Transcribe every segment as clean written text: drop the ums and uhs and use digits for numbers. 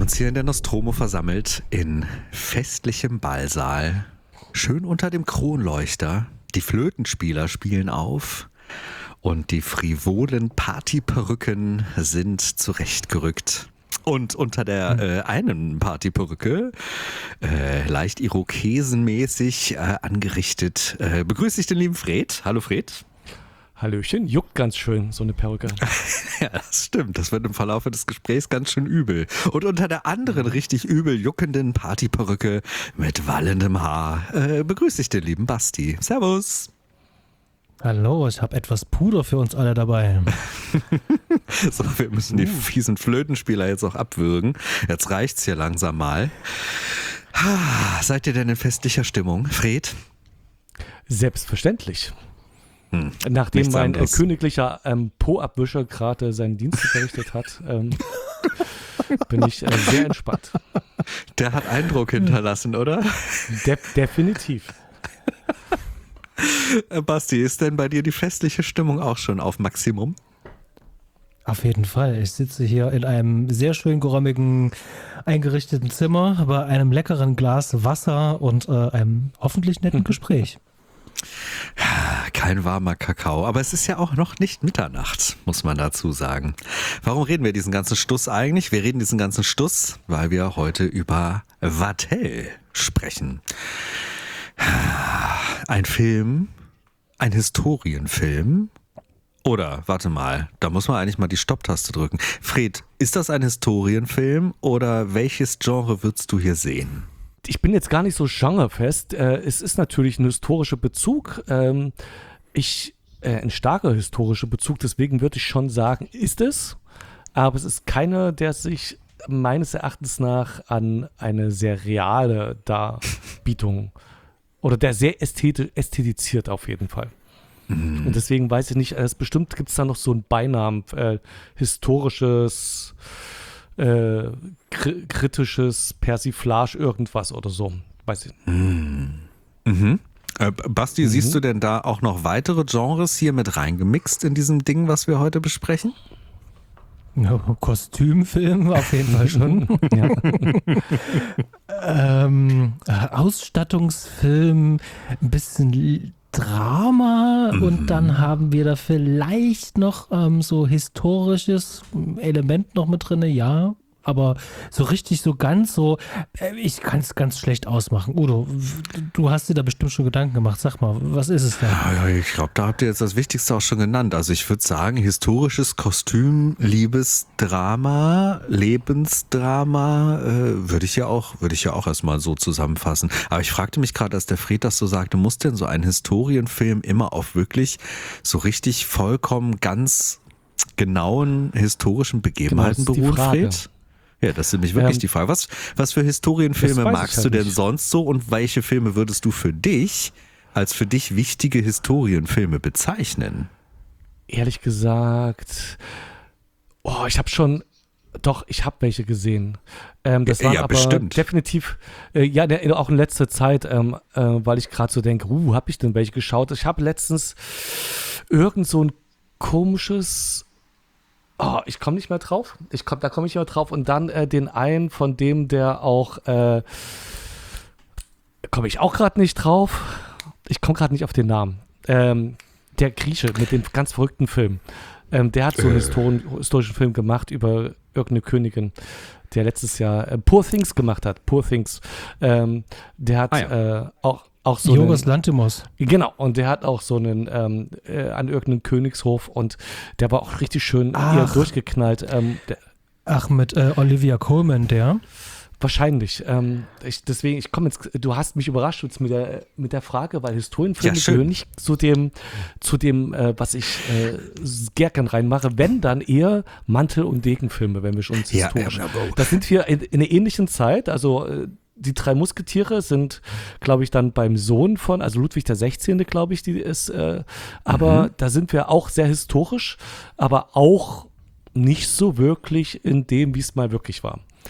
uns hier in der Nostromo versammelt in festlichem Ballsaal. Schön unter dem Kronleuchter. Die Flötenspieler spielen auf und die frivolen Partyperücken sind zurechtgerückt. Und unter der einen Partyperücke, leicht irokesenmäßig angerichtet, begrüße ich den lieben Fred. Hallo Fred. Hallöchen, juckt ganz schön, so eine Perücke. Ja, das stimmt. Das wird im Verlauf des Gesprächs ganz schön übel. Und unter der anderen richtig übel juckenden Partyperücke mit wallendem Haar begrüße ich den lieben Basti. Servus. Hallo, ich habe etwas Puder für uns alle dabei. So, wir müssen die fiesen Flötenspieler jetzt auch abwürgen. Jetzt reicht's hier langsam mal. Seid ihr denn in festlicher Stimmung, Fred? Selbstverständlich. Nachdem mein königlicher Po-Abwischer gerade seinen Dienst verrichtet hat, bin ich sehr entspannt. Der hat Eindruck hinterlassen, oder? Definitiv. Basti, ist denn bei dir die festliche Stimmung auch schon auf Maximum? Auf jeden Fall. Ich sitze hier in einem sehr schön geräumigen, eingerichteten Zimmer bei einem leckeren Glas Wasser und einem hoffentlich netten Gespräch. Kein warmer Kakao, aber es ist ja auch noch nicht Mitternacht, muss man dazu sagen. Warum reden wir diesen ganzen Stuss eigentlich? Wir reden diesen ganzen Stuss, weil wir heute über Vatel sprechen. Ein Film, ein Historienfilm. Oder, warte mal, da muss man eigentlich mal die Stopptaste drücken. Fred, ist das ein Historienfilm oder welches Genre würdest du hier sehen? Ich bin jetzt gar nicht so genrefest. Es ist natürlich ein historischer Bezug. Ein starker historischer Bezug, deswegen würde ich schon sagen, ist es. Aber es ist keiner, der sich meines Erachtens nach an eine sehr reale Darbietung oder der sehr ästhetiziert auf jeden Fall. Und deswegen weiß ich nicht, bestimmt gibt es da noch so einen Beinamen, historisches, kritisches Persiflage, irgendwas oder so. Weiß ich nicht. Basti, siehst du denn da auch noch weitere Genres hier mit reingemixt in diesem Ding, was wir heute besprechen? Ja, Kostümfilm auf jeden Fall schon. Ausstattungsfilm, ein bisschen Drama und dann haben wir da vielleicht noch so historisches Element noch mit drin, ja. Aber so richtig, so ganz so, ich kann es ganz schlecht ausmachen. Udo, du hast dir da bestimmt schon Gedanken gemacht. Sag mal, was ist es denn? Ja, ich glaube, da habt ihr jetzt das Wichtigste auch schon genannt. Also ich würde sagen, historisches Kostüm, Liebesdrama, Lebensdrama, würde ich ja auch erstmal so zusammenfassen. Aber ich fragte mich gerade, als der Fred das so sagte, muss denn so ein Historienfilm immer auf wirklich so richtig vollkommen ganz genauen historischen Begebenheiten beruhen, Fred? Ja, das ist nämlich wirklich die Frage. Was für Historienfilme magst du denn sonst so und welche Filme würdest du für dich als für dich wichtige Historienfilme bezeichnen? Ehrlich gesagt, ich habe welche gesehen. Das waren aber bestimmt. Definitiv, auch in letzter Zeit, weil ich gerade so denke, habe ich denn welche geschaut? Ich habe letztens irgend so ein komisches... ich komme nicht mehr drauf. Da komme ich nicht mehr drauf. Und dann den einen, von dem der auch, komme ich auch gerade nicht drauf. Ich komme gerade nicht auf den Namen. Der Grieche mit dem ganz verrückten Film. Der hat so einen historischen Film gemacht über irgendeine Königin, der letztes Jahr Poor Things gemacht hat. Poor Things. Der hat auch so Yorgos Lanthimos. Genau, und der hat auch so einen an irgendeinem Königshof und der war auch richtig schön eher durchgeknallt. Mit Olivia Colman, der? Wahrscheinlich. Ich komme jetzt, du hast mich überrascht jetzt mit der Frage, weil Historienfilme gehören nicht zu dem, was ich gerne reinmache, wenn dann eher Mantel- und Degenfilme, wenn wir schon uns historisch. Da sind wir in einer ähnlichen Zeit, also die 3 Musketiere sind, glaube ich, dann beim Sohn von, also Ludwig der 16., glaube ich, die ist, aber da sind wir auch sehr historisch, aber auch nicht so wirklich in dem, wie es mal wirklich war.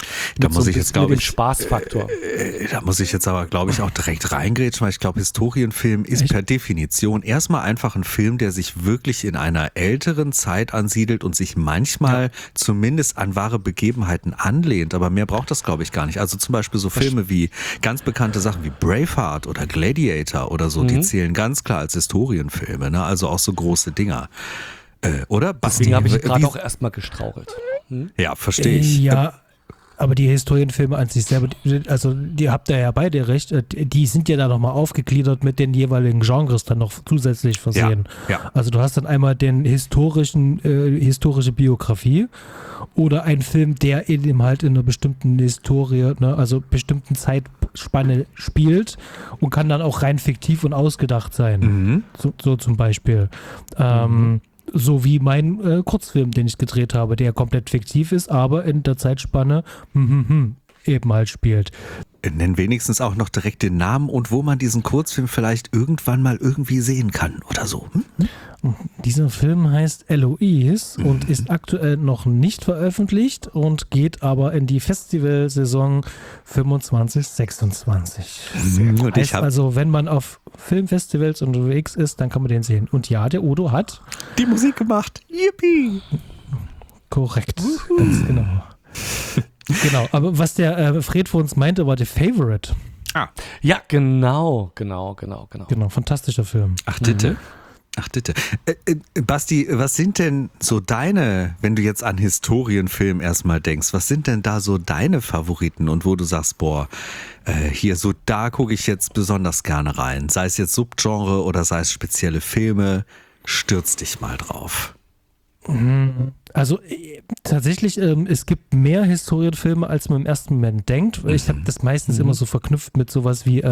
Da muss ich jetzt, glaube ich, Spaßfaktor. Da muss ich jetzt aber, glaube ich, auch direkt reingrätschen, weil ich glaube, Historienfilm ist per Definition erstmal einfach ein Film, der sich wirklich in einer älteren Zeit ansiedelt und sich manchmal zumindest an wahre Begebenheiten anlehnt. Aber mehr braucht das, glaube ich, gar nicht. Also zum Beispiel so Filme wie ganz bekannte Sachen wie Braveheart oder Gladiator oder so, die zählen ganz klar als Historienfilme, ne? Also auch so große Dinger. Oder? Basti, Deswegen habe ich gerade auch erstmal gestrauchelt. Ja, verstehe ich. Ja, aber die Historienfilme an sich selber, also die habt ihr ja beide recht, die sind ja da nochmal aufgegliedert mit den jeweiligen Genres dann noch zusätzlich versehen. Ja. Also du hast dann einmal den historische Biografie oder einen Film, der eben halt in einer bestimmten Historie, ne, also bestimmten Zeitspanne spielt und kann dann auch rein fiktiv und ausgedacht sein. So zum Beispiel. So wie mein Kurzfilm, den ich gedreht habe, der komplett fiktiv ist, aber in der Zeitspanne eben halt spielt. Nenn wenigstens auch noch direkt den Namen und wo man diesen Kurzfilm vielleicht irgendwann mal irgendwie sehen kann oder so. Dieser Film heißt Eloise und ist aktuell noch nicht veröffentlicht und geht aber in die Festivalsaison 25/26. Und Heißt also, wenn man auf Filmfestivals unterwegs ist, dann kann man den sehen. Und ja, der Udo hat die Musik gemacht. Yippie! Korrekt, ganz genau. Genau, aber was der Fred vor uns meinte, war The Favorite. Ja, genau. Genau, fantastischer Film. Ach, Ditte. Basti, was sind denn so deine, wenn du jetzt an Historienfilm erstmal denkst, was sind denn da so deine Favoriten und wo du sagst, boah, hier so, da gucke ich jetzt besonders gerne rein, sei es jetzt Subgenre oder sei es spezielle Filme, stürz dich mal drauf. Also tatsächlich, es gibt mehr Historienfilme, als man im ersten Moment denkt. Ich habe das meistens immer so verknüpft mit sowas wie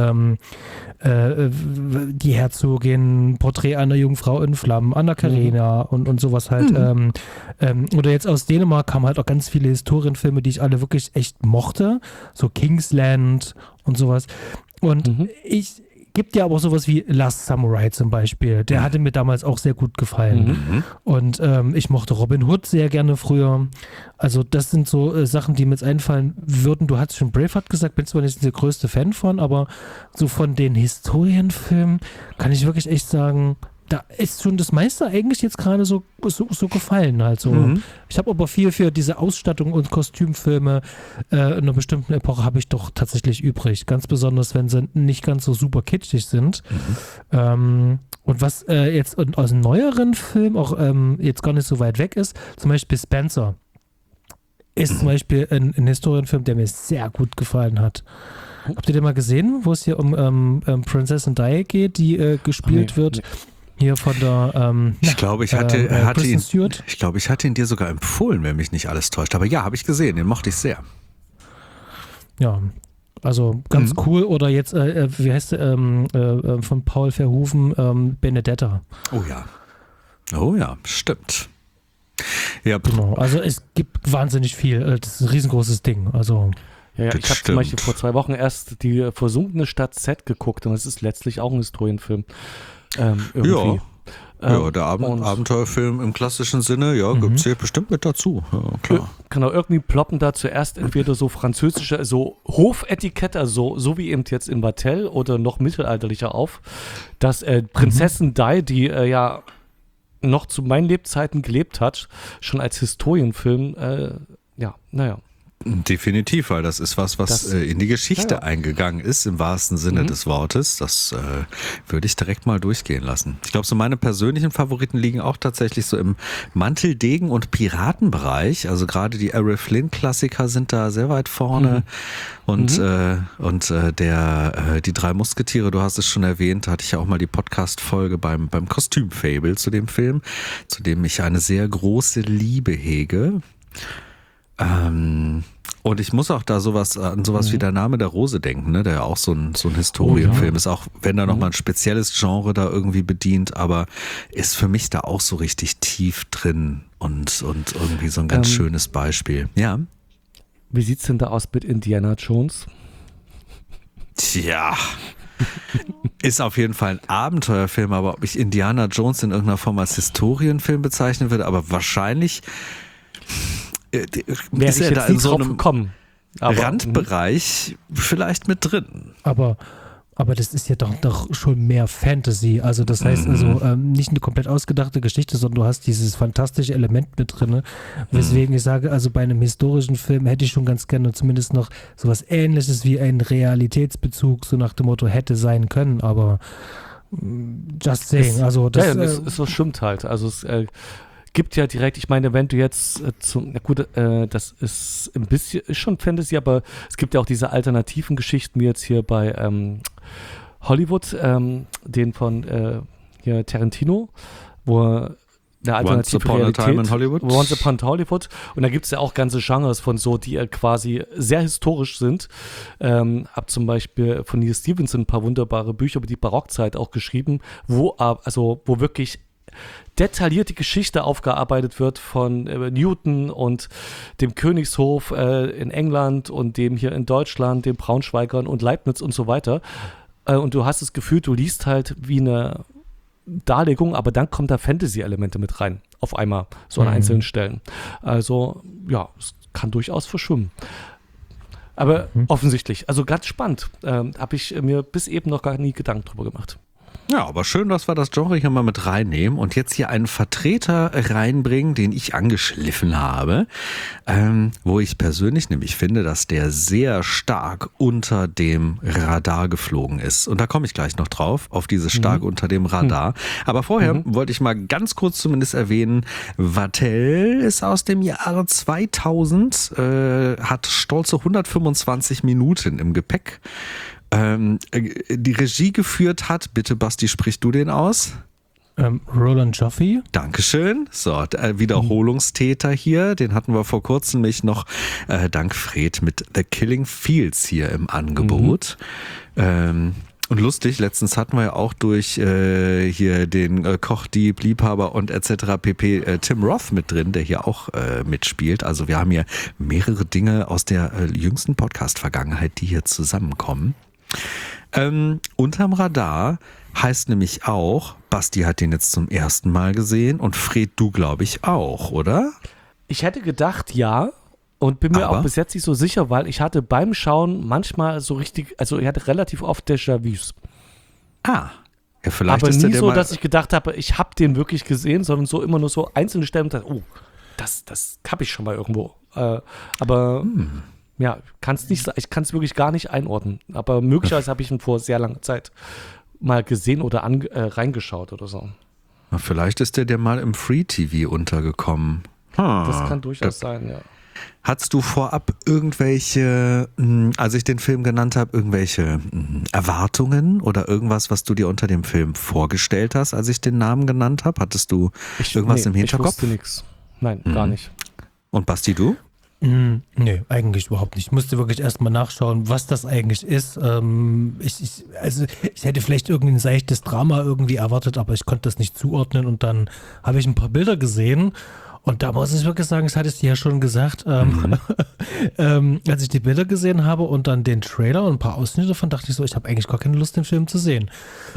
Die Herzogin, Porträt einer Jungfrau in Flammen, Anna Karenina und sowas halt. Oder jetzt aus Dänemark kamen halt auch ganz viele Historienfilme, die ich alle wirklich echt mochte. So Kingsland und sowas. Und gibt ja aber auch sowas wie Last Samurai zum Beispiel. Der hatte mir damals auch sehr gut gefallen. Und ich mochte Robin Hood sehr gerne früher. Also das sind so Sachen, die mir jetzt einfallen würden. Du hattest schon Braveheart gesagt, bin zwar nicht der größte Fan von, aber so von den Historienfilmen kann ich wirklich echt sagen, da ist schon das meiste eigentlich jetzt gerade so gefallen halt so. Ich habe aber viel für diese Ausstattung und Kostümfilme in einer bestimmten Epoche habe ich doch tatsächlich übrig. Ganz besonders, wenn sie nicht ganz so super kitschig sind. Und was jetzt aus einem neueren Film auch jetzt gar nicht so weit weg ist, zum Beispiel Spencer ist zum Beispiel ein Historienfilm, der mir sehr gut gefallen hat. Habt ihr den mal gesehen, wo es hier um Prinzessin Di geht, die gespielt wird? Nee. Hier von der ich glaube, ich hatte ihn dir sogar empfohlen, wenn mich nicht alles täuscht. Aber ja, habe ich gesehen, den mochte ich sehr. Ja, also ganz cool. Oder jetzt, wie heißt der, von Paul Verhoeven, Benedetta. Oh ja, stimmt. Ja, genau. Also es gibt wahnsinnig viel. Das ist ein riesengroßes Ding. Also ja, ich habe zum Beispiel vor 2 Wochen erst die versunkene Stadt Z geguckt und es ist letztlich auch ein Historienfilm. Irgendwie. Ja, der Abenteuerfilm im klassischen Sinne, gibt es hier bestimmt mit dazu. Ja, klar. Genau, irgendwie ploppen da zuerst entweder so französische, so Hofetikette, also so wie eben jetzt in Vatel oder noch mittelalterlicher auf, dass Prinzessin Di, die ja noch zu meinen Lebzeiten gelebt hat, schon als Historienfilm, Definitiv, weil das ist was in die Geschichte eingegangen ist, im wahrsten Sinne des Wortes. Das würde ich direkt mal durchgehen lassen. Ich glaube, so meine persönlichen Favoriten liegen auch tatsächlich so im Manteldegen- und Piratenbereich. Also gerade die Errol Flynn-Klassiker sind da sehr weit vorne. Und die 3 Musketiere, du hast es schon erwähnt, da hatte ich ja auch mal die Podcast-Folge beim Kostüm-Fable zu dem Film, zu dem ich eine sehr große Liebe hege. Und ich muss auch da an sowas wie Der Name der Rose denken, ne? Der ja auch so ein Historienfilm ist, auch wenn er nochmal ein spezielles Genre da irgendwie bedient, aber ist für mich da auch so richtig tief drin und irgendwie so ein ganz schönes Beispiel. Ja. Wie sieht's denn da aus mit Indiana Jones? Tja. Ist auf jeden Fall ein Abenteuerfilm, aber ob ich Indiana Jones in irgendeiner Form als Historienfilm bezeichnen würde, aber wahrscheinlich wäre ich jetzt nicht drauf gekommen. Randbereich vielleicht mit drin. Aber das ist ja doch schon mehr Fantasy. Also das heißt nicht eine komplett ausgedachte Geschichte, sondern du hast dieses fantastische Element mit drin. Weswegen ich sage, also bei einem historischen Film hätte ich schon ganz gerne zumindest noch sowas Ähnliches wie einen Realitätsbezug, so nach dem Motto hätte sein können, aber just saying. Also das stimmt halt. Also es gibt ja direkt, ich meine, wenn du jetzt das ist ein bisschen, ist schon Fantasy, aber es gibt ja auch diese alternativen Geschichten, wie jetzt hier bei Hollywood, den von hier Tarantino, wo eine alternative Once Upon a Time in Hollywood. Once Upon a Hollywood. Und da gibt es ja auch ganze Genres von so, die quasi sehr historisch sind. Hab zum Beispiel von Neil Stephenson ein paar wunderbare Bücher über die Barockzeit auch geschrieben, wo wirklich detailliert die Geschichte aufgearbeitet wird von Newton und dem Königshof in England und dem hier in Deutschland, den Braunschweigern und Leibniz und so weiter. Und du hast das Gefühl, du liest halt wie eine Darlegung, aber dann kommen da Fantasy-Elemente mit rein, auf einmal, so an einzelnen Stellen. Also, ja, es kann durchaus verschwimmen. Aber offensichtlich, also ganz spannend, habe ich mir bis eben noch gar nie Gedanken drüber gemacht. Ja, aber schön, dass wir das Genre hier mal mit reinnehmen und jetzt hier einen Vertreter reinbringen, den ich angeschliffen habe, wo ich persönlich nämlich finde, dass der sehr stark unter dem Radar geflogen ist. Und da komme ich gleich noch drauf, auf dieses stark unter dem Radar. Aber vorher wollte ich mal ganz kurz zumindest erwähnen, Vatel ist aus dem Jahre 2000, hat stolze 125 Minuten im Gepäck. Die Regie geführt hat, bitte Basti, sprich du den aus? Roland Joffe. Dankeschön. So, Wiederholungstäter hier, den hatten wir vor kurzem mich noch dank Fred mit The Killing Fields hier im Angebot. Und lustig, letztens hatten wir ja auch durch hier den Kochdieb, Liebhaber und etc. pp. Tim Roth mit drin, der hier auch mitspielt. Also wir haben hier mehrere Dinge aus der jüngsten Podcast-Vergangenheit, die hier zusammenkommen. Unterm Radar heißt nämlich auch, Basti hat den jetzt zum ersten Mal gesehen und Fred, du glaube ich auch, oder? Ich hätte gedacht, ja. Und bin mir auch bis jetzt nicht so sicher, weil ich hatte beim Schauen manchmal so richtig, also ich hatte relativ oft Déjà-vus. Ja, vielleicht aber ist nie der so, mal dass ich gedacht habe, ich habe den wirklich gesehen, sondern so immer nur so einzelne Stellen und dachte, oh, das habe ich schon mal irgendwo. Aber ja, ich kann es wirklich gar nicht einordnen. Aber möglicherweise habe ich ihn vor sehr langer Zeit mal gesehen oder reingeschaut oder so. Na, vielleicht ist der mal im Free TV untergekommen. Das kann durchaus sein, ja. Hattest du vorab irgendwelche, als ich den Film genannt habe, irgendwelche Erwartungen oder irgendwas, was du dir unter dem Film vorgestellt hast, als ich den Namen genannt habe? Hattest du irgendwas im Hinterkopf? Ich wusste nichts. Nein, gar nicht. Und Basti, du? Nee, eigentlich überhaupt nicht. Ich musste wirklich erstmal nachschauen, was das eigentlich ist. Ich hätte vielleicht irgendein seichtes Drama irgendwie erwartet, aber ich konnte das nicht zuordnen und dann habe ich ein paar Bilder gesehen und da muss ich wirklich sagen, das hattest du ja schon gesagt, als ich die Bilder gesehen habe und dann den Trailer und ein paar Ausschnitte davon, dachte ich so, ich habe eigentlich gar keine Lust, den Film zu sehen.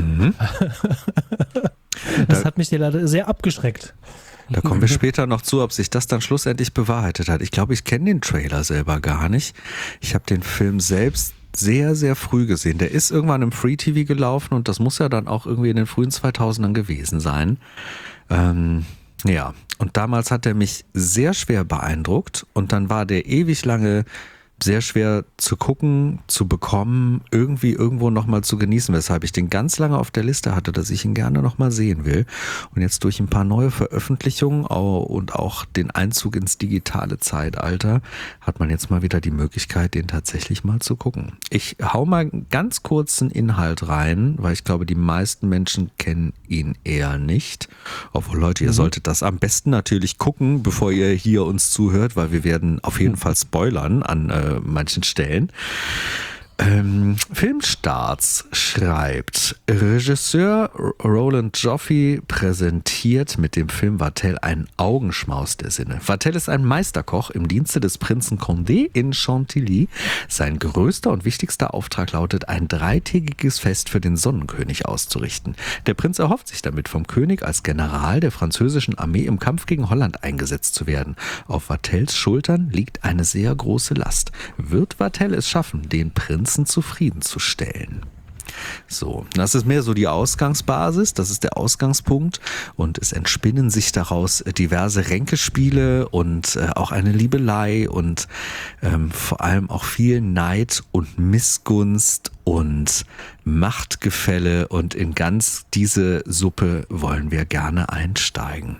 Das hat mich leider sehr abgeschreckt. Da kommen wir später noch zu, ob sich das dann schlussendlich bewahrheitet hat. Ich glaube, ich kenne den Trailer selber gar nicht. Ich habe den Film selbst sehr, sehr früh gesehen. Der ist irgendwann im Free TV gelaufen und das muss ja dann auch irgendwie in den frühen 2000ern gewesen sein. Ja, und damals hat er mich sehr schwer beeindruckt und dann war der ewig lange sehr schwer zu gucken, zu bekommen, irgendwie irgendwo nochmal zu genießen, weshalb ich den ganz lange auf der Liste hatte, dass ich ihn gerne nochmal sehen will. Und jetzt durch ein paar neue Veröffentlichungen und auch den Einzug ins digitale Zeitalter hat man jetzt mal wieder die Möglichkeit, den tatsächlich mal zu gucken. Ich hau mal ganz kurzen Inhalt rein, weil ich glaube, die meisten Menschen kennen ihn eher nicht. Obwohl, Leute, ihr solltet das am besten natürlich gucken, bevor ihr hier uns zuhört, weil wir werden auf jeden Fall spoilern an manchen Stellen. Filmstarts schreibt, Regisseur Roland Joffe präsentiert mit dem Film Vatel einen Augenschmaus der Sinne. Vatel ist ein Meisterkoch im Dienste des Prinzen Condé in Chantilly. Sein größter und wichtigster Auftrag lautet, ein 3-tägiges Fest für den Sonnenkönig auszurichten. Der Prinz erhofft sich damit vom König als General der französischen Armee im Kampf gegen Holland eingesetzt zu werden. Auf Vatels Schultern liegt eine sehr große Last. Wird Vatel es schaffen, den Prinzen zufriedenzustellen? So, das ist mehr so die Ausgangsbasis, das ist der Ausgangspunkt und es entspinnen sich daraus diverse Ränkespiele und auch eine Liebelei und vor allem auch viel Neid und Missgunst und Machtgefälle und in ganz diese Suppe wollen wir gerne einsteigen.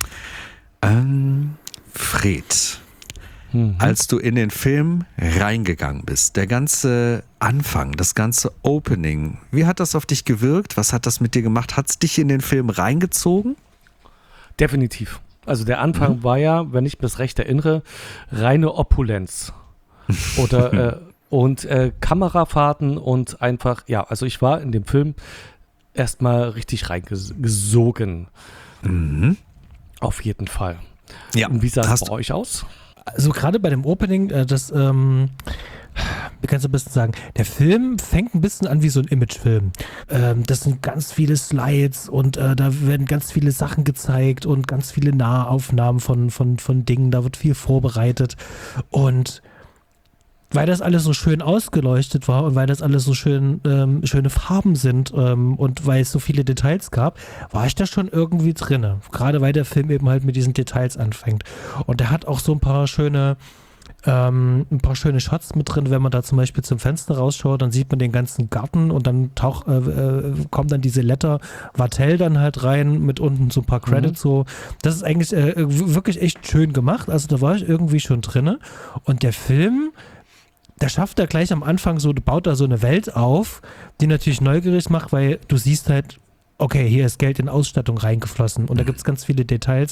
Fred, als du in den Film reingegangen bist, der ganze Anfang, das ganze Opening, wie hat das auf dich gewirkt? Was hat das mit dir gemacht? Hat es dich in den Film reingezogen? Definitiv. Also der Anfang war ja, wenn ich mich recht erinnere, reine Opulenz. Oder Kamerafahrten und einfach, ja, also ich war in dem Film erstmal richtig reingesogen. Auf jeden Fall. Ja. Und wie sah es bei euch aus? Also gerade bei dem Opening, wie kannst du am besten sagen, der Film fängt ein bisschen an wie so ein Imagefilm. Das sind ganz viele Slides und da werden ganz viele Sachen gezeigt und ganz viele Nahaufnahmen von Dingen, da wird viel vorbereitet und weil das alles so schön ausgeleuchtet war und weil das alles so schöne Farben sind und weil es so viele Details gab, war ich da schon irgendwie drinne. Gerade weil der Film eben halt mit diesen Details anfängt. Und der hat auch so ein paar schöne Shots mit drin. Wenn man da zum Beispiel zum Fenster rausschaut, dann sieht man den ganzen Garten und dann kommt dann diese Letter Vatel dann halt rein mit unten so ein paar Credits so. Das ist eigentlich wirklich echt schön gemacht. Also da war ich irgendwie schon drinne. Und der Film, da schafft er gleich am Anfang so, baut da so eine Welt auf, die natürlich neugierig macht, weil du siehst halt, okay, hier ist Geld in Ausstattung reingeflossen und da gibt es ganz viele Details,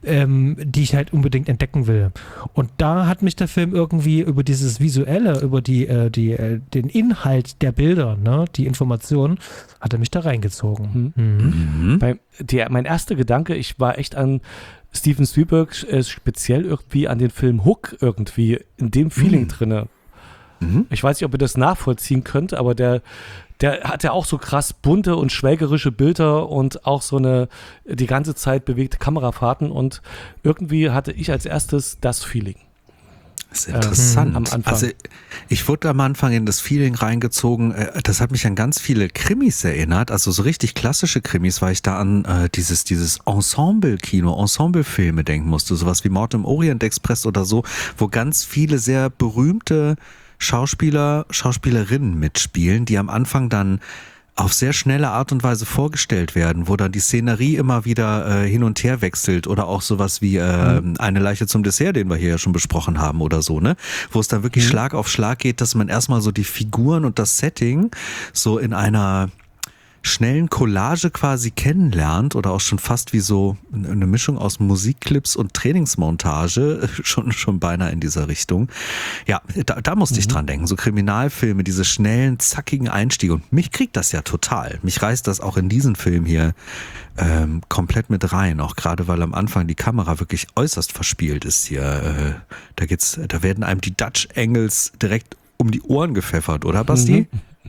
die ich halt unbedingt entdecken will. Und da hat mich der Film irgendwie über dieses Visuelle, über den Inhalt der Bilder, ne, die Informationen, hat er mich da reingezogen. Mein erster Gedanke, ich war echt an Steven Spielberg, speziell irgendwie an den Film Hook irgendwie in dem Feeling drinne. Ich weiß nicht, ob ihr das nachvollziehen könnt, aber der hat ja auch so krass bunte und schwelgerische Bilder und auch so die ganze Zeit bewegte Kamerafahrten und irgendwie hatte ich als erstes das Feeling. Das ist interessant. Am Anfang. Also ich wurde am Anfang in das Feeling reingezogen, das hat mich an ganz viele Krimis erinnert, also so richtig klassische Krimis, weil ich da an dieses Ensemble-Kino, Ensemble-Filme denken musste, sowas wie Mord im Orient Express oder so, wo ganz viele sehr berühmte Schauspieler, Schauspielerinnen mitspielen, die am Anfang dann auf sehr schnelle Art und Weise vorgestellt werden, wo dann die Szenerie immer wieder hin und her wechselt oder auch sowas wie Eine Leiche zum Dessert, den wir hier ja schon besprochen haben oder so, ne? Wo es dann wirklich Schlag auf Schlag geht, dass man erstmal so die Figuren und das Setting so in einer schnellen Collage quasi kennenlernt oder auch schon fast wie so eine Mischung aus Musikclips und Trainingsmontage, schon beinahe in dieser Richtung. Ja, da musste ich dran denken, so Kriminalfilme, diese schnellen, zackigen Einstiege und mich kriegt das ja total. Mich reißt das auch in diesen Film hier komplett mit rein, auch gerade weil am Anfang die Kamera wirklich äußerst verspielt ist hier. Da werden einem die Dutch Angles direkt um die Ohren gepfeffert, oder Basti?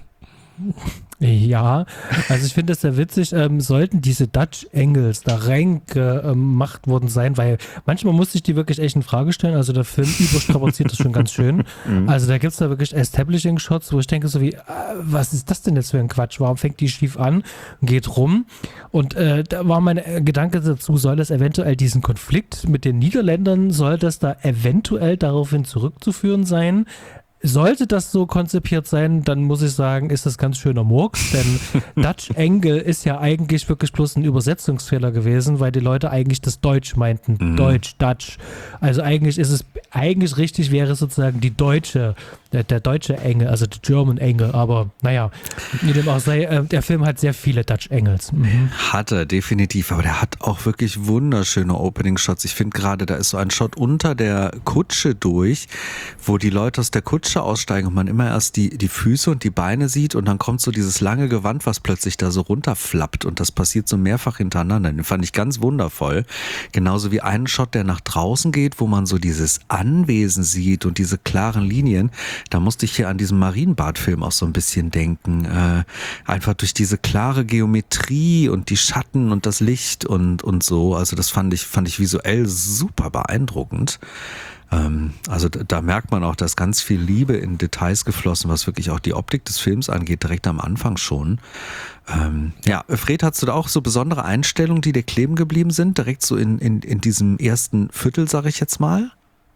Ja, also ich finde das sehr witzig, sollten diese Dutch Angles da reingemacht worden sein, weil manchmal musste ich die wirklich echt in Frage stellen, also der Film überstrapaziert das schon ganz schön, also da gibt es da wirklich Establishing-Shots, wo ich denke so wie, was ist das denn jetzt für ein Quatsch, warum fängt die schief an, geht rum und da war mein Gedanke dazu, soll das eventuell diesen Konflikt mit den Niederländern, soll das da eventuell daraufhin zurückzuführen sein? Sollte das so konzipiert sein, dann muss ich sagen, ist das ganz schöner Murks, denn Dutch Angle ist ja eigentlich wirklich bloß ein Übersetzungsfehler gewesen, weil die Leute eigentlich das Deutsch meinten. Deutsch, Dutch. Also eigentlich richtig wäre sozusagen der deutsche Engel, also der German Angle, aber naja, wie dem auch sei, der Film hat sehr viele Dutch Angles. Hat er, definitiv, aber der hat auch wirklich wunderschöne Opening-Shots. Ich finde gerade, da ist so ein Shot unter der Kutsche durch, wo die Leute aus der Kutsche Rutsche aussteigen und man immer erst die Füße und die Beine sieht und dann kommt so dieses lange Gewand, was plötzlich da so runterflappt und das passiert so mehrfach hintereinander. Den fand ich ganz wundervoll. Genauso wie einen Shot, der nach draußen geht, wo man so dieses Anwesen sieht und diese klaren Linien. Da musste ich hier an diesen Marienbad-Film auch so ein bisschen denken. Einfach durch diese klare Geometrie und die Schatten und das Licht und so. Also das fand ich visuell super beeindruckend. Also da merkt man auch, dass ganz viel Liebe in Details geflossen, was wirklich auch die Optik des Films angeht, direkt am Anfang schon. Ja, Fred, hast du da auch so besondere Einstellungen, die dir kleben geblieben sind, direkt so in diesem ersten Viertel, sag ich jetzt mal?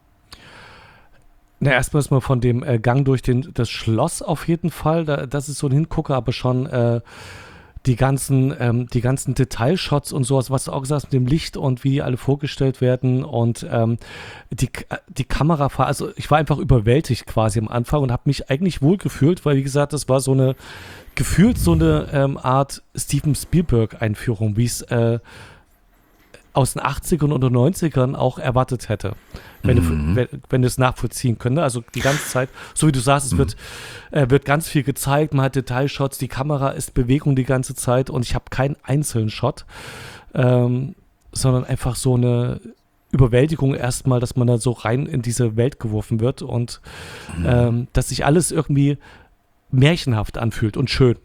Na, erstmal ist man von dem Gang durch das Schloss auf jeden Fall, das ist so ein Hingucker, aber schon die ganzen Detailshots und sowas, was du auch gesagt hast, mit dem Licht und wie die alle vorgestellt werden und die Kamerafahrt, also ich war einfach überwältigt quasi am Anfang und habe mich eigentlich wohlgefühlt, weil wie gesagt, das war so eine Art Steven Spielberg-Einführung, wie es aus den 80ern oder 90ern auch erwartet hätte, wenn du es nachvollziehen könntest. Also die ganze Zeit, so wie du sagst, es wird ganz viel gezeigt, man hat Detailshots, die Kamera ist Bewegung die ganze Zeit und ich habe keinen einzelnen Shot, sondern einfach so eine Überwältigung erstmal, dass man da so rein in diese Welt geworfen wird und dass sich alles irgendwie märchenhaft anfühlt und schön.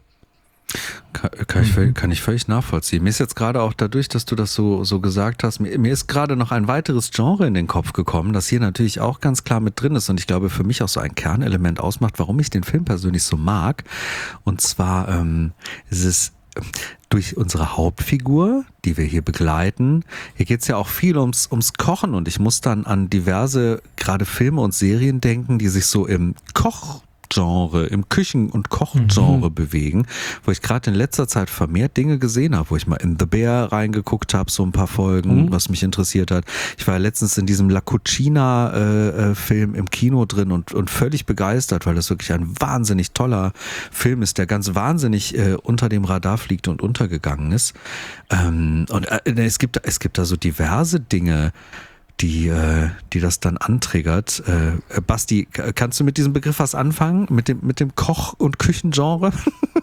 Kann ich völlig nachvollziehen. Mir ist jetzt gerade auch dadurch, dass du das so gesagt hast, mir ist gerade noch ein weiteres Genre in den Kopf gekommen, das hier natürlich auch ganz klar mit drin ist und ich glaube für mich auch so ein Kernelement ausmacht, warum ich den Film persönlich so mag. Und zwar ist es durch unsere Hauptfigur, die wir hier begleiten. Hier geht es ja auch viel ums Kochen und ich muss dann an diverse gerade Filme und Serien denken, die sich so im im Küchen- und Kochgenre bewegen, wo ich gerade in letzter Zeit vermehrt Dinge gesehen habe, wo ich mal in The Bear reingeguckt habe, so ein paar Folgen, was mich interessiert hat. Ich war letztens in diesem La Cucina Film im Kino drin und völlig begeistert, weil das wirklich ein wahnsinnig toller Film ist, der ganz wahnsinnig unter dem Radar fliegt und untergegangen ist. Es gibt da so diverse Dinge, die das dann antriggert. Basti, kannst du mit diesem Begriff was anfangen? Mit dem Koch- und Küchengenre?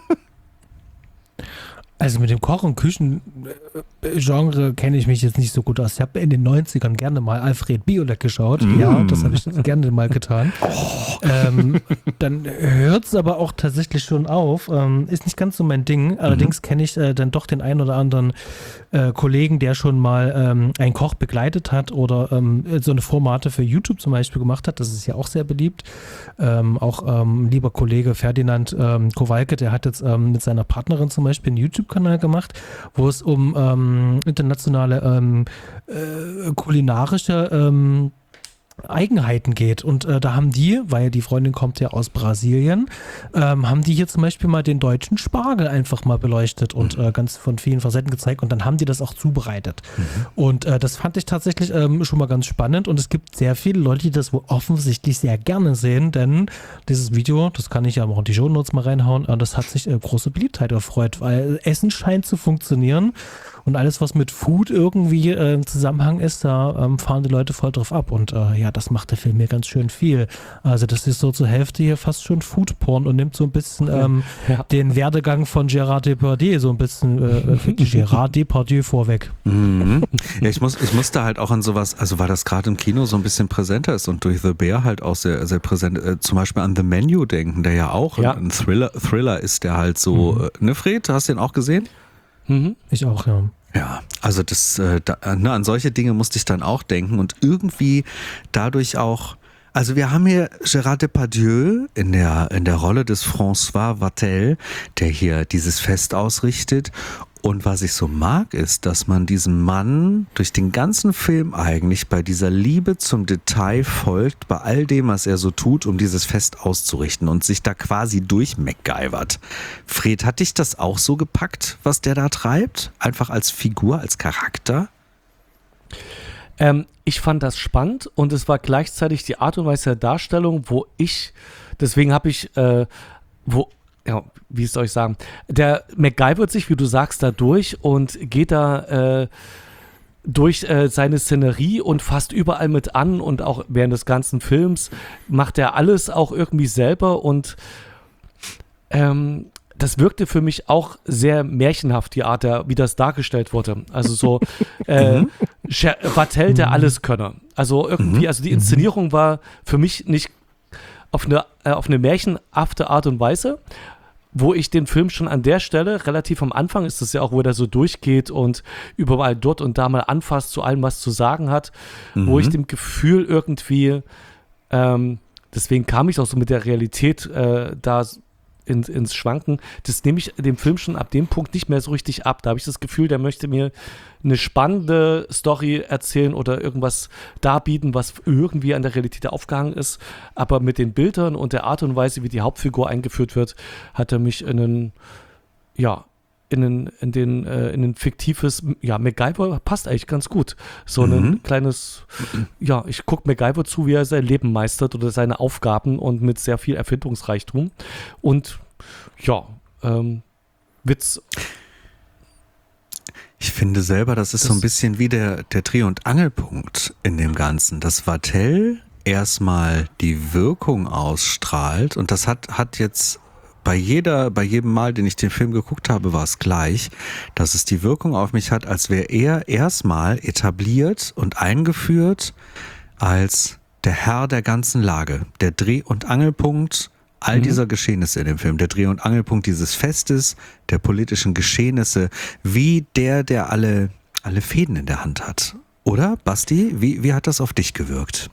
Also mit dem Koch- und Küchengenre kenne ich mich jetzt nicht so gut aus. Ich habe in den 90ern gerne mal Alfred Biolek geschaut. Ja, das habe ich gerne mal getan. Dann hört es aber auch tatsächlich schon auf. Ist nicht ganz so mein Ding. Allerdings kenne ich dann doch den einen oder anderen Kollegen, der schon mal einen Koch begleitet hat oder so eine Formate für YouTube zum Beispiel gemacht hat. Das ist ja auch sehr beliebt. Auch lieber Kollege Ferdinand Kowalke, der hat jetzt mit seiner Partnerin zum Beispiel einen YouTube-Kanal gemacht, wo es um internationale kulinarische Eigenheiten geht. Und da haben die, weil die Freundin kommt ja aus Brasilien, haben die hier zum Beispiel mal den deutschen Spargel einfach mal beleuchtet und ganz von vielen Facetten gezeigt und dann haben die das auch zubereitet. Und das fand ich tatsächlich schon mal ganz spannend und es gibt sehr viele Leute, die das wohl offensichtlich sehr gerne sehen, denn dieses Video, das kann ich ja auch in die Shownotes mal reinhauen, das hat sich große Beliebtheit erfreut, weil Essen scheint zu funktionieren und alles, was mit Food irgendwie im Zusammenhang ist, da fahren die Leute voll drauf ab. Und ja, das macht der Film mir ganz schön viel. Also das ist so zur Hälfte hier fast schon Foodporn und nimmt so ein bisschen den Werdegang von Gérard Depardieu so ein bisschen Gérard Depardieu vorweg. Ja, ich musste halt auch an sowas, also weil das gerade im Kino so ein bisschen präsenter ist und durch The Bear halt auch sehr, sehr präsent, zum Beispiel an The Menu denken, der ja auch ein Thriller ist, der halt so, ne Fred, hast du den auch gesehen? Ich auch, ja. Ja, also an solche Dinge musste ich dann auch denken und irgendwie dadurch auch, also wir haben hier Gérard Depardieu in der Rolle des François Vatel, der hier dieses Fest ausrichtet. Und was ich so mag, ist, dass man diesem Mann durch den ganzen Film eigentlich bei dieser Liebe zum Detail folgt, bei all dem, was er so tut, um dieses Fest auszurichten und sich da quasi durchmacgyvert. Fred, hat dich das auch so gepackt, was der da treibt? Einfach als Figur, als Charakter? Ich fand das spannend und es war gleichzeitig die Art und Weise der Darstellung, deswegen habe ich, wie soll ich sagen, der MacGyvert sich, wie du sagst, da durch und geht da durch seine Szenerie und fast überall mit an und auch während des ganzen Films macht er alles auch irgendwie selber und das wirkte für mich auch sehr märchenhaft, die Art, wie das dargestellt wurde. Also so Vatel, der Alleskönner. Also irgendwie, also die Inszenierung war für mich nicht auf eine märchenhafte Art und Weise, wo ich den Film schon an der Stelle, relativ am Anfang ist das ja auch, wo der so durchgeht und überall dort und da mal anfasst, zu allem was zu sagen hat, wo ich dem Gefühl irgendwie, deswegen kam ich auch so mit der Realität da ins Schwanken, das nehme ich dem Film schon ab dem Punkt nicht mehr so richtig ab. Da habe ich das Gefühl, der möchte mir eine spannende Story erzählen oder irgendwas darbieten, was irgendwie an der Realität aufgehangen ist. Aber mit den Bildern und der Art und Weise, wie die Hauptfigur eingeführt wird, hat er mich in ein fiktives, MacGyver passt eigentlich ganz gut. So ein kleines, ich gucke MacGyver zu, wie er sein Leben meistert oder seine Aufgaben und mit sehr viel Erfindungsreichtum. Und Witz. Ich finde selber, das ist so ein bisschen wie der Dreh- und Angelpunkt in dem Ganzen, dass Vatel erstmal die Wirkung ausstrahlt und das hat jetzt bei jedem Mal, den ich den Film geguckt habe, war es gleich, dass es die Wirkung auf mich hat, als wäre er erstmal etabliert und eingeführt als der Herr der ganzen Lage, der Dreh- und Angelpunkt all dieser Geschehnisse in dem Film, der Dreh- und Angelpunkt dieses Festes, der politischen Geschehnisse, wie der alle Fäden in der Hand hat. Oder, Basti, wie hat das auf dich gewirkt?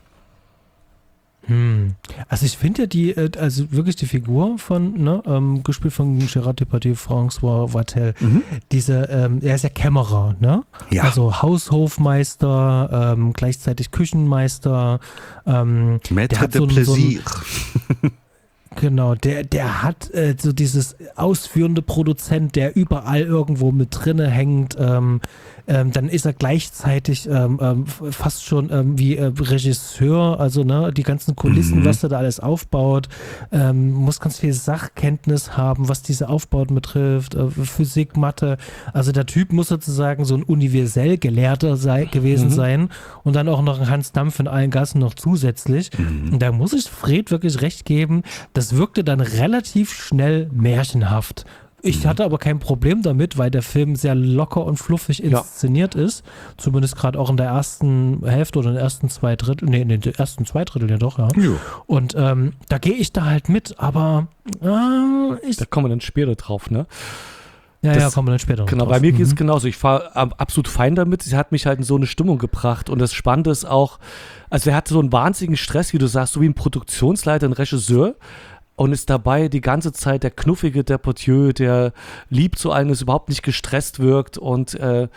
Also ich finde ja also wirklich die Figur von, gespielt von Gérard Depardieu, François Vatel, er ist ja Kämmerer, ne? Ja. Also Haushofmeister, gleichzeitig Küchenmeister, Maître de Plaisir. Genau, der hat so dieses ausführende Produzent, der überall irgendwo mit drinne hängt. Dann ist er gleichzeitig fast schon wie Regisseur, also die ganzen Kulissen, was er da alles aufbaut, muss ganz viel Sachkenntnis haben, was diese Aufbauten betrifft, Physik, Mathe. Also der Typ muss sozusagen so ein universell Gelehrter gewesen sein und dann auch noch ein Hans Dampf in allen Gassen noch zusätzlich. Und da muss ich Fred wirklich recht geben, das wirkte dann relativ schnell märchenhaft. Ich hatte aber kein Problem damit, weil der Film sehr locker und fluffig inszeniert ist. Zumindest gerade auch in der ersten Hälfte oder in den ersten zwei Drittel. Nee, in den ersten zwei Drittel ja doch, ja. Jo. Und da gehe ich da halt mit, aber da kommen wir dann später drauf, ne? Ja, kommen wir dann später Genau, bei mir geht es genauso. Ich war absolut fein damit. Sie hat mich halt in so eine Stimmung gebracht. Und das Spannende ist auch, also er hatte so einen wahnsinnigen Stress, wie du sagst, so wie ein Produktionsleiter, ein Regisseur. Und ist dabei die ganze Zeit der knuffige Depardieu, der lieb zu einem ist, überhaupt nicht gestresst wirkt und er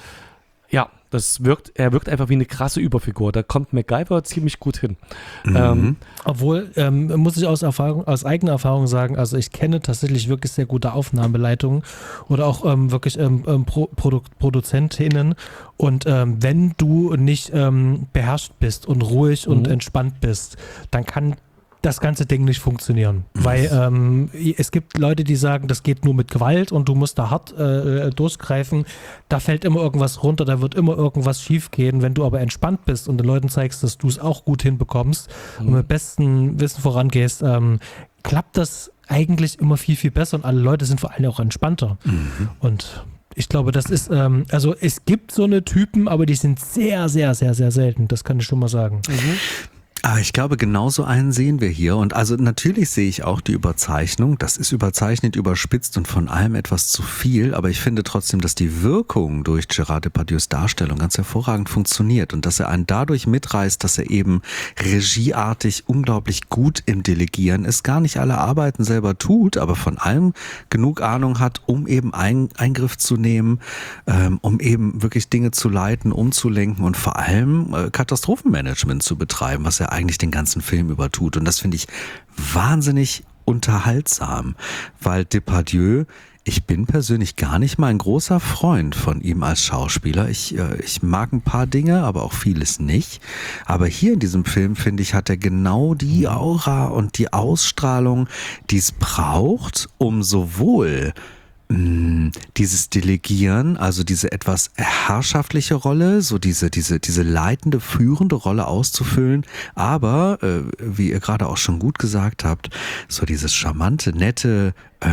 wirkt einfach wie eine krasse Überfigur. Da kommt MacGyver ziemlich gut hin. Obwohl, muss ich aus eigener Erfahrung sagen, also ich kenne tatsächlich wirklich sehr gute Aufnahmeleitungen oder auch wirklich Produzentinnen und wenn du nicht beherrscht bist und ruhig und entspannt bist, dann kann das ganze Ding nicht funktionieren, weil es gibt Leute, die sagen, das geht nur mit Gewalt und du musst da hart durchgreifen, da fällt immer irgendwas runter, da wird immer irgendwas schief gehen. Wenn du aber entspannt bist und den Leuten zeigst, dass du es auch gut hinbekommst und mit bestem Wissen vorangehst, klappt das eigentlich immer viel, viel besser und alle Leute sind vor allem auch entspannter. Und ich glaube, das ist, also es gibt so eine Typen, aber die sind sehr, sehr, sehr, sehr selten, das kann ich schon mal sagen. Aber ich glaube, genauso einen sehen wir hier. Und also natürlich sehe ich auch die Überzeichnung. Das ist überzeichnet, überspitzt und von allem etwas zu viel. Aber ich finde trotzdem, dass die Wirkung durch Gérard Depardieus Darstellung ganz hervorragend funktioniert. Und dass er einen dadurch mitreißt, dass er eben regieartig unglaublich gut im Delegieren ist. Gar nicht alle Arbeiten selber tut, aber von allem genug Ahnung hat, um eben Eingriff zu nehmen, um eben wirklich Dinge zu leiten, umzulenken und vor allem Katastrophenmanagement zu betreiben, was er eigentlich den ganzen Film über tut. Und das finde ich wahnsinnig unterhaltsam, weil Depardieu, ich bin persönlich gar nicht mal ein großer Freund von ihm als Schauspieler. Ich mag ein paar Dinge, aber auch vieles nicht. Aber hier in diesem Film, finde ich, hat er genau die Aura und die Ausstrahlung, die es braucht, um sowohl dieses Delegieren, also diese etwas herrschaftliche Rolle, so diese leitende, führende Rolle auszufüllen, aber, wie ihr gerade auch schon gut gesagt habt, so dieses charmante, nette,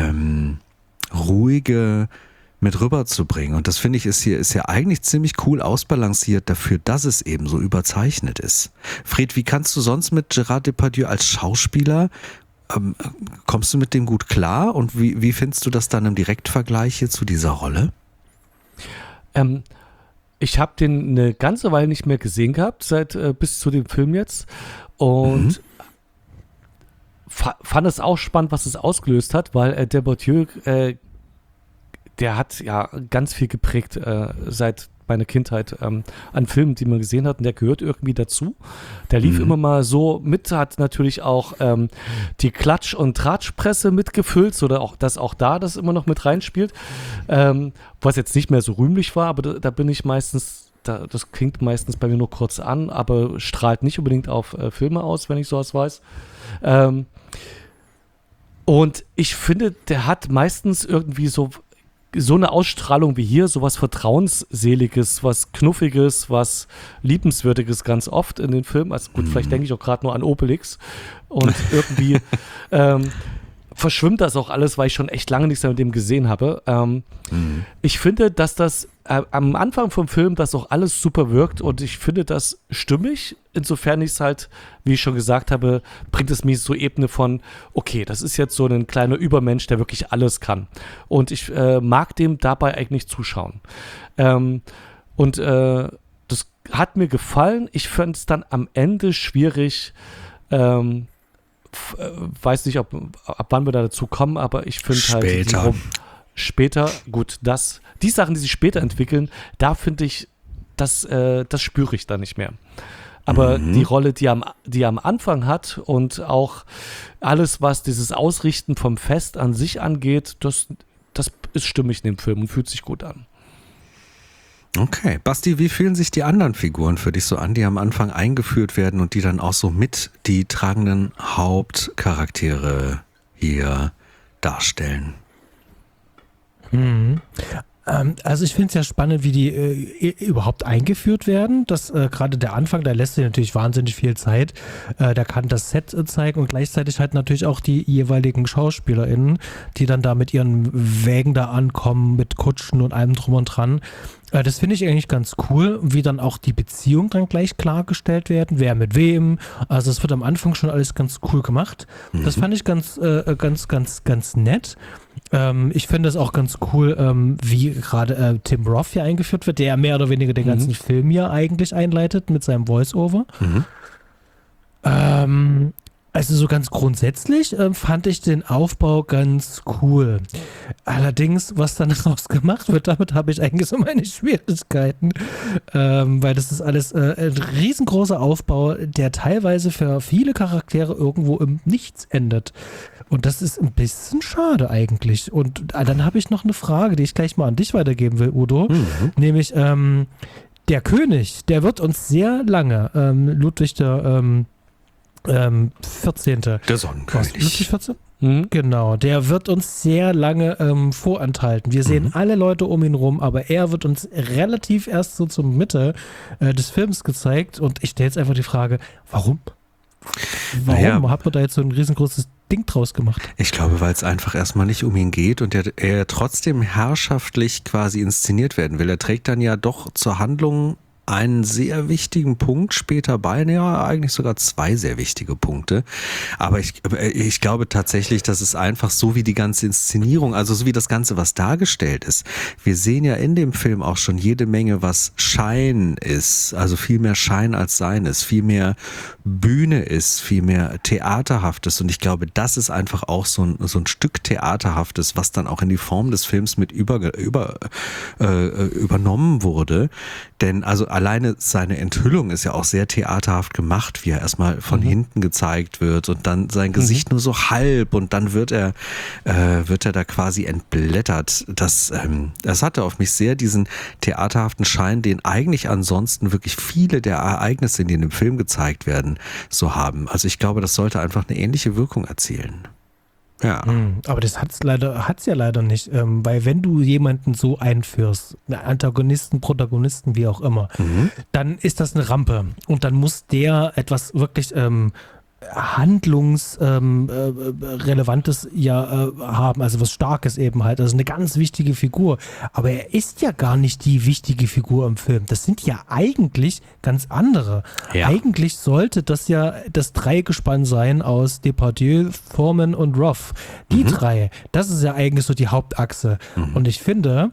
ruhige mit rüberzubringen. Und das finde ich ist ja eigentlich ziemlich cool ausbalanciert dafür, dass es eben so überzeichnet ist. Fred, wie kannst du sonst mit Gérard Depardieu als Schauspieler, kommst du mit dem gut klar und wie findest du das dann im Direktvergleich hier zu dieser Rolle? Ich habe den eine ganze Weile nicht mehr gesehen gehabt, seit bis zu dem Film jetzt und fand es auch spannend, was es ausgelöst hat, weil Depardieu, der hat ja ganz viel geprägt seit meiner Kindheit an Filmen, die man gesehen hat, und der gehört irgendwie dazu. Der lief immer mal so mit, hat natürlich auch die Klatsch- und Tratschpresse mitgefüllt, so dass auch da das immer noch mit reinspielt, was jetzt nicht mehr so rühmlich war, aber da bin ich meistens, das klingt meistens bei mir nur kurz an, aber strahlt nicht unbedingt auf Filme aus, wenn ich sowas weiß. Und ich finde, der hat meistens irgendwie so eine Ausstrahlung wie hier, so was Vertrauensseliges, was Knuffiges, was Liebenswürdiges ganz oft in den Filmen. Also gut, vielleicht denke ich auch gerade nur an Obelix. Und irgendwie verschwimmt das auch alles, weil ich schon echt lange nichts mehr mit dem gesehen habe. Ich finde, dass das am Anfang vom Film das auch alles super wirkt und ich finde das stimmig. Insofern ich es halt, wie ich schon gesagt habe, bringt es mir so Ebene von, okay, das ist jetzt so ein kleiner Übermensch, der wirklich alles kann. Und ich mag dem dabei eigentlich zuschauen. Und das hat mir gefallen. Ich fand es dann am Ende schwierig, weiß nicht, ab wann wir da dazu kommen, aber ich finde halt später, gut, die Sachen, die sich später entwickeln, da finde ich, das spüre ich dann nicht mehr. Aber die Rolle, die er am Anfang hat und auch alles, was dieses Ausrichten vom Fest an sich angeht, das ist stimmig in dem Film und fühlt sich gut an. Okay. Basti, wie fühlen sich die anderen Figuren für dich so an, die am Anfang eingeführt werden und die dann auch so mit die tragenden Hauptcharaktere hier darstellen? Also ich finde es ja spannend, wie die überhaupt eingeführt werden. Das gerade der Anfang, da lässt sich natürlich wahnsinnig viel Zeit. Da kann das Set zeigen und gleichzeitig halt natürlich auch die jeweiligen SchauspielerInnen, die dann da mit ihren Wägen da ankommen, mit Kutschen und allem drum und dran. Das finde ich eigentlich ganz cool, wie dann auch die Beziehungen dann gleich klargestellt werden, wer mit wem. Also es wird am Anfang schon alles ganz cool gemacht. Das fand ich ganz nett. Ich finde es auch ganz cool, wie gerade Tim Roth hier eingeführt wird, der ja mehr oder weniger den ganzen Film hier eigentlich einleitet mit seinem Voice-Over. Also so ganz grundsätzlich fand ich den Aufbau ganz cool. Allerdings, was dann daraus gemacht wird, damit habe ich eigentlich so meine Schwierigkeiten, weil das ist alles ein riesengroßer Aufbau, der teilweise für viele Charaktere irgendwo im Nichts endet. Und das ist ein bisschen schade eigentlich. Und dann habe ich noch eine Frage, die ich gleich mal an dich weitergeben will, Udo. Nämlich, der König, der wird uns sehr lange, Ludwig der 14. Der Sonnenkönig. Ludwig 14? Genau, der wird uns sehr lange vorenthalten. Wir sehen alle Leute um ihn rum, aber er wird uns relativ erst so zur Mitte des Films gezeigt. Und ich stelle jetzt einfach die Frage, warum? Warum hat man da jetzt so ein riesengroßes Ding draus gemacht? Ich glaube, weil es einfach erstmal nicht um ihn geht und er trotzdem herrschaftlich quasi inszeniert werden will. Er trägt dann ja doch zur Handlung einen sehr wichtigen Punkt später bei, ja, eigentlich sogar zwei sehr wichtige Punkte. Aber ich glaube tatsächlich, dass es einfach so wie die ganze Inszenierung, also so wie das Ganze, was dargestellt ist. Wir sehen ja in dem Film auch schon jede Menge, was Schein ist, also viel mehr Schein als Sein ist, viel mehr Bühne ist, viel mehr Theaterhaftes. Und ich glaube, das ist einfach auch so ein Stück Theaterhaftes, was dann auch in die Form des Films mit übernommen wurde. Denn also alleine seine Enthüllung ist ja auch sehr theaterhaft gemacht, wie er erstmal von hinten gezeigt wird und dann sein Gesicht nur so halb und dann wird er da quasi entblättert. Das hatte auf mich sehr diesen theaterhaften Schein, den eigentlich ansonsten wirklich viele der Ereignisse, die in dem Film gezeigt werden, so haben. Also ich glaube, das sollte einfach eine ähnliche Wirkung erzielen. Ja. Aber das hat's ja leider nicht, weil wenn du jemanden so einführst, Antagonisten, Protagonisten, wie auch immer, dann ist das eine Rampe und dann muss der etwas wirklich handlungsrelevantes haben, also was Starkes eben halt, also eine ganz wichtige Figur. Aber er ist ja gar nicht die wichtige Figur im Film. Das sind ja eigentlich ganz andere. Ja. Eigentlich sollte das ja das Dreigespann sein aus Depardieu, Foreman und Roth. Die drei, das ist ja eigentlich so die Hauptachse. Und ich finde,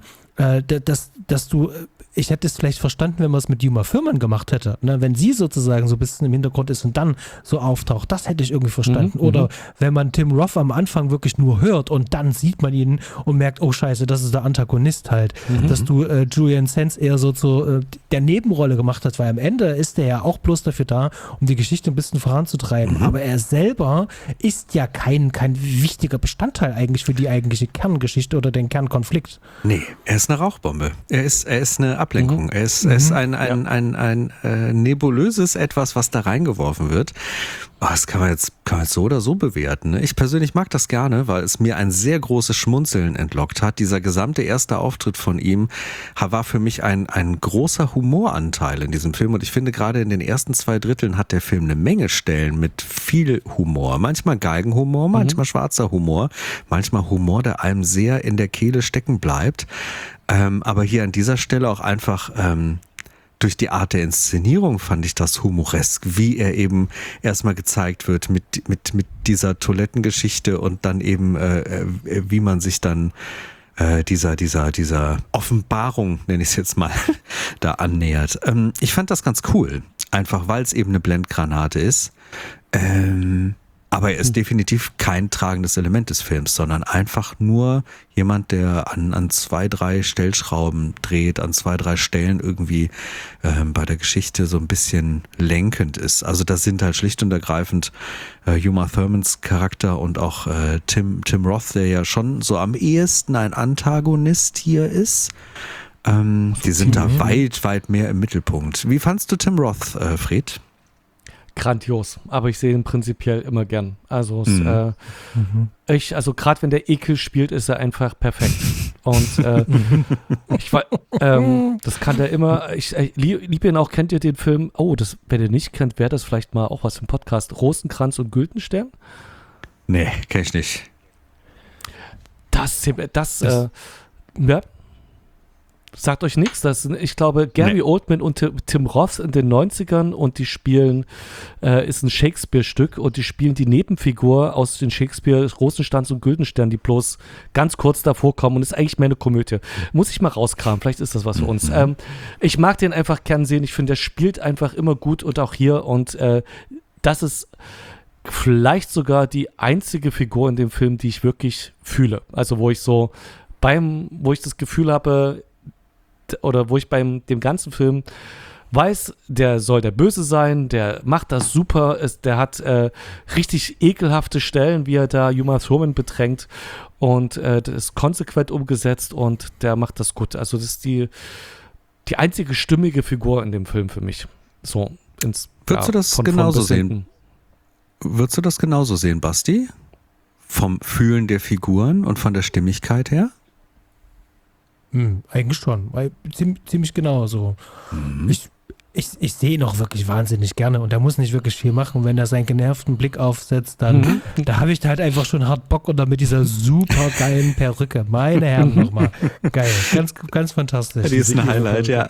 ich hätte es vielleicht verstanden, wenn man es mit Uma Thurman gemacht hätte. Ne? Wenn sie sozusagen so ein bisschen im Hintergrund ist und dann so auftaucht, das hätte ich irgendwie verstanden. Oder wenn man Tim Roth am Anfang wirklich nur hört und dann sieht man ihn und merkt, oh scheiße, das ist der Antagonist halt. Dass du Julian Sands eher so zu der Nebenrolle gemacht hast, weil am Ende ist der ja auch bloß dafür da, um die Geschichte ein bisschen voranzutreiben. Aber er selber ist ja kein wichtiger Bestandteil eigentlich für die eigentliche Kerngeschichte oder den Kernkonflikt. Nee, er ist eine Rauchbombe. Er ist eine Ablenkung. Er ist ein nebulöses Etwas, was da reingeworfen wird. Oh, das kann man jetzt so oder so bewerten. Ne? Ich persönlich mag das gerne, weil es mir ein sehr großes Schmunzeln entlockt hat. Dieser gesamte erste Auftritt von ihm war für mich ein großer Humoranteil in diesem Film. Und ich finde, gerade in den ersten 2 Dritteln hat der Film eine Menge Stellen mit viel Humor. Manchmal Geigenhumor, manchmal schwarzer Humor, manchmal Humor, der einem sehr in der Kehle stecken bleibt. Aber hier an dieser Stelle auch einfach durch die Art der Inszenierung fand ich das humoresk, wie er eben erstmal gezeigt wird mit dieser Toilettengeschichte und dann eben, wie man sich dann dieser Offenbarung, nenne ich es jetzt mal, da annähert. Ich fand das ganz cool, einfach weil es eben eine Blendgranate ist. Aber er ist definitiv kein tragendes Element des Films, sondern einfach nur jemand, der an 2, 3 Stellschrauben dreht, an 2, 3 Stellen irgendwie bei der Geschichte so ein bisschen lenkend ist. Also das sind halt schlicht und ergreifend Uma Thurmans Charakter und auch Tim Roth, der ja schon so am ehesten ein Antagonist hier ist. Die sind da weit mehr im Mittelpunkt. Wie fandst du Tim Roth, Fred? Grandios, aber ich sehe ihn prinzipiell immer gern. Also gerade wenn der Ekel spielt, ist er einfach perfekt. Und das kann der immer. Ich liebe ihn auch. Kennt ihr den Film? Oh, wenn ihr nicht kennt, wäre das vielleicht mal auch was im Podcast. Rosenkranz und Guildenstern? Nee, kenn ich nicht. Sagt euch nichts. Ich glaube, Gary Oldman und Tim Roth in den 90ern und die spielen, ist ein Shakespeare-Stück und die spielen die Nebenfigur aus den Shakespeare Rosenkranz und Guildenstern, die bloß ganz kurz davor kommen und ist eigentlich mehr eine Komödie. Muss ich mal rauskramen, vielleicht ist das was für uns. Ich mag den einfach gern sehen. Ich finde, der spielt einfach immer gut und auch hier und das ist vielleicht sogar die einzige Figur in dem Film, die ich wirklich fühle. Also wo ich das Gefühl habe, oder wo ich beim dem ganzen Film weiß, der soll der Böse sein, der macht das super, der hat richtig ekelhafte Stellen, wie er da Uma Thurman bedrängt und das ist konsequent umgesetzt und der macht das gut. Also das ist die einzige stimmige Figur in dem Film für mich. So Würdest du das genauso sehen? Würdest du das genauso sehen, Basti? Vom Fühlen der Figuren und von der Stimmigkeit her? Eigentlich schon, weil ziemlich genau so. Ich sehe ihn auch wirklich wahnsinnig gerne und er muss nicht wirklich viel machen. Wenn er seinen genervten Blick aufsetzt, dann da habe ich halt einfach schon hart Bock und dann mit dieser super geilen Perücke. Meine Herren nochmal. Geil, ganz, ganz fantastisch. Die ist ein Highlight, ja.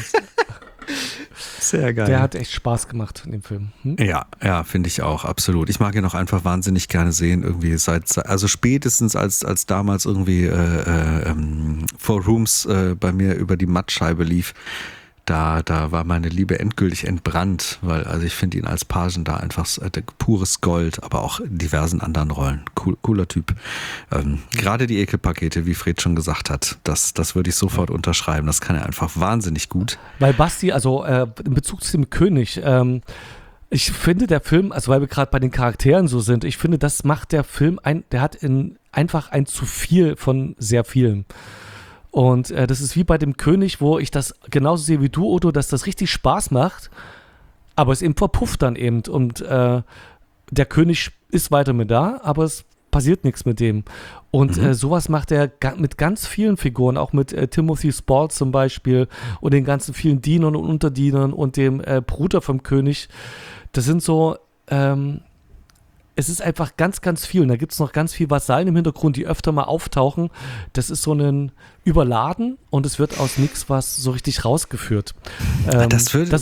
Sehr geil. Der hat echt Spaß gemacht in dem Film. Ja, finde ich auch, absolut. Ich mag ihn auch einfach wahnsinnig gerne sehen, irgendwie also spätestens als damals irgendwie Four Rooms bei mir über die Mattscheibe lief, da war meine Liebe endgültig entbrannt, weil also ich finde ihn als Pagen da einfach pures Gold, aber auch in diversen anderen Rollen. Cooler Typ. Gerade die Ekelpakete, wie Fred schon gesagt hat, das würde ich sofort unterschreiben. Das kann er einfach wahnsinnig gut. Weil Basti, also in Bezug zu dem König, ich finde der Film, also weil wir gerade bei den Charakteren so sind, ich finde, das macht der Film, der hat einfach ein zu viel von sehr vielen. Und das ist wie bei dem König, wo ich das genauso sehe wie du, Odo, dass das richtig Spaß macht, aber es eben verpufft dann eben und der König ist weiter mit da, aber es passiert nichts mit dem. Und sowas macht er mit ganz vielen Figuren, auch mit Timothy Spall zum Beispiel und den ganzen vielen Dienern und Unterdienern und dem Bruder vom König. Das sind so, es ist einfach ganz, ganz viel. Und da gibt es noch ganz viel Vasallen im Hintergrund, die öfter mal auftauchen. Das ist so ein Überladen und es wird aus nichts was so richtig rausgeführt. Das würde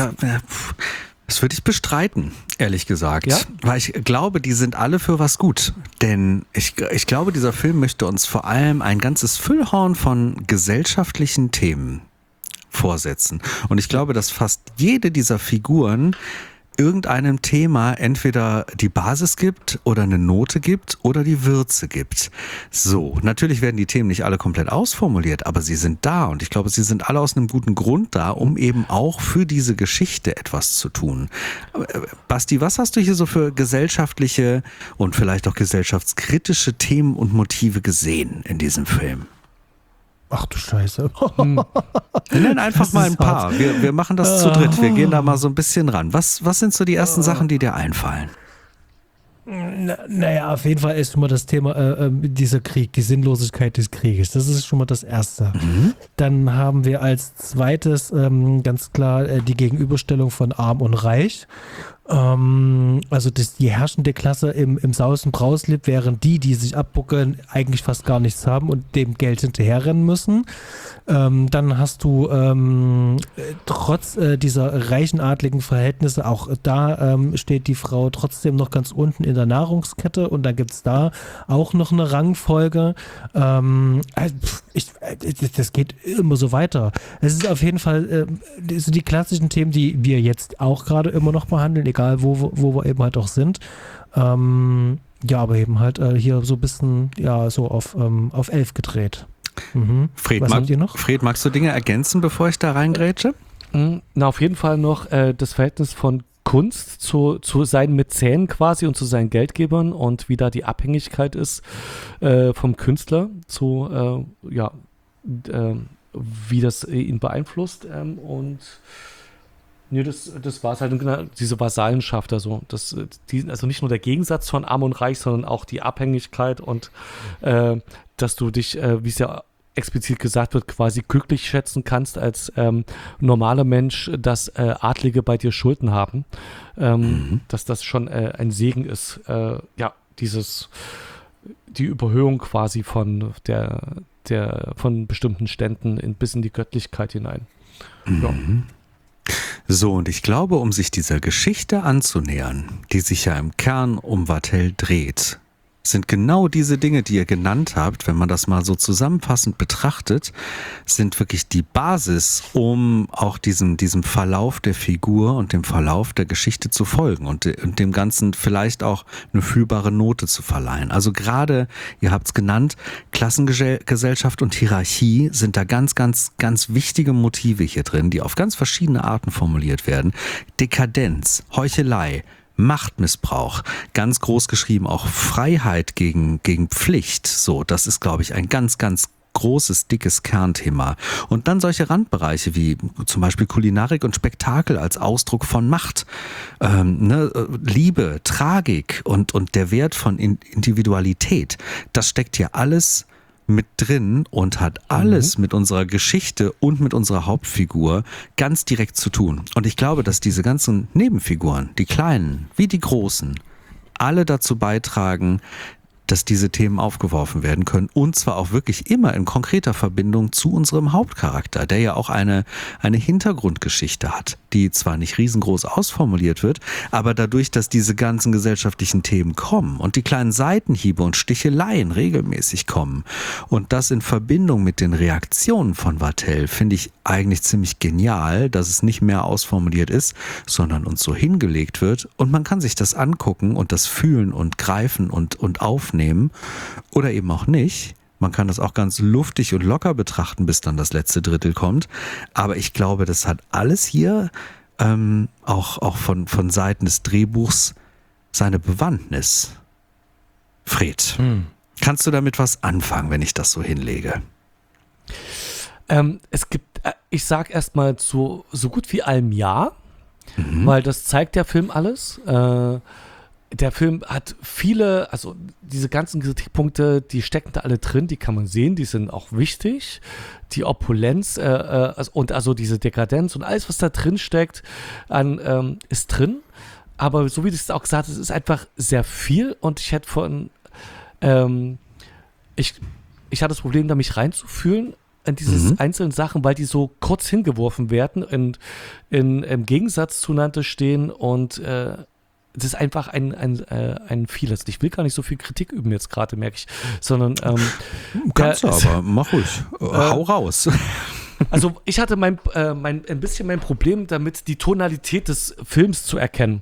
ich bestreiten, ehrlich gesagt. Ja? Weil ich glaube, die sind alle für was gut. Denn ich glaube, dieser Film möchte uns vor allem ein ganzes Füllhorn von gesellschaftlichen Themen vorsetzen. Und ich glaube, dass fast jede dieser Figuren irgendeinem Thema entweder die Basis gibt oder eine Note gibt oder die Würze gibt. So, natürlich werden die Themen nicht alle komplett ausformuliert, aber sie sind da und ich glaube, sie sind alle aus einem guten Grund da, um eben auch für diese Geschichte etwas zu tun. Basti, was hast du hier so für gesellschaftliche und vielleicht auch gesellschaftskritische Themen und Motive gesehen in diesem Film? Ach du Scheiße. Wir nennen einfach mal ein paar. Wir machen das zu dritt. Wir gehen da mal so ein bisschen ran. Was sind so die ersten Sachen, die dir einfallen? Naja, auf jeden Fall ist schon mal das Thema dieser Krieg, die Sinnlosigkeit des Krieges. Das ist schon mal das Erste. Dann haben wir als zweites ganz klar die Gegenüberstellung von Arm und Reich. Also die herrschende Klasse im Saus und Braus lebt, während die sich abbuckeln, eigentlich fast gar nichts haben und dem Geld hinterherrennen müssen. Dann hast du trotz dieser reichen adligen Verhältnisse, auch da steht die Frau trotzdem noch ganz unten in der Nahrungskette und dann gibt es da auch noch eine Rangfolge. Das geht immer so weiter. Es ist auf jeden Fall sind die klassischen Themen, die wir jetzt auch gerade immer noch behandeln, egal wo wir eben halt auch sind. Ja, aber eben halt hier so ein bisschen so auf 11 gedreht. Fred, was habt ihr noch? Fred, magst du Dinge ergänzen, bevor ich da reingrätsche? Na, auf jeden Fall noch das Verhältnis von Kunst zu seinen Mäzenen quasi und zu seinen Geldgebern und wie da die Abhängigkeit ist vom Künstler zu, wie das ihn beeinflusst und nee, das war es halt, genau, diese Vasallenschaft, also also nicht nur der Gegensatz von Arm und Reich, sondern auch die Abhängigkeit und dass du dich, wie es ja explizit gesagt wird, quasi glücklich schätzen kannst als normaler Mensch, dass Adlige bei dir Schulden haben, dass das schon ein Segen ist, die Überhöhung quasi von von bestimmten Ständen bis in die Göttlichkeit hinein. Ja. So, und ich glaube, um sich dieser Geschichte anzunähern, die sich ja im Kern um Vatel dreht, sind genau diese Dinge, die ihr genannt habt, wenn man das mal so zusammenfassend betrachtet, sind wirklich die Basis, um auch diesem Verlauf der Figur und dem Verlauf der Geschichte zu folgen und dem Ganzen vielleicht auch eine fühlbare Note zu verleihen. Also gerade, ihr habt es genannt, Klassengesellschaft und Hierarchie sind da ganz, ganz, ganz wichtige Motive hier drin, die auf ganz verschiedene Arten formuliert werden. Dekadenz, Heuchelei, Machtmissbrauch, ganz groß geschrieben auch Freiheit gegen Pflicht. So, das ist, glaube ich, ein ganz, ganz großes, dickes Kernthema. Und dann solche Randbereiche wie zum Beispiel Kulinarik und Spektakel als Ausdruck von Macht, Liebe, Tragik und der Wert von Individualität. Das steckt hier alles mit drin und hat alles mit unserer Geschichte und mit unserer Hauptfigur ganz direkt zu tun. Und ich glaube, dass diese ganzen Nebenfiguren, die kleinen wie die großen, alle dazu beitragen, dass diese Themen aufgeworfen werden können und zwar auch wirklich immer in konkreter Verbindung zu unserem Hauptcharakter, der ja auch eine Hintergrundgeschichte hat, die zwar nicht riesengroß ausformuliert wird, aber dadurch, dass diese ganzen gesellschaftlichen Themen kommen und die kleinen Seitenhiebe und Sticheleien regelmäßig kommen und das in Verbindung mit den Reaktionen von Vatel, finde ich eigentlich ziemlich genial, dass es nicht mehr ausformuliert ist, sondern uns so hingelegt wird und man kann sich das angucken und das fühlen und greifen und aufnehmen oder eben auch nicht. Man kann das auch ganz luftig und locker betrachten, bis dann das letzte Drittel kommt. Aber ich glaube, das hat alles hier auch von Seiten des Drehbuchs seine Bewandtnis. Fred, kannst du damit was anfangen, wenn ich das so hinlege? Es gibt, ich sag erstmal so gut wie allem ja, weil das zeigt der Film alles. der Film hat viele, also diese ganzen Kritikpunkte, die stecken da alle drin, die kann man sehen, die sind auch wichtig. Die Opulenz und also diese Dekadenz und alles, was da drin steckt, ist drin. Aber so wie du es auch gesagt hast, es ist einfach sehr viel und ich hätte ich hatte das Problem, da mich reinzufühlen in diese einzelnen Sachen, weil die so kurz hingeworfen werden und im Gegensatz zueinander stehen und das ist einfach ein vieles. Ich will gar nicht so viel Kritik üben jetzt gerade, merke ich, sondern kannst du aber, mach ruhig, hau raus. Also ich hatte ein bisschen mein Problem damit, die Tonalität des Films zu erkennen.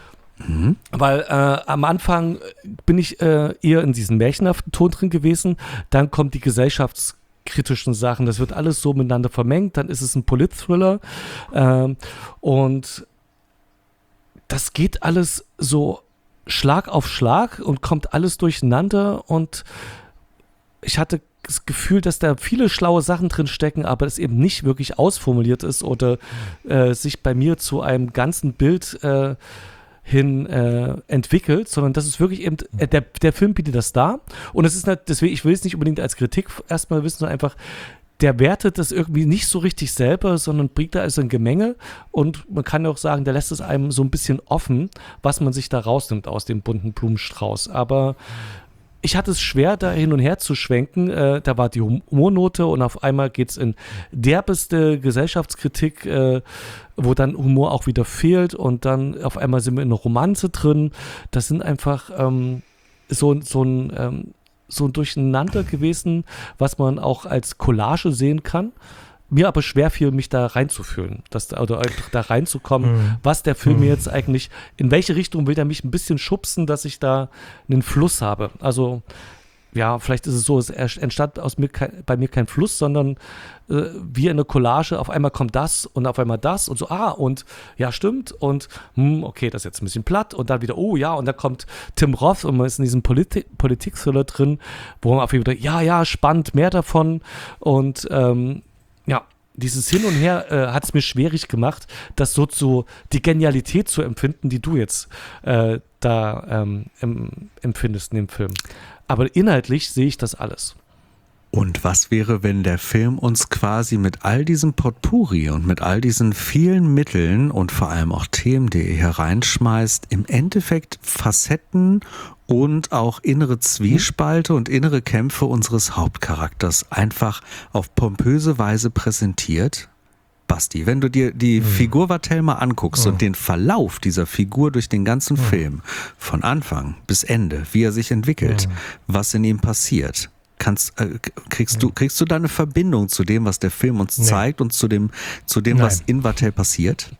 Weil am Anfang bin ich eher in diesem märchenhaften Ton drin gewesen, dann kommt die gesellschaftskritischen Sachen, das wird alles so miteinander vermengt, dann ist es ein Polit-Thriller und das geht alles so Schlag auf Schlag und kommt alles durcheinander und ich hatte das Gefühl, dass da viele schlaue Sachen drin stecken, aber es eben nicht wirklich ausformuliert ist oder sich bei mir zu einem ganzen Bild hin entwickelt, sondern das ist wirklich eben, der Film bietet das dar und es ist nicht, deswegen, ich will es nicht unbedingt als Kritik erstmal wissen, sondern einfach, der wertet das irgendwie nicht so richtig selber, sondern bringt da also ein Gemenge und man kann auch sagen, der lässt es einem so ein bisschen offen, was man sich da rausnimmt aus dem bunten Blumenstrauß, aber ich hatte es schwer, da hin und her zu schwenken. Da war die Humornote und auf einmal geht es in derbeste Gesellschaftskritik, wo dann Humor auch wieder fehlt und dann auf einmal sind wir in einer Romanze drin. Das sind einfach so ein Durcheinander gewesen, was man auch als Collage sehen kann. Mir aber schwer fiel, mich da reinzufühlen, oder da reinzukommen, was der Film mir jetzt eigentlich, in welche Richtung will der mich ein bisschen schubsen, dass ich da einen Fluss habe. Also, ja, vielleicht ist es so, es entstand bei mir kein Fluss, sondern wie eine Collage, auf einmal kommt das und auf einmal das und so, und ja, stimmt und okay, das ist jetzt ein bisschen platt und dann wieder, oh ja, und dann kommt Tim Roth und man ist in diesem Politik-Thriller drin, wo man auf jeden Fall, ja, spannend, mehr davon und ja, dieses Hin und Her hat es mir schwierig gemacht, das so die Genialität zu empfinden, die du jetzt empfindest in dem Film. Aber inhaltlich sehe ich das alles. Und was wäre, wenn der Film uns quasi mit all diesem Potpourri und mit all diesen vielen Mitteln und vor allem auch Themen, die er hier reinschmeißt, im Endeffekt Facetten und auch innere Zwiespalte und innere Kämpfe unseres Hauptcharakters einfach auf pompöse Weise präsentiert? Basti, wenn du dir die Figur Vatel mal anguckst und den Verlauf dieser Figur durch den ganzen Film, von Anfang bis Ende, wie er sich entwickelt, was in ihm passiert, kriegst du da eine Verbindung zu dem, was der Film uns zeigt und zu dem, was in Vatel passiert?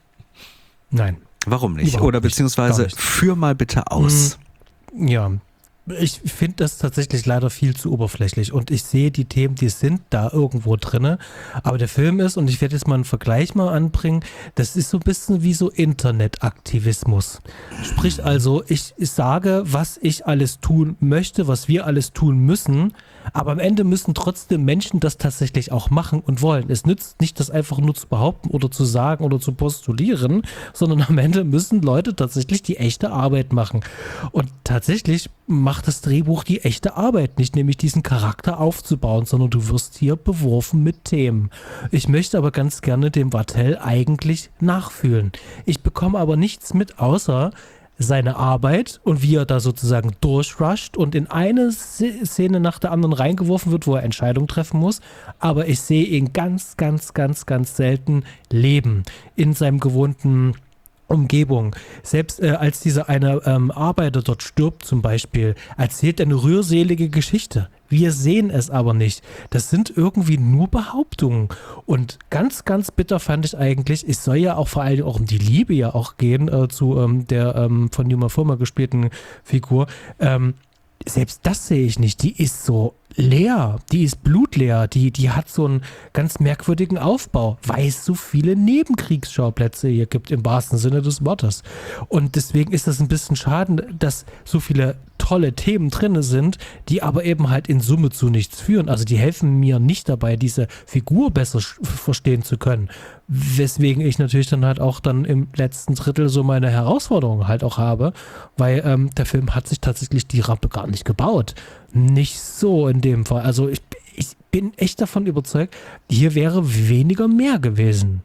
Nein. Warum nicht? Überhaupt Oder beziehungsweise nicht. führ mal bitte aus. Ja, ich finde das tatsächlich leider viel zu oberflächlich und ich sehe die Themen, die sind da irgendwo drin, aber der Film ist, und ich werde jetzt mal einen Vergleich mal anbringen, das ist so ein bisschen wie so Internetaktivismus. Sprich also, ich sage, was ich alles tun möchte, was wir alles tun müssen, aber am Ende müssen trotzdem Menschen das tatsächlich auch machen und wollen. Es nützt nicht, das einfach nur zu behaupten oder zu sagen oder zu postulieren, sondern am Ende müssen Leute tatsächlich die echte Arbeit machen. Und tatsächlich macht das Drehbuch die echte Arbeit nicht, nämlich diesen Charakter aufzubauen, sondern du wirst hier beworfen mit Themen. Ich möchte aber ganz gerne dem Vatel eigentlich nachfühlen. Ich bekomme aber nichts mit, außer seine Arbeit und wie er da sozusagen durchrusht und in eine Szene nach der anderen reingeworfen wird, wo er Entscheidungen treffen muss. Aber ich sehe ihn ganz, ganz, ganz, ganz selten leben in seinem gewohnten Umgebung. Selbst als dieser eine Arbeiter dort stirbt zum Beispiel, erzählt er eine rührselige Geschichte. Wir sehen es aber nicht. Das sind irgendwie nur Behauptungen. Und ganz, ganz bitter fand ich eigentlich, es soll ja auch vor allem auch um die Liebe ja auch gehen zu der von Uma Thurman gespielten Figur. Selbst das sehe ich nicht. Die ist so leer, die ist blutleer, die hat so einen ganz merkwürdigen Aufbau, weil es so viele Nebenkriegsschauplätze hier gibt, im wahrsten Sinne des Wortes. Und deswegen ist das ein bisschen schade, dass so viele tolle Themen drin sind, die aber eben halt in Summe zu nichts führen. Also die helfen mir nicht dabei, diese Figur besser verstehen zu können. Weswegen ich natürlich dann halt auch dann im letzten Drittel so meine Herausforderungen halt auch habe, weil der Film hat sich tatsächlich die Rampe gar nicht gebaut. Nicht so in dem Fall. Also ich bin echt davon überzeugt, hier wäre weniger mehr gewesen.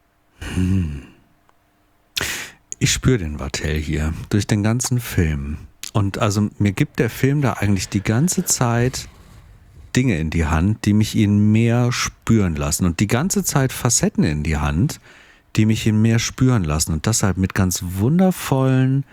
Ich spüre den Vatel hier durch den ganzen Film. Und also mir gibt der Film da eigentlich die ganze Zeit Dinge in die Hand, die mich ihn mehr spüren lassen. Und die ganze Zeit Facetten in die Hand, die mich ihn mehr spüren lassen. Und deshalb mit ganz wundervollen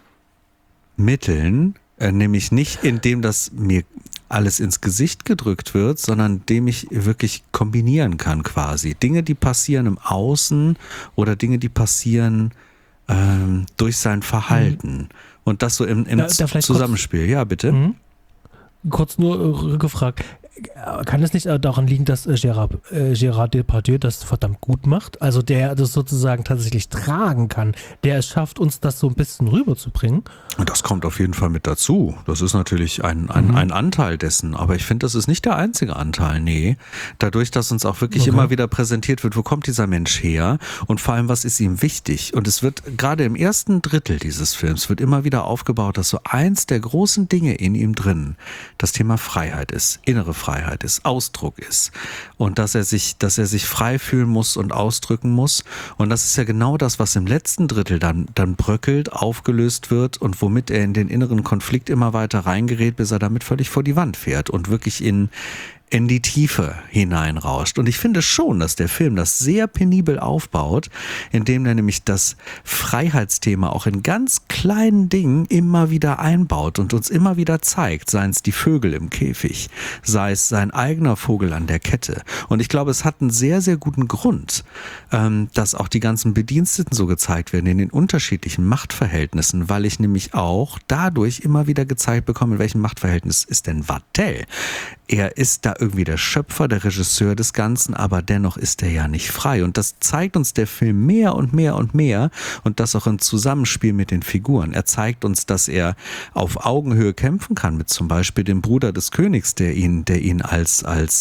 Mitteln, nämlich nicht indem das mir alles ins Gesicht gedrückt wird, sondern indem ich wirklich kombinieren kann quasi. Dinge, die passieren im Außen oder Dinge, die passieren durch sein Verhalten. Und das so im Zusammenspiel. Ja, bitte. Kurz nur gefragt, kann es nicht daran liegen, dass Gérard Depardieu das verdammt gut macht? Also der das sozusagen tatsächlich tragen kann, der es schafft, uns das so ein bisschen rüberzubringen? Das kommt auf jeden Fall mit dazu. Das ist natürlich ein Anteil dessen. Aber ich finde, das ist nicht der einzige Anteil. Nee. Dadurch, dass uns auch wirklich immer wieder präsentiert wird, wo kommt dieser Mensch her? Und vor allem, was ist ihm wichtig? Und es wird gerade im ersten Drittel dieses Films wird immer wieder aufgebaut, dass so eins der großen Dinge in ihm drin das Thema Freiheit ist, innere Freiheit ist, Ausdruck ist. Und dass er sich frei fühlen muss und ausdrücken muss. Und das ist ja genau das, was im letzten Drittel dann bröckelt, aufgelöst wird und womit er in den inneren Konflikt immer weiter reingerät, bis er damit völlig vor die Wand fährt und wirklich in die Tiefe hineinrauscht. Und ich finde schon, dass der Film das sehr penibel aufbaut, indem er nämlich das Freiheitsthema auch in ganz kleinen Dingen immer wieder einbaut und uns immer wieder zeigt, seien es die Vögel im Käfig, sei es sein eigener Vogel an der Kette. Und ich glaube, es hat einen sehr, sehr guten Grund, dass auch die ganzen Bediensteten so gezeigt werden in den unterschiedlichen Machtverhältnissen, weil ich nämlich auch dadurch immer wieder gezeigt bekomme, in welchem Machtverhältnis ist denn Vatel. Er ist da irgendwie der Schöpfer, der Regisseur des Ganzen, aber dennoch ist er ja nicht frei. Und das zeigt uns der Film mehr und mehr und mehr und das auch im Zusammenspiel mit den Figuren. Er zeigt uns, dass er auf Augenhöhe kämpfen kann mit zum Beispiel dem Bruder des Königs, der ihn als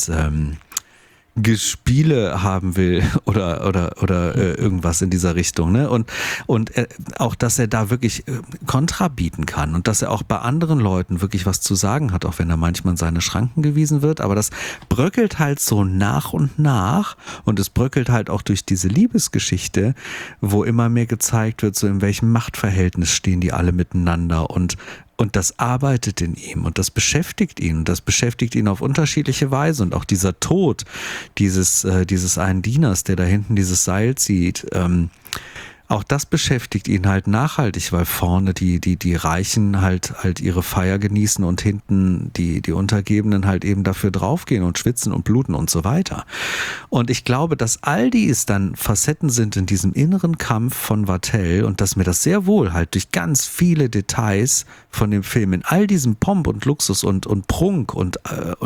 Gespiele haben will oder irgendwas in dieser Richtung, ne? Und auch, dass er da wirklich Kontra bieten kann und dass er auch bei anderen Leuten wirklich was zu sagen hat, auch wenn er manchmal in seine Schranken gewiesen wird, aber das bröckelt halt so nach und nach und es bröckelt halt auch durch diese Liebesgeschichte, wo immer mehr gezeigt wird, so in welchem Machtverhältnis stehen die alle miteinander und das arbeitet in ihm und das beschäftigt ihn und das beschäftigt ihn auf unterschiedliche Weise und auch dieser Tod dieses einen Dieners, der da hinten dieses Seil zieht, auch das beschäftigt ihn halt nachhaltig, weil vorne die Reichen halt ihre Feier genießen und hinten die Untergebenen halt eben dafür draufgehen und schwitzen und bluten und so weiter. Und ich glaube, dass all dies dann Facetten sind in diesem inneren Kampf von Vatel und dass mir das sehr wohl halt durch ganz viele Details von dem Film in all diesem Pomp und Luxus und Prunk und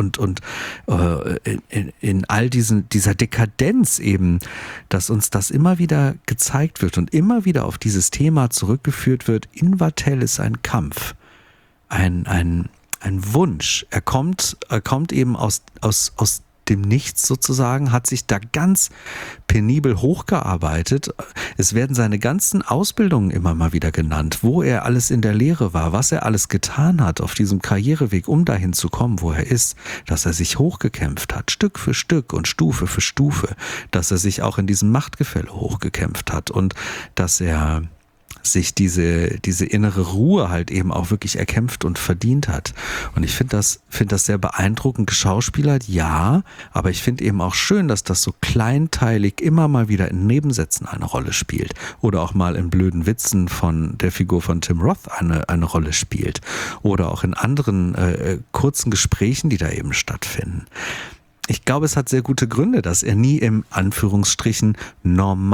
in all dieser Dekadenz eben, dass uns das immer wieder gezeigt wird und immer wieder auf dieses Thema zurückgeführt wird. In Vatel ist ein Kampf, ein Wunsch. Er kommt eben aus dem Nichts sozusagen, hat sich da ganz penibel hochgearbeitet. Es werden seine ganzen Ausbildungen immer mal wieder genannt, wo er alles in der Lehre war, was er alles getan hat auf diesem Karriereweg, um dahin zu kommen, wo er ist, dass er sich hochgekämpft hat, Stück für Stück und Stufe für Stufe, dass er sich auch in diesem Machtgefälle hochgekämpft hat und dass er sich diese innere Ruhe halt eben auch wirklich erkämpft und verdient hat. Und ich finde das sehr beeindruckend geschauspielert, ja, aber ich finde eben auch schön, dass das so kleinteilig immer mal wieder in Nebensätzen eine Rolle spielt oder auch mal in blöden Witzen von der Figur von Tim Roth eine Rolle spielt oder auch in anderen kurzen Gesprächen, die da eben stattfinden. Ich glaube, es hat sehr gute Gründe, dass er nie im Anführungsstrichen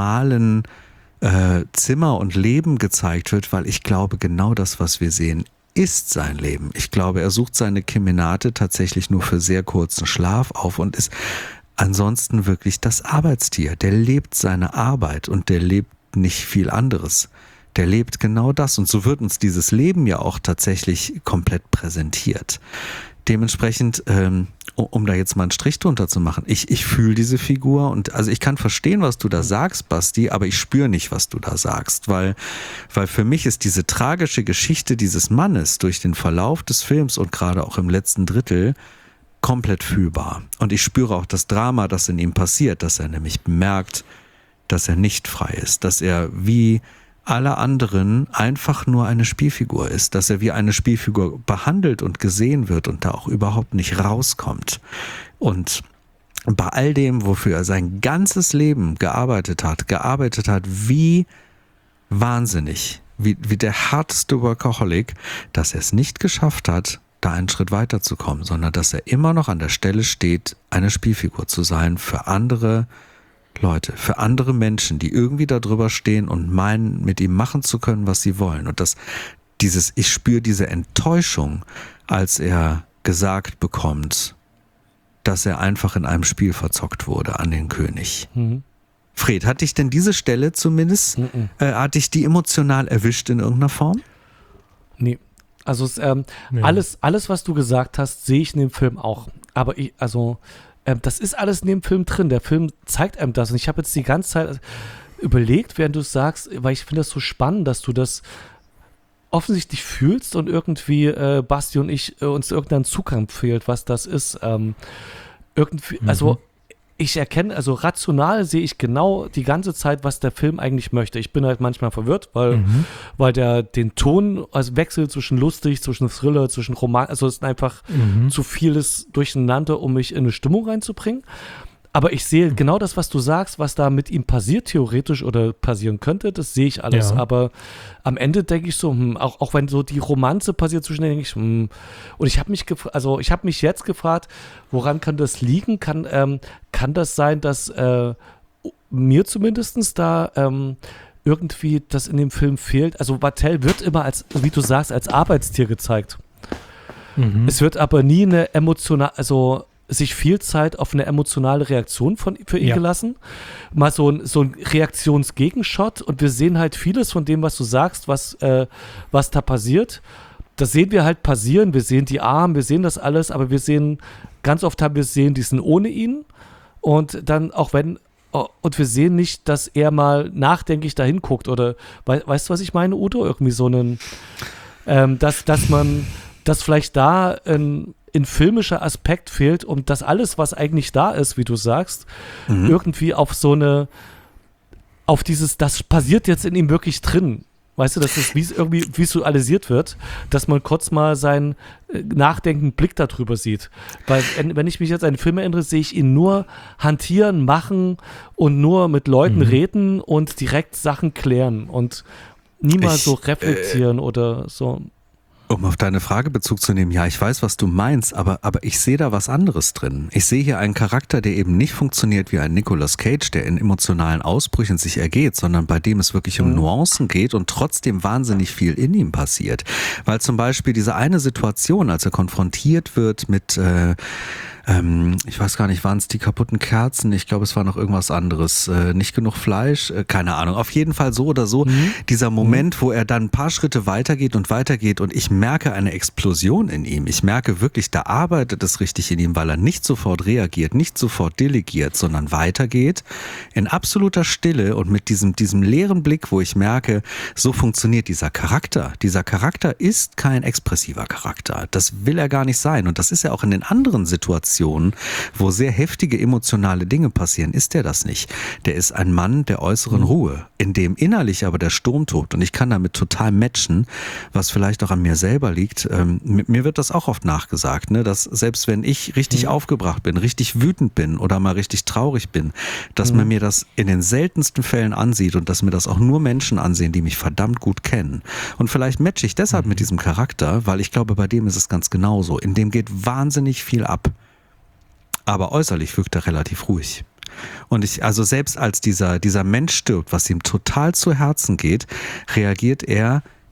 normalen Zimmer und Leben gezeigt wird, weil ich glaube, genau das, was wir sehen, ist sein Leben. Ich glaube, er sucht seine Kemenate tatsächlich nur für sehr kurzen Schlaf auf und ist ansonsten wirklich das Arbeitstier. Der lebt seine Arbeit und der lebt nicht viel anderes. Der lebt genau das und so wird uns dieses Leben ja auch tatsächlich komplett präsentiert. Dementsprechend, um da jetzt mal einen Strich drunter zu machen, ich fühle diese Figur und also ich kann verstehen, was du da sagst, Basti, aber ich spüre nicht, was du da sagst, weil für mich ist diese tragische Geschichte dieses Mannes durch den Verlauf des Films und gerade auch im letzten Drittel komplett fühlbar. Und ich spüre auch das Drama, das in ihm passiert, dass er nämlich bemerkt, dass er nicht frei ist, dass er wie alle anderen einfach nur eine Spielfigur ist, dass er wie eine Spielfigur behandelt und gesehen wird und da auch überhaupt nicht rauskommt. Und bei all dem, wofür er sein ganzes Leben gearbeitet hat wie wahnsinnig, wie der härteste Workaholic, dass er es nicht geschafft hat, da einen Schritt weiterzukommen, sondern dass er immer noch an der Stelle steht, eine Spielfigur zu sein für andere Leute, für andere Menschen, die irgendwie da drüber stehen und meinen, mit ihm machen zu können, was sie wollen. Und ich spüre diese Enttäuschung, als er gesagt bekommt, dass er einfach in einem Spiel verzockt wurde an den König. Mhm. Fred, hat dich denn diese Stelle zumindest, hat dich die emotional erwischt in irgendeiner Form? Nee. Also alles, was du gesagt hast, sehe ich in dem Film auch. Aber das ist alles in dem Film drin. Der Film zeigt einem das. Und ich habe jetzt die ganze Zeit überlegt, während du es sagst, weil ich finde das so spannend, dass du das offensichtlich fühlst und irgendwie Basti und ich uns irgendein Zugang fehlt, was das ist. Also ich erkenne, also rational sehe ich genau die ganze Zeit, was der Film eigentlich möchte. Ich bin halt manchmal verwirrt, weil der den Ton, also wechselt zwischen lustig, zwischen Thriller, zwischen Roman, also es ist einfach zu vieles durcheinander, um mich in eine Stimmung reinzubringen. Aber ich sehe genau das, was du sagst, was da mit ihm passiert, theoretisch oder passieren könnte, das sehe ich alles. Ja. Aber am Ende denke ich so, auch wenn so die Romanze passiert zwischen denen, denke ich, und ich habe mich jetzt gefragt, woran kann das liegen? Kann das sein, dass mir zumindest da irgendwie das in dem Film fehlt? Also Vatel wird immer als, wie du sagst, als Arbeitstier gezeigt. Es wird aber nie eine sich viel Zeit auf eine emotionale Reaktion für ihn gelassen. Mal so ein Reaktionsgegenshot und wir sehen halt vieles von dem, was du sagst, was da passiert. Das sehen wir halt passieren. Wir sehen die Arme, wir sehen das alles, aber ganz oft haben wir gesehen, die sind ohne ihn und dann und wir sehen nicht, dass er mal nachdenklich dahin guckt oder, weißt du, was ich meine, Udo? Irgendwie so einen, dass vielleicht da ein filmischer Aspekt fehlt und dass alles, was eigentlich da ist, wie du sagst, irgendwie auf dieses, das passiert jetzt in ihm wirklich drin. Weißt du, dass es irgendwie visualisiert wird, dass man kurz mal seinen nachdenkenden Blick darüber sieht. Weil, wenn ich mich jetzt an den Film erinnere, sehe ich ihn nur hantieren, machen und nur mit Leuten reden und direkt Sachen klären und niemals so reflektieren oder so. Um auf deine Frage Bezug zu nehmen, ja, ich weiß, was du meinst, aber ich sehe da was anderes drin. Ich sehe hier einen Charakter, der eben nicht funktioniert wie ein Nicolas Cage, der in emotionalen Ausbrüchen sich ergeht, sondern bei dem es wirklich um Nuancen geht und trotzdem wahnsinnig viel in ihm passiert. Weil zum Beispiel diese eine Situation, als er konfrontiert wird mit ich weiß gar nicht, waren es die kaputten Kerzen? Ich glaube, es war noch irgendwas anderes. Nicht genug Fleisch? Keine Ahnung. Auf jeden Fall so oder so. Dieser Moment, wo er dann ein paar Schritte weitergeht und ich merke eine Explosion in ihm. Ich merke wirklich, da arbeitet es richtig in ihm, weil er nicht sofort reagiert, nicht sofort delegiert, sondern weitergeht in absoluter Stille und mit diesem leeren Blick, wo ich merke, so funktioniert dieser Charakter. Dieser Charakter ist kein expressiver Charakter. Das will er gar nicht sein. Und das ist ja auch in den anderen Situationen, wo sehr heftige emotionale Dinge passieren, ist er das nicht. Der ist ein Mann der äußeren Ruhe, in dem innerlich aber der Sturm tobt und ich kann damit total matchen, was vielleicht auch an mir selber liegt. Mir wird das auch oft nachgesagt, ne, dass selbst wenn ich richtig aufgebracht bin, richtig wütend bin oder mal richtig traurig bin, dass man mir das in den seltensten Fällen ansieht und dass mir das auch nur Menschen ansehen, die mich verdammt gut kennen. Und vielleicht matche ich deshalb mit diesem Charakter, weil ich glaube, bei dem ist es ganz genauso. In dem geht wahnsinnig viel ab. Aber äußerlich wirkt er relativ ruhig. Und selbst als dieser Mensch stirbt, was ihm total zu Herzen geht, reagiert er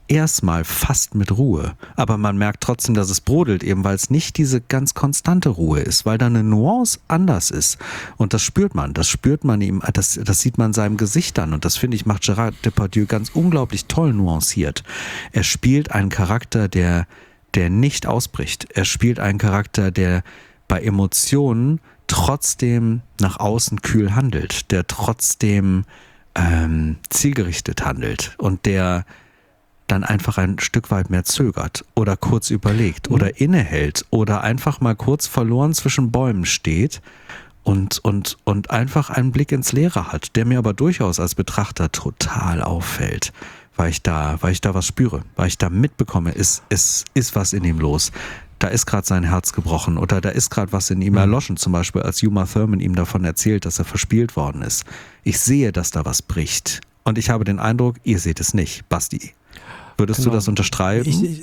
erstmal fast mit Ruhe. Aber man merkt trotzdem, dass es brodelt, eben weil es nicht diese ganz konstante Ruhe ist, weil da eine Nuance anders ist. Und das spürt man ihm, das sieht man seinem Gesicht an. Und das, finde ich, macht Gérard Depardieu ganz unglaublich toll nuanciert. Er spielt einen Charakter, der nicht ausbricht. Er spielt einen Charakter, der bei Emotionen trotzdem nach außen kühl handelt, der trotzdem zielgerichtet handelt und der dann einfach ein Stück weit mehr zögert oder kurz überlegt oder innehält oder einfach mal kurz verloren zwischen Bäumen steht und einfach einen Blick ins Leere hat, der mir aber durchaus als Betrachter total auffällt, weil ich da was spüre, weil ich da mitbekomme, ist was in ihm los. Da ist gerade sein Herz gebrochen oder da ist gerade was in ihm erloschen, zum Beispiel als Uma Thurman ihm davon erzählt, dass er verspielt worden ist. Ich sehe, dass da was bricht und ich habe den Eindruck, ihr seht es nicht. Basti, würdest du das unterstreichen?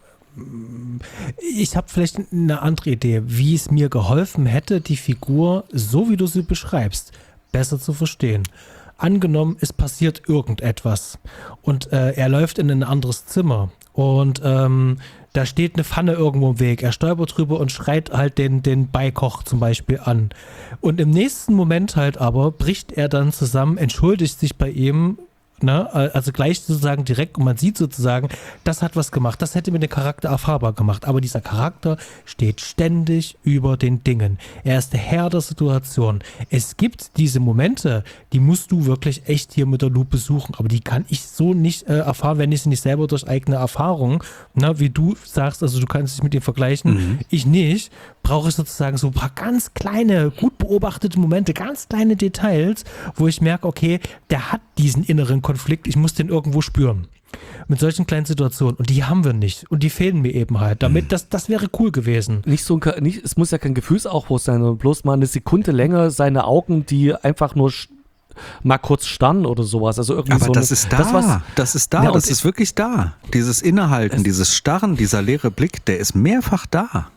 Ich habe vielleicht eine andere Idee, wie es mir geholfen hätte, die Figur, so wie du sie beschreibst, besser zu verstehen. Angenommen, es passiert irgendetwas und er läuft in ein anderes Zimmer und da steht eine Pfanne irgendwo im Weg. Er stolpert drüber und schreit halt den Beikoch zum Beispiel an. Und im nächsten Moment halt aber bricht er dann zusammen, entschuldigt sich bei ihm, ne? Also gleich sozusagen direkt, und man sieht sozusagen, das hat was gemacht, das hätte mir den Charakter erfahrbar gemacht, aber dieser Charakter steht ständig über den Dingen. Er ist der Herr der Situation. Es gibt diese Momente, die musst du wirklich echt hier mit der Lupe suchen, aber die kann ich so nicht erfahren, wenn ich sie nicht selber durch eigene Erfahrung, ne, wie du sagst, also du kannst dich mit ihm vergleichen, ich nicht, brauche ich sozusagen so ein paar ganz kleine, gut beobachtete Momente, ganz kleine Details, wo ich merke, okay, der hat diesen inneren Konflikt, ich muss den irgendwo spüren. Mit solchen kleinen Situationen. Und die haben wir nicht. Und die fehlen mir eben halt. Damit, das wäre cool gewesen. Es muss ja kein Gefühlsausbruch sein, sondern bloß mal eine Sekunde länger seine Augen, die einfach nur mal kurz starren oder sowas. Also irgendwie aber so das ist da. Das ist wirklich da. Dieses Innehalten, dieses Starren, dieser leere Blick, der ist mehrfach da.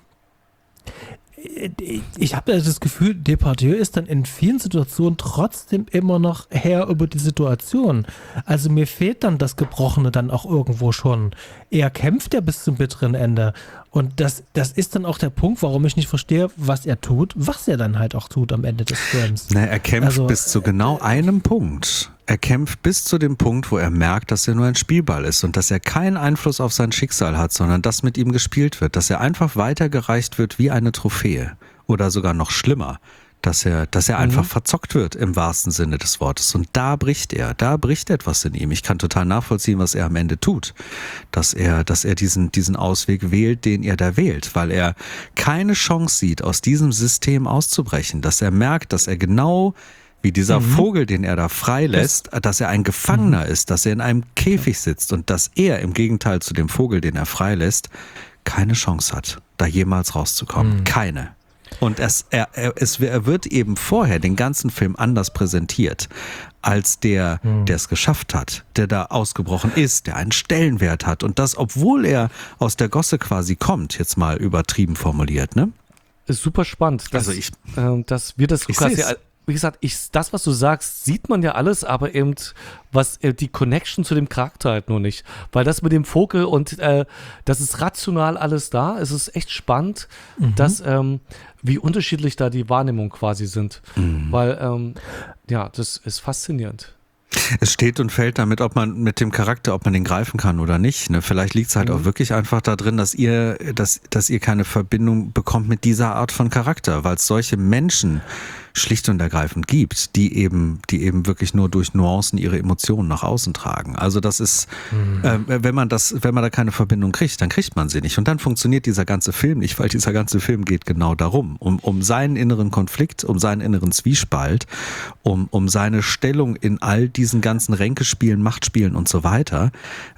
Ich habe das Gefühl, Depardieu ist dann in vielen Situationen trotzdem immer noch Herr über die Situation. Also mir fehlt dann das Gebrochene dann auch irgendwo schon. Er kämpft ja bis zum bitteren Ende. Und das ist dann auch der Punkt, warum ich nicht verstehe, was er tut, was er dann halt auch tut am Ende des Films. Na, er kämpft bis zu genau einem Punkt. Er kämpft bis zu dem Punkt, wo er merkt, dass er nur ein Spielball ist und dass er keinen Einfluss auf sein Schicksal hat, sondern dass mit ihm gespielt wird, dass er einfach weitergereicht wird wie eine Trophäe oder sogar noch schlimmer, dass er einfach verzockt wird im wahrsten Sinne des Wortes. Und da bricht etwas in ihm. Ich kann total nachvollziehen, was er am Ende tut, dass er diesen Ausweg wählt, den er da wählt, weil er keine Chance sieht, aus diesem System auszubrechen, dass er merkt, dass er genau wie dieser Vogel, den er da freilässt, dass er ein Gefangener ist, dass er in einem Käfig sitzt und dass er im Gegenteil zu dem Vogel, den er freilässt, keine Chance hat, da jemals rauszukommen. Keine. Und er wird eben vorher den ganzen Film anders präsentiert als der es geschafft hat, der da ausgebrochen ist, der einen Stellenwert hat. Und das, obwohl er aus der Gosse quasi kommt, jetzt mal übertrieben formuliert, ne? Ist super spannend, dass wir das quasi, wie gesagt, das, was du sagst, sieht man ja alles, aber eben die Connection zu dem Charakter halt nur nicht. Weil das mit dem Vogel und das ist rational alles da. Es ist echt spannend, dass wie unterschiedlich da die Wahrnehmungen quasi sind. Weil, das ist faszinierend. Es steht und fällt damit, ob man mit dem Charakter, ob man den greifen kann oder nicht. Ne? Vielleicht liegt es halt auch wirklich einfach da drin, dass ihr keine Verbindung bekommt mit dieser Art von Charakter, weil es solche Menschen schlicht und ergreifend gibt, die eben wirklich nur durch Nuancen ihre Emotionen nach außen tragen. Also das ist, wenn man da keine Verbindung kriegt, dann kriegt man sie nicht. Und dann funktioniert dieser ganze Film nicht, weil dieser ganze Film geht genau darum, um seinen inneren Konflikt, um seinen inneren Zwiespalt, um seine Stellung in all diesen ganzen Ränkespielen, Machtspielen und so weiter,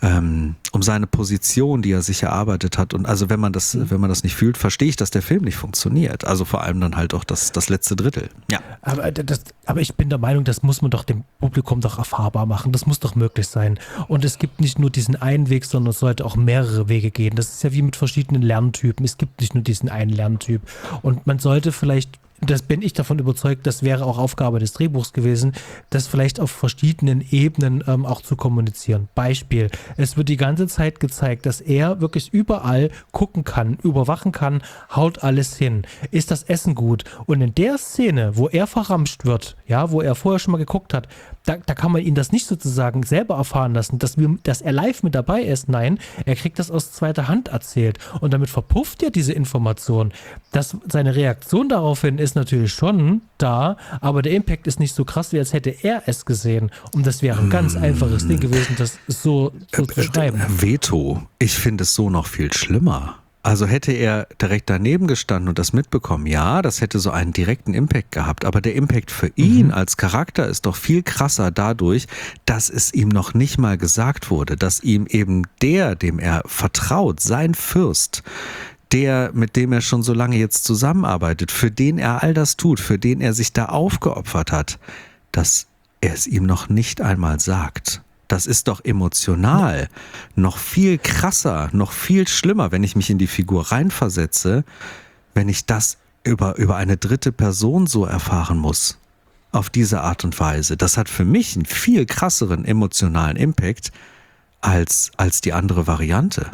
um seine Position, die er sich erarbeitet hat. Und also wenn man das nicht fühlt, verstehe ich, dass der Film nicht funktioniert. Also vor allem dann halt auch das letzte Drittel. Ja. Aber ich bin der Meinung, das muss man doch dem Publikum doch erfahrbar machen. Das muss doch möglich sein. Und es gibt nicht nur diesen einen Weg, sondern es sollte auch mehrere Wege gehen. Das ist ja wie mit verschiedenen Lerntypen. Es gibt nicht nur diesen einen Lerntyp. Und man sollte vielleicht das bin ich davon überzeugt, das wäre auch Aufgabe des Drehbuchs gewesen, das vielleicht auf verschiedenen Ebenen auch zu kommunizieren. Beispiel, es wird die ganze Zeit gezeigt, dass er wirklich überall gucken kann, überwachen kann, haut alles hin. Ist das Essen gut? Und in der Szene, wo er verramscht wird, ja, wo er vorher schon mal geguckt hat, da kann man ihn das nicht sozusagen selber erfahren lassen, dass er live mit dabei ist. Nein, er kriegt das aus zweiter Hand erzählt. Und damit verpufft ja diese Information. Seine Reaktion daraufhin ist natürlich schon da, aber der Impact ist nicht so krass, wie als hätte er es gesehen. Und das wäre ein ganz einfaches Ding gewesen, das so zu schreiben. Veto. Ich finde es so noch viel schlimmer. Also hätte er direkt daneben gestanden und das mitbekommen, ja, das hätte so einen direkten Impact gehabt. Aber der Impact für ihn als Charakter ist doch viel krasser dadurch, dass es ihm noch nicht mal gesagt wurde, dass ihm eben dem er vertraut, sein Fürst, mit dem er schon so lange jetzt zusammenarbeitet, für den er all das tut, für den er sich da aufgeopfert hat, dass er es ihm noch nicht einmal sagt. Das ist doch emotional noch viel krasser, noch viel schlimmer, wenn ich mich in die Figur reinversetze, wenn ich das über eine dritte Person so erfahren muss. Auf diese Art und Weise. Das hat für mich einen viel krasseren emotionalen Impact als die andere Variante.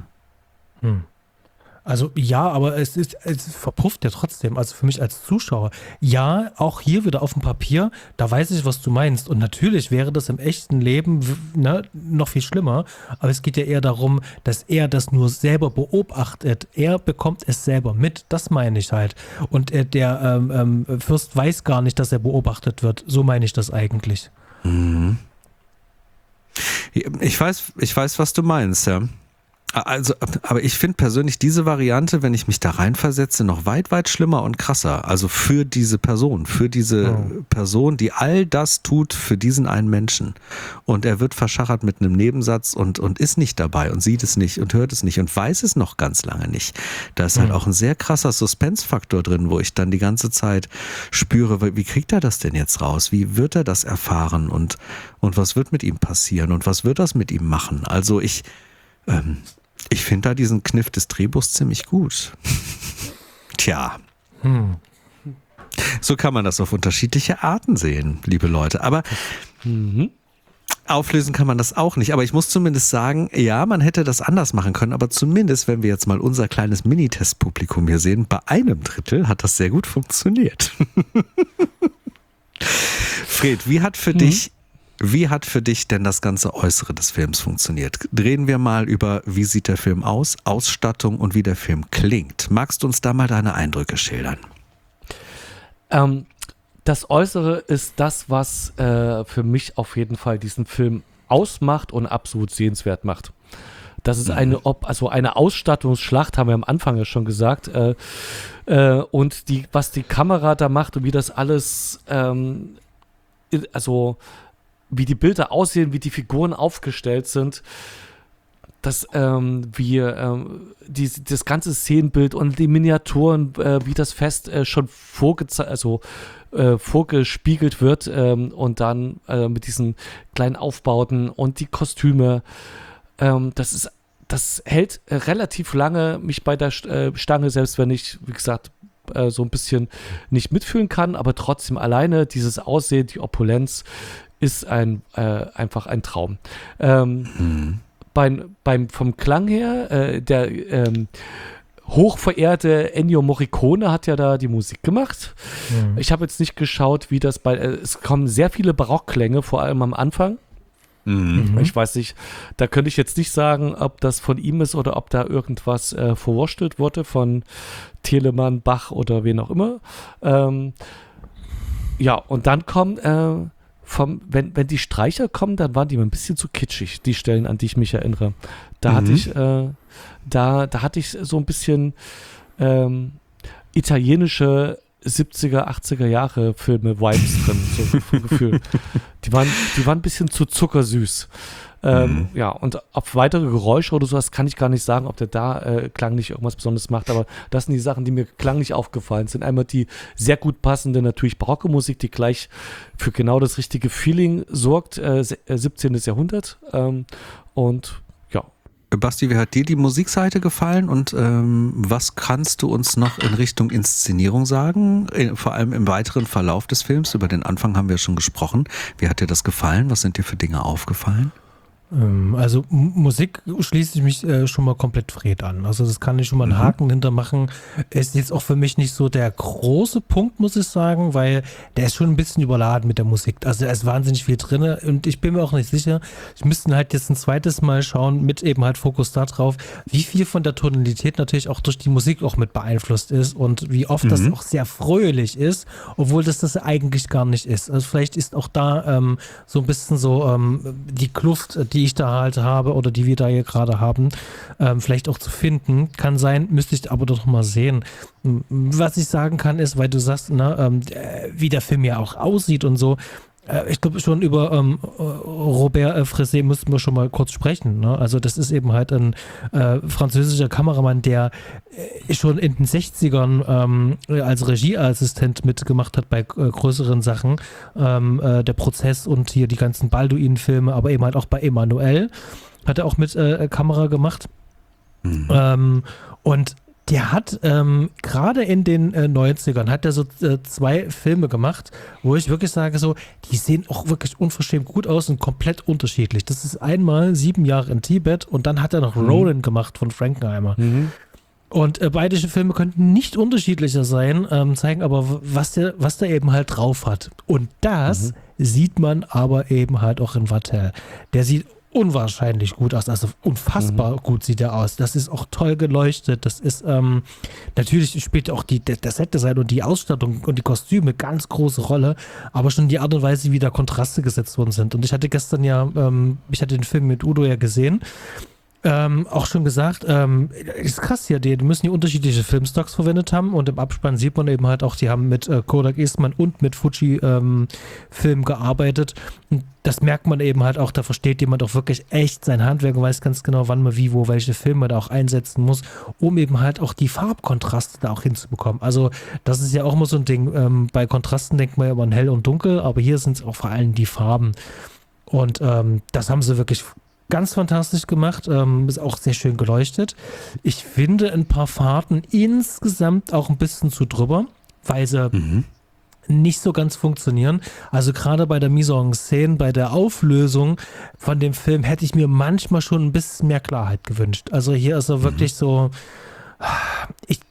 Also ja, aber es verpufft ja trotzdem, also für mich als Zuschauer. Ja, auch hier wieder auf dem Papier, da weiß ich, was du meinst. Und natürlich wäre das im echten Leben noch viel schlimmer, aber es geht ja eher darum, dass er das nur selber beobachtet. Er bekommt es selber mit, das meine ich halt. Und der Fürst weiß gar nicht, dass er beobachtet wird. So meine ich das eigentlich. Ich weiß, was du meinst, ja. Also, aber ich finde persönlich diese Variante, wenn ich mich da reinversetze, noch weit, weit schlimmer und krasser. Also für diese Person, die all das tut für diesen einen Menschen. Und er wird verschachert mit einem Nebensatz und ist nicht dabei und sieht es nicht und hört es nicht und weiß es noch ganz lange nicht. Da ist halt auch ein sehr krasser Suspense-Faktor drin, wo ich dann die ganze Zeit spüre, wie kriegt er das denn jetzt raus? Wie wird er das erfahren? Und was wird mit ihm passieren? Und was wird das mit ihm machen? Also ich finde da diesen Kniff des Drehbuchs ziemlich gut. Tja. So kann man das auf unterschiedliche Arten sehen, liebe Leute. Aber auflösen kann man das auch nicht. Aber ich muss zumindest sagen, ja, man hätte das anders machen können. Aber zumindest, wenn wir jetzt mal unser kleines Minitest-Publikum hier sehen, bei 1/3 hat das sehr gut funktioniert. Fred, wie hat für dich denn das ganze Äußere des Films funktioniert? Reden wir mal über, wie sieht der Film aus, Ausstattung und wie der Film klingt. Magst du uns da mal deine Eindrücke schildern? Das Äußere ist das, was für mich auf jeden Fall diesen Film ausmacht und absolut sehenswert macht. Das ist eine Ausstattungsschlacht, haben wir am Anfang ja schon gesagt. Und was die Kamera da macht und wie das alles, wie die Bilder aussehen, wie die Figuren aufgestellt sind, das ganze Szenenbild und die Miniaturen, wie das Fest schon vorgespiegelt wird und dann mit diesen kleinen Aufbauten und die Kostüme, das hält relativ lange mich bei der Stange, selbst wenn ich, wie gesagt, so ein bisschen nicht mitfühlen kann, aber trotzdem alleine dieses Aussehen, die Opulenz ist einfach ein Traum. Vom Klang her, der hochverehrte Ennio Morricone hat ja da die Musik gemacht. Ich habe jetzt nicht geschaut, wie das es kommen sehr viele Barockklänge, vor allem am Anfang. Ich weiß nicht, da könnte ich jetzt nicht sagen, ob das von ihm ist oder ob da irgendwas verwurstelt wurde von Telemann, Bach oder wen auch immer. Ja, und dann kommt wenn die Streicher kommen, dann waren die mir ein bisschen zu kitschig, die Stellen, an die ich mich erinnere. Da hatte ich so ein bisschen italienische 70er, 80er Jahre Filme Vibes drin, so vom Gefühl. Die waren ein bisschen zu zuckersüß. Ja, und auf weitere Geräusche oder sowas kann ich gar nicht sagen, ob der da klanglich irgendwas Besonderes macht, aber das sind die Sachen, die mir klanglich aufgefallen sind. Einmal die sehr gut passende, natürlich barocke Musik, die gleich für genau das richtige Feeling sorgt, 17. Jahrhundert. Und ja, Basti, wie hat dir die Musikseite gefallen und was kannst du uns noch in Richtung Inszenierung sagen? Vor allem im weiteren Verlauf des Films. Über den Anfang haben wir schon gesprochen. Wie hat dir das gefallen? Was sind dir für Dinge aufgefallen? Also Musik schließe ich mich schon mal komplett Fred an. Also das kann ich schon mal einen Haken hintermachen. Ist jetzt auch für mich nicht so der große Punkt, muss ich sagen, weil der ist schon ein bisschen überladen mit der Musik. Also da ist wahnsinnig viel drin und ich bin mir auch nicht sicher, ich müsste halt jetzt ein zweites Mal schauen, mit eben halt Fokus darauf, wie viel von der Tonalität natürlich auch durch die Musik auch mit beeinflusst ist und wie oft das auch sehr fröhlich ist, obwohl das eigentlich gar nicht ist. Also vielleicht ist auch da so ein bisschen so die Kluft, die ich da halt habe oder die wir da hier gerade haben, vielleicht auch zu finden. Kann sein, müsste ich aber doch mal sehen. Was ich sagen kann ist, weil du sagst, wie der Film ja auch aussieht und so, ich glaube schon über Robert Fresset müssten wir schon mal kurz sprechen. Ne? Also das ist eben halt ein französischer Kameramann, der schon in den 60ern als Regieassistent mitgemacht hat bei größeren Sachen. Der Prozess und hier die ganzen Balduin-Filme, aber eben halt auch bei Emmanuel hat er auch mit Kamera gemacht. Und der hat gerade in den 90ern hat er so 2 Filme gemacht, wo ich wirklich sage so, die sehen auch wirklich unverschämt gut aus und komplett unterschiedlich. Das ist einmal 7 Jahre in Tibet und dann hat er noch Roland gemacht von Frankenheimer. Und beide Filme könnten nicht unterschiedlicher sein, zeigen aber, was der eben halt drauf hat. Und das sieht man aber eben halt auch in Vatel. Der sieht unwahrscheinlich gut aus, also unfassbar gut sieht er aus. Das ist auch toll geleuchtet, das ist natürlich spielt auch der Set-Design und die Ausstattung und die Kostüme ganz große Rolle, aber schon die Art und Weise, wie da Kontraste gesetzt worden sind. Und ich hatte gestern ich hatte den Film mit Udo ja gesehen, auch schon gesagt, ist krass hier, die müssen hier unterschiedliche Filmstocks verwendet haben und im Abspann sieht man eben halt auch, die haben mit Kodak Eastman und mit Fuji Film gearbeitet und das merkt man eben halt auch, da versteht jemand auch wirklich echt sein Handwerk und weiß ganz genau, wann man wie, wo, welche Filme da auch einsetzen muss, um eben halt auch die Farbkontraste da auch hinzubekommen. Also das ist ja auch immer so ein Ding, bei Kontrasten denkt man ja immer an hell und dunkel, aber hier sind es auch vor allem die Farben und das haben sie wirklich ganz fantastisch gemacht, ist auch sehr schön geleuchtet. Ich finde ein paar Fahrten insgesamt auch ein bisschen zu drüber, weil sie nicht so ganz funktionieren. Also gerade bei der Mise en Scène, bei der Auflösung von dem Film hätte ich mir manchmal schon ein bisschen mehr Klarheit gewünscht. Also hier ist er wirklich so, ich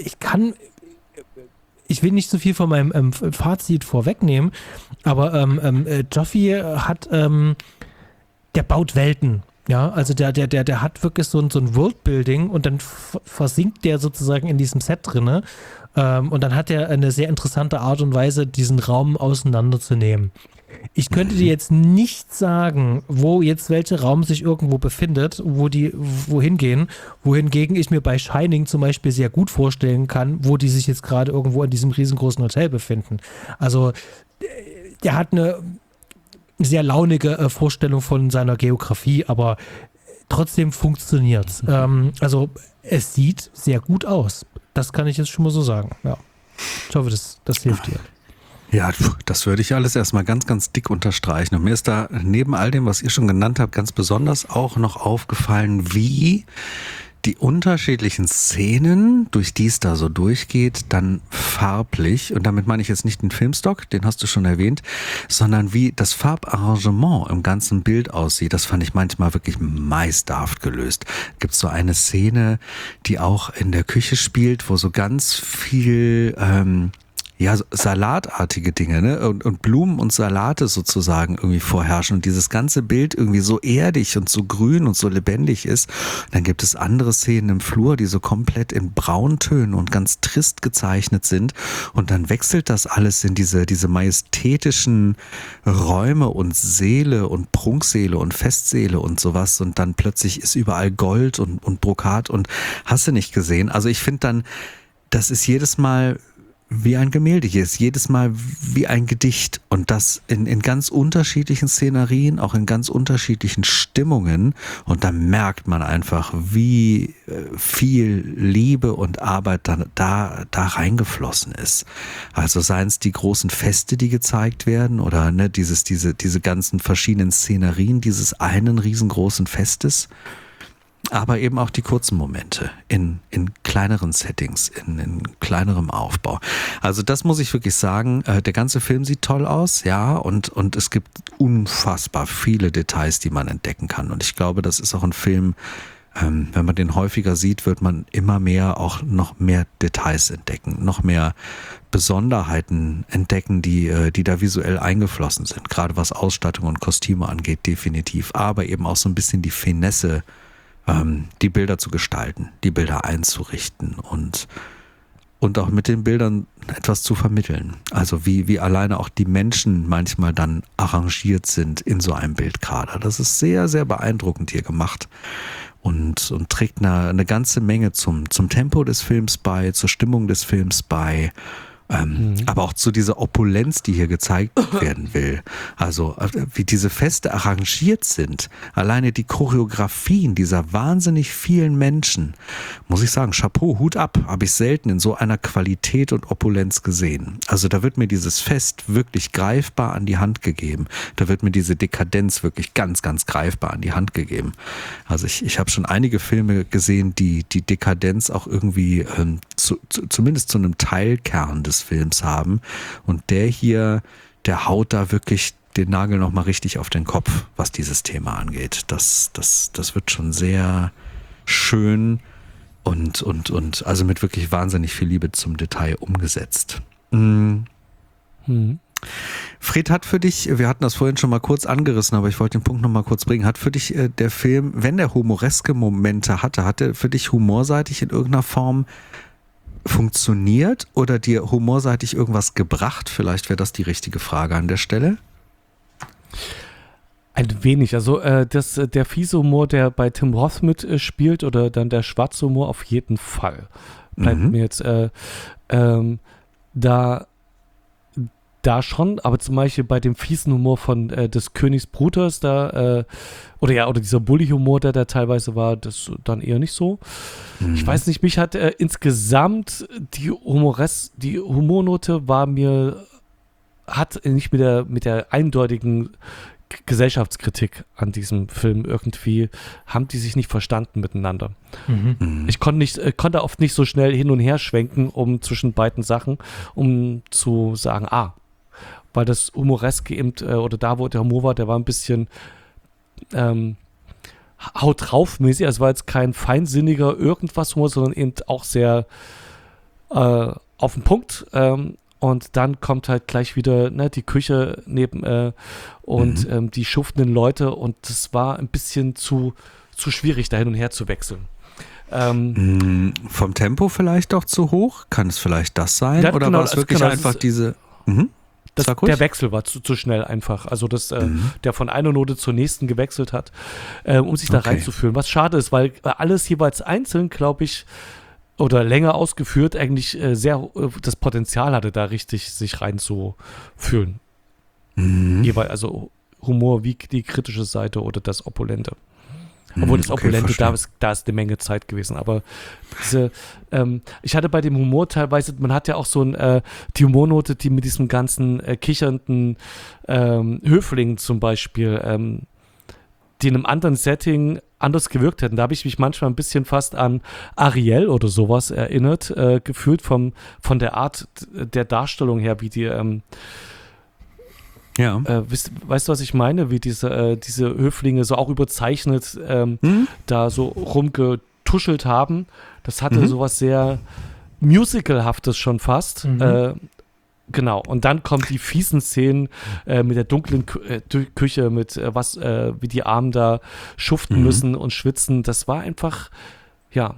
will nicht so viel von meinem Fazit vorwegnehmen, aber Joffe hat der baut Welten, ja, also der hat wirklich so ein Worldbuilding und dann versinkt der sozusagen in diesem Set drinne und dann hat er eine sehr interessante Art und Weise, diesen Raum auseinanderzunehmen. Ich könnte dir jetzt nicht sagen, wo jetzt welcher Raum sich irgendwo befindet, wohin gehen, wohingegen ich mir bei Shining zum Beispiel sehr gut vorstellen kann, wo die sich jetzt gerade irgendwo in diesem riesengroßen Hotel befinden. Also der hat eine sehr launige Vorstellung von seiner Geografie, aber trotzdem funktioniert's. Also es sieht sehr gut aus. Das kann ich jetzt schon mal so sagen. Ja. Ich hoffe, das hilft dir. Ja, das würde ich alles erstmal ganz, ganz dick unterstreichen. Und mir ist da neben all dem, was ihr schon genannt habt, ganz besonders auch noch aufgefallen, wie die unterschiedlichen Szenen, durch die es da so durchgeht, dann farblich, und damit meine ich jetzt nicht den Filmstock, den hast du schon erwähnt, sondern wie das Farbarrangement im ganzen Bild aussieht. Das fand ich manchmal wirklich meisterhaft gelöst. Gibt es so eine Szene, die auch in der Küche spielt, wo so ganz viel salatartige Dinge, ne? Und Blumen und Salate sozusagen irgendwie vorherrschen und dieses ganze Bild irgendwie so erdig und so grün und so lebendig ist. Dann gibt es andere Szenen im Flur, die so komplett in Brauntönen und ganz trist gezeichnet sind und dann wechselt das alles in diese majestätischen Räume und Säle und Prunksäle und Festsäle und sowas und dann plötzlich ist überall Gold und Brokat und hast du nicht gesehen. Also ich finde dann, das ist jedes Mal wie ein Gemälde hier ist, jedes Mal wie ein Gedicht und das in ganz unterschiedlichen Szenerien, auch in ganz unterschiedlichen Stimmungen und da merkt man einfach, wie viel Liebe und Arbeit da reingeflossen ist. Also seien es die großen Feste, die gezeigt werden oder ne, diese ganzen verschiedenen Szenerien dieses einen riesengroßen Festes. aber eben auch die kurzen Momente in kleineren Settings, in kleinerem Aufbau. Also das muss ich wirklich sagen, der ganze Film sieht toll aus, ja, und es gibt unfassbar viele Details, die man entdecken kann. Und ich glaube, das ist auch ein Film, wenn man den häufiger sieht, wird man immer mehr auch noch mehr Details entdecken, noch mehr Besonderheiten entdecken, die da visuell eingeflossen sind. Gerade was Ausstattung und Kostüme angeht, definitiv. Aber eben auch so ein bisschen die Finesse, die Bilder zu gestalten, die Bilder einzurichten und auch mit den Bildern etwas zu vermitteln. Also wie alleine auch die Menschen manchmal dann arrangiert sind in so einem Bildkader. Das ist sehr, sehr beeindruckend hier gemacht. Und trägt eine ganze Menge zum Tempo des Films bei, zur Stimmung des Films bei, aber auch zu dieser Opulenz, die hier gezeigt werden will. Also wie diese Feste arrangiert sind, alleine die Choreografien dieser wahnsinnig vielen Menschen, muss ich sagen, Chapeau, Hut ab, habe ich selten in so einer Qualität und Opulenz gesehen. Also da wird mir dieses Fest wirklich greifbar an die Hand gegeben. Da wird mir diese Dekadenz wirklich ganz, ganz greifbar an die Hand gegeben. Also ich habe schon einige Filme gesehen, die Dekadenz auch irgendwie zumindest zu einem Teilkern des Films haben. Und der hier, der haut da wirklich den Nagel nochmal richtig auf den Kopf, was dieses Thema angeht. Das wird schon sehr schön und also mit wirklich wahnsinnig viel Liebe zum Detail umgesetzt. Fred, hat für dich, wir hatten das vorhin schon mal kurz angerissen, aber ich wollte den Punkt noch mal kurz bringen, hat für dich der Film, wenn er humoreske Momente hatte, hat er für dich humorseitig in irgendeiner Form funktioniert oder dir humorseitig irgendwas gebracht? Vielleicht wäre das die richtige Frage an der Stelle. Ein wenig, also der fiese Humor, der bei Tim Roth mitspielt oder dann der schwarze Humor auf jeden Fall. Bleibt mir jetzt da schon, aber zum Beispiel bei dem fiesen Humor von des Königs Bruters oder dieser Bully-Humor, der da teilweise war, das dann eher nicht so. Ich weiß nicht, mich hat insgesamt die Humornote hat nicht mit der eindeutigen Gesellschaftskritik an diesem Film irgendwie, haben die sich nicht verstanden miteinander. Ich konnte oft nicht so schnell hin und her schwenken, zwischen beiden Sachen, um zu sagen, weil das Humoreske eben, oder da, wo der Humor war, der war ein bisschen haut drauf mäßig, also war jetzt kein feinsinniger irgendwas Humor, sondern eben auch sehr auf den Punkt, und dann kommt halt gleich wieder die Küche neben und die schuftenden Leute, und das war ein bisschen zu schwierig, da hin und her zu wechseln. Vom Tempo vielleicht doch zu hoch? Kann es vielleicht das sein? Ja, oder genau, war es wirklich einfach diese... Der Wechsel war zu schnell einfach. Also, der von einer Note zur nächsten gewechselt hat, um sich da reinzufühlen. Was schade ist, weil alles jeweils einzeln, glaube ich, oder länger ausgeführt, eigentlich sehr das Potenzial hatte, da richtig sich reinzufühlen. Jeweils, also Humor wie die kritische Seite oder das Opulente. Obwohl das Opulente, da ist eine Menge Zeit gewesen. Aber ich hatte bei dem Humor teilweise, man hat ja auch so die Humornote, die mit diesem ganzen kichernden Höflingen zum Beispiel, die in einem anderen Setting anders gewirkt hätten. Da habe ich mich manchmal ein bisschen fast an Ariel oder sowas erinnert, gefühlt von der Art der Darstellung her, wie die weißt du, was ich meine? Wie diese Höflinge so auch überzeichnet da so rumgetuschelt haben. Das hatte sowas sehr Musicalhaftes schon fast. Genau. Und dann kommen die fiesen Szenen mit der dunklen Küche, mit wie die Armen da schuften müssen und schwitzen. Das war einfach, der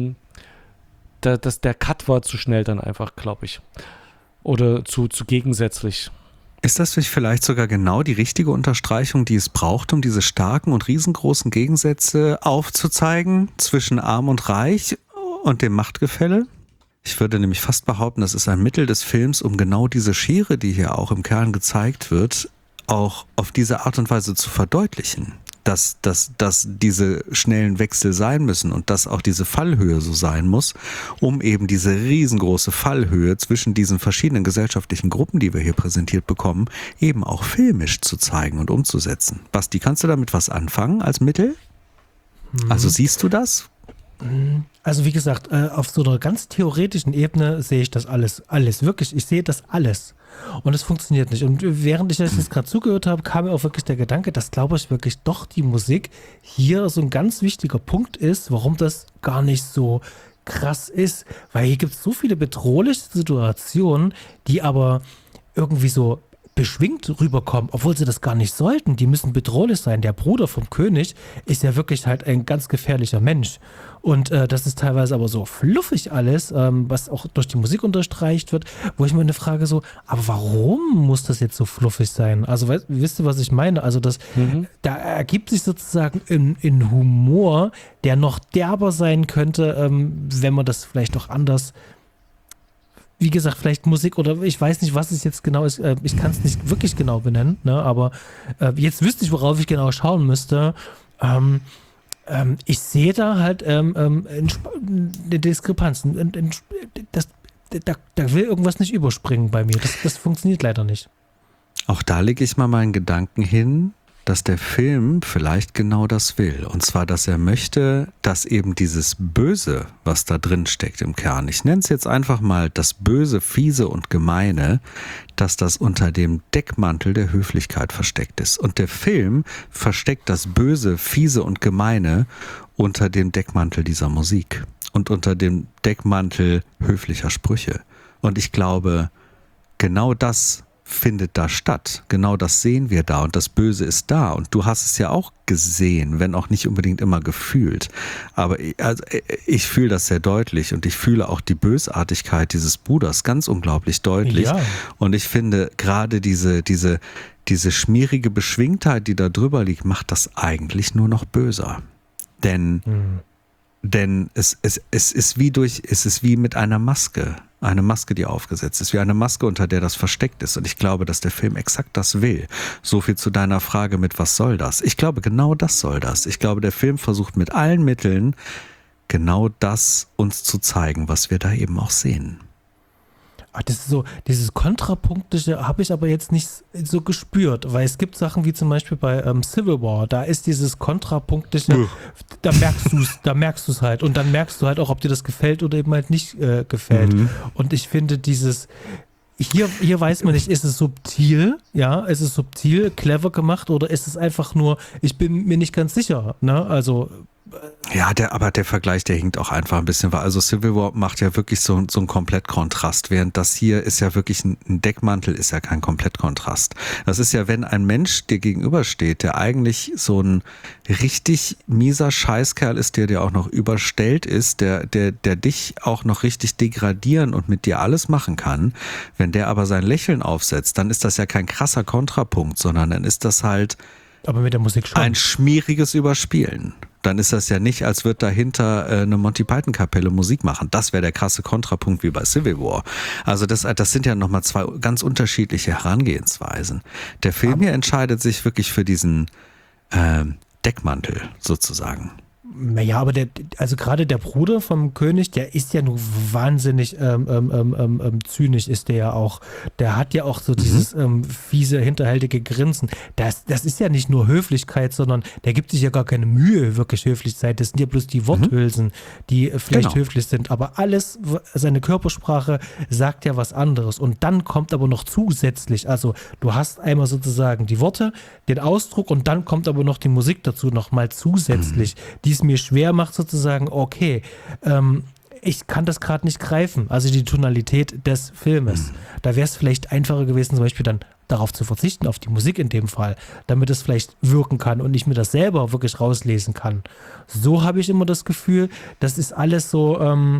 Cut war zu schnell dann einfach, glaube ich. Oder zu gegensätzlich. Ist das vielleicht sogar genau die richtige Unterstreichung, die es braucht, um diese starken und riesengroßen Gegensätze aufzuzeigen zwischen Arm und Reich und dem Machtgefälle? Ich würde nämlich fast behaupten, das ist ein Mittel des Films, um genau diese Schere, die hier auch im Kern gezeigt wird, auch auf diese Art und Weise zu verdeutlichen. Dass diese schnellen Wechsel sein müssen und dass auch diese Fallhöhe so sein muss, um eben diese riesengroße Fallhöhe zwischen diesen verschiedenen gesellschaftlichen Gruppen, die wir hier präsentiert bekommen, eben auch filmisch zu zeigen und umzusetzen. Basti, kannst du damit was anfangen als Mittel? Also siehst du das? Also wie gesagt, auf so einer ganz theoretischen Ebene sehe ich das alles, wirklich, ich sehe das alles und es funktioniert nicht. Und während ich das jetzt gerade zugehört habe, kam mir auch wirklich der Gedanke, dass, glaube ich, wirklich doch die Musik hier so ein ganz wichtiger Punkt ist, warum das gar nicht so krass ist, weil hier gibt es so viele bedrohliche Situationen, die aber irgendwie so beschwingt rüberkommen, obwohl sie das gar nicht sollten. Die müssen bedrohlich sein. Der Bruder vom König ist ja wirklich halt ein ganz gefährlicher Mensch. Und das ist teilweise aber so fluffig alles, was auch durch die Musik unterstreicht wird, wo ich mir eine Frage so, aber warum muss das jetzt so fluffig sein? Also wisst ihr, was ich meine? Also da ergibt sich sozusagen in Humor, der noch derber sein könnte, wenn man das vielleicht auch anders, wie gesagt, vielleicht Musik oder ich weiß nicht, was es jetzt genau ist. Ich kann es nicht wirklich genau benennen, ne? Aber jetzt wüsste ich, worauf ich genau schauen müsste. Ich sehe da halt eine Diskrepanz. Da will irgendwas nicht überspringen bei mir. Das funktioniert leider nicht. Auch da lege ich mal meinen Gedanken hin, dass der Film vielleicht genau das will. Und zwar, dass er möchte, dass eben dieses Böse, was da drin steckt im Kern, ich nenne es jetzt einfach mal das Böse, Fiese und Gemeine, dass das unter dem Deckmantel der Höflichkeit versteckt ist. Und der Film versteckt das Böse, Fiese und Gemeine unter dem Deckmantel dieser Musik und unter dem Deckmantel höflicher Sprüche. Und ich glaube, genau das findet da statt. Genau das sehen wir da und das Böse ist da. Und du hast es ja auch gesehen, wenn auch nicht unbedingt immer gefühlt. Aber ich fühle das sehr deutlich und ich fühle auch die Bösartigkeit dieses Bruders ganz unglaublich deutlich. Ja. Und ich finde gerade diese schmierige Beschwingtheit, die da drüber liegt, macht das eigentlich nur noch böser. Denn es ist wie mit einer Maske. Eine Maske, die aufgesetzt ist, wie eine Maske, unter der das versteckt ist. Und ich glaube, dass der Film exakt das will. So viel zu deiner Frage mit, was soll das? Ich glaube, genau das soll das. Ich glaube, der Film versucht mit allen Mitteln genau das uns zu zeigen, was wir da eben auch sehen. Das ist so, dieses Kontrapunktische habe ich aber jetzt nicht so gespürt, weil es gibt Sachen wie zum Beispiel bei Civil War, da ist dieses Kontrapunktische, da merkst du es halt und dann merkst du halt auch, ob dir das gefällt oder eben halt nicht gefällt. Und ich finde hier weiß man nicht, ist es subtil, clever gemacht oder ist es einfach nur, ich bin mir nicht ganz sicher, ne, also ja, aber der Vergleich, der hinkt auch einfach ein bisschen, weil also Civil War macht ja wirklich so einen Komplettkontrast, während das hier ist ja wirklich ein Deckmantel, ist ja kein Komplettkontrast. Das ist ja, wenn ein Mensch dir gegenübersteht, der eigentlich so ein richtig mieser Scheißkerl ist, der dir auch noch überstellt ist, der dich auch noch richtig degradieren und mit dir alles machen kann, wenn der aber sein Lächeln aufsetzt, dann ist das ja kein krasser Kontrapunkt, sondern dann ist das halt aber mit der Musik schon ein schmieriges Überspielen. Dann ist das ja nicht, als wird dahinter eine Monty Python Kapelle Musik machen. Das wäre der krasse Kontrapunkt wie bei Civil War. Also das sind ja nochmal zwei ganz unterschiedliche Herangehensweisen. Der Film hier entscheidet sich wirklich für diesen Deckmantel sozusagen. Naja, aber also gerade der Bruder vom König, der ist ja nur wahnsinnig zynisch, ist der ja auch. Der hat ja auch so dieses fiese, hinterhältige Grinsen. Das ist ja nicht nur Höflichkeit, sondern der gibt sich ja gar keine Mühe, wirklich höflich zu sein. Das sind ja bloß die Worthülsen, die vielleicht höflich sind. Aber alles, seine Körpersprache sagt ja was anderes. Und dann kommt aber noch zusätzlich, also du hast einmal sozusagen die Worte, den Ausdruck und dann kommt aber noch die Musik dazu nochmal zusätzlich, die es mir schwer macht sozusagen, okay, ich kann das gerade nicht greifen, also die Tonalität des Filmes. Da wäre es vielleicht einfacher gewesen, zum Beispiel dann darauf zu verzichten, auf die Musik in dem Fall, damit es vielleicht wirken kann und ich mir das selber wirklich rauslesen kann. So habe ich immer das Gefühl, das ist alles so,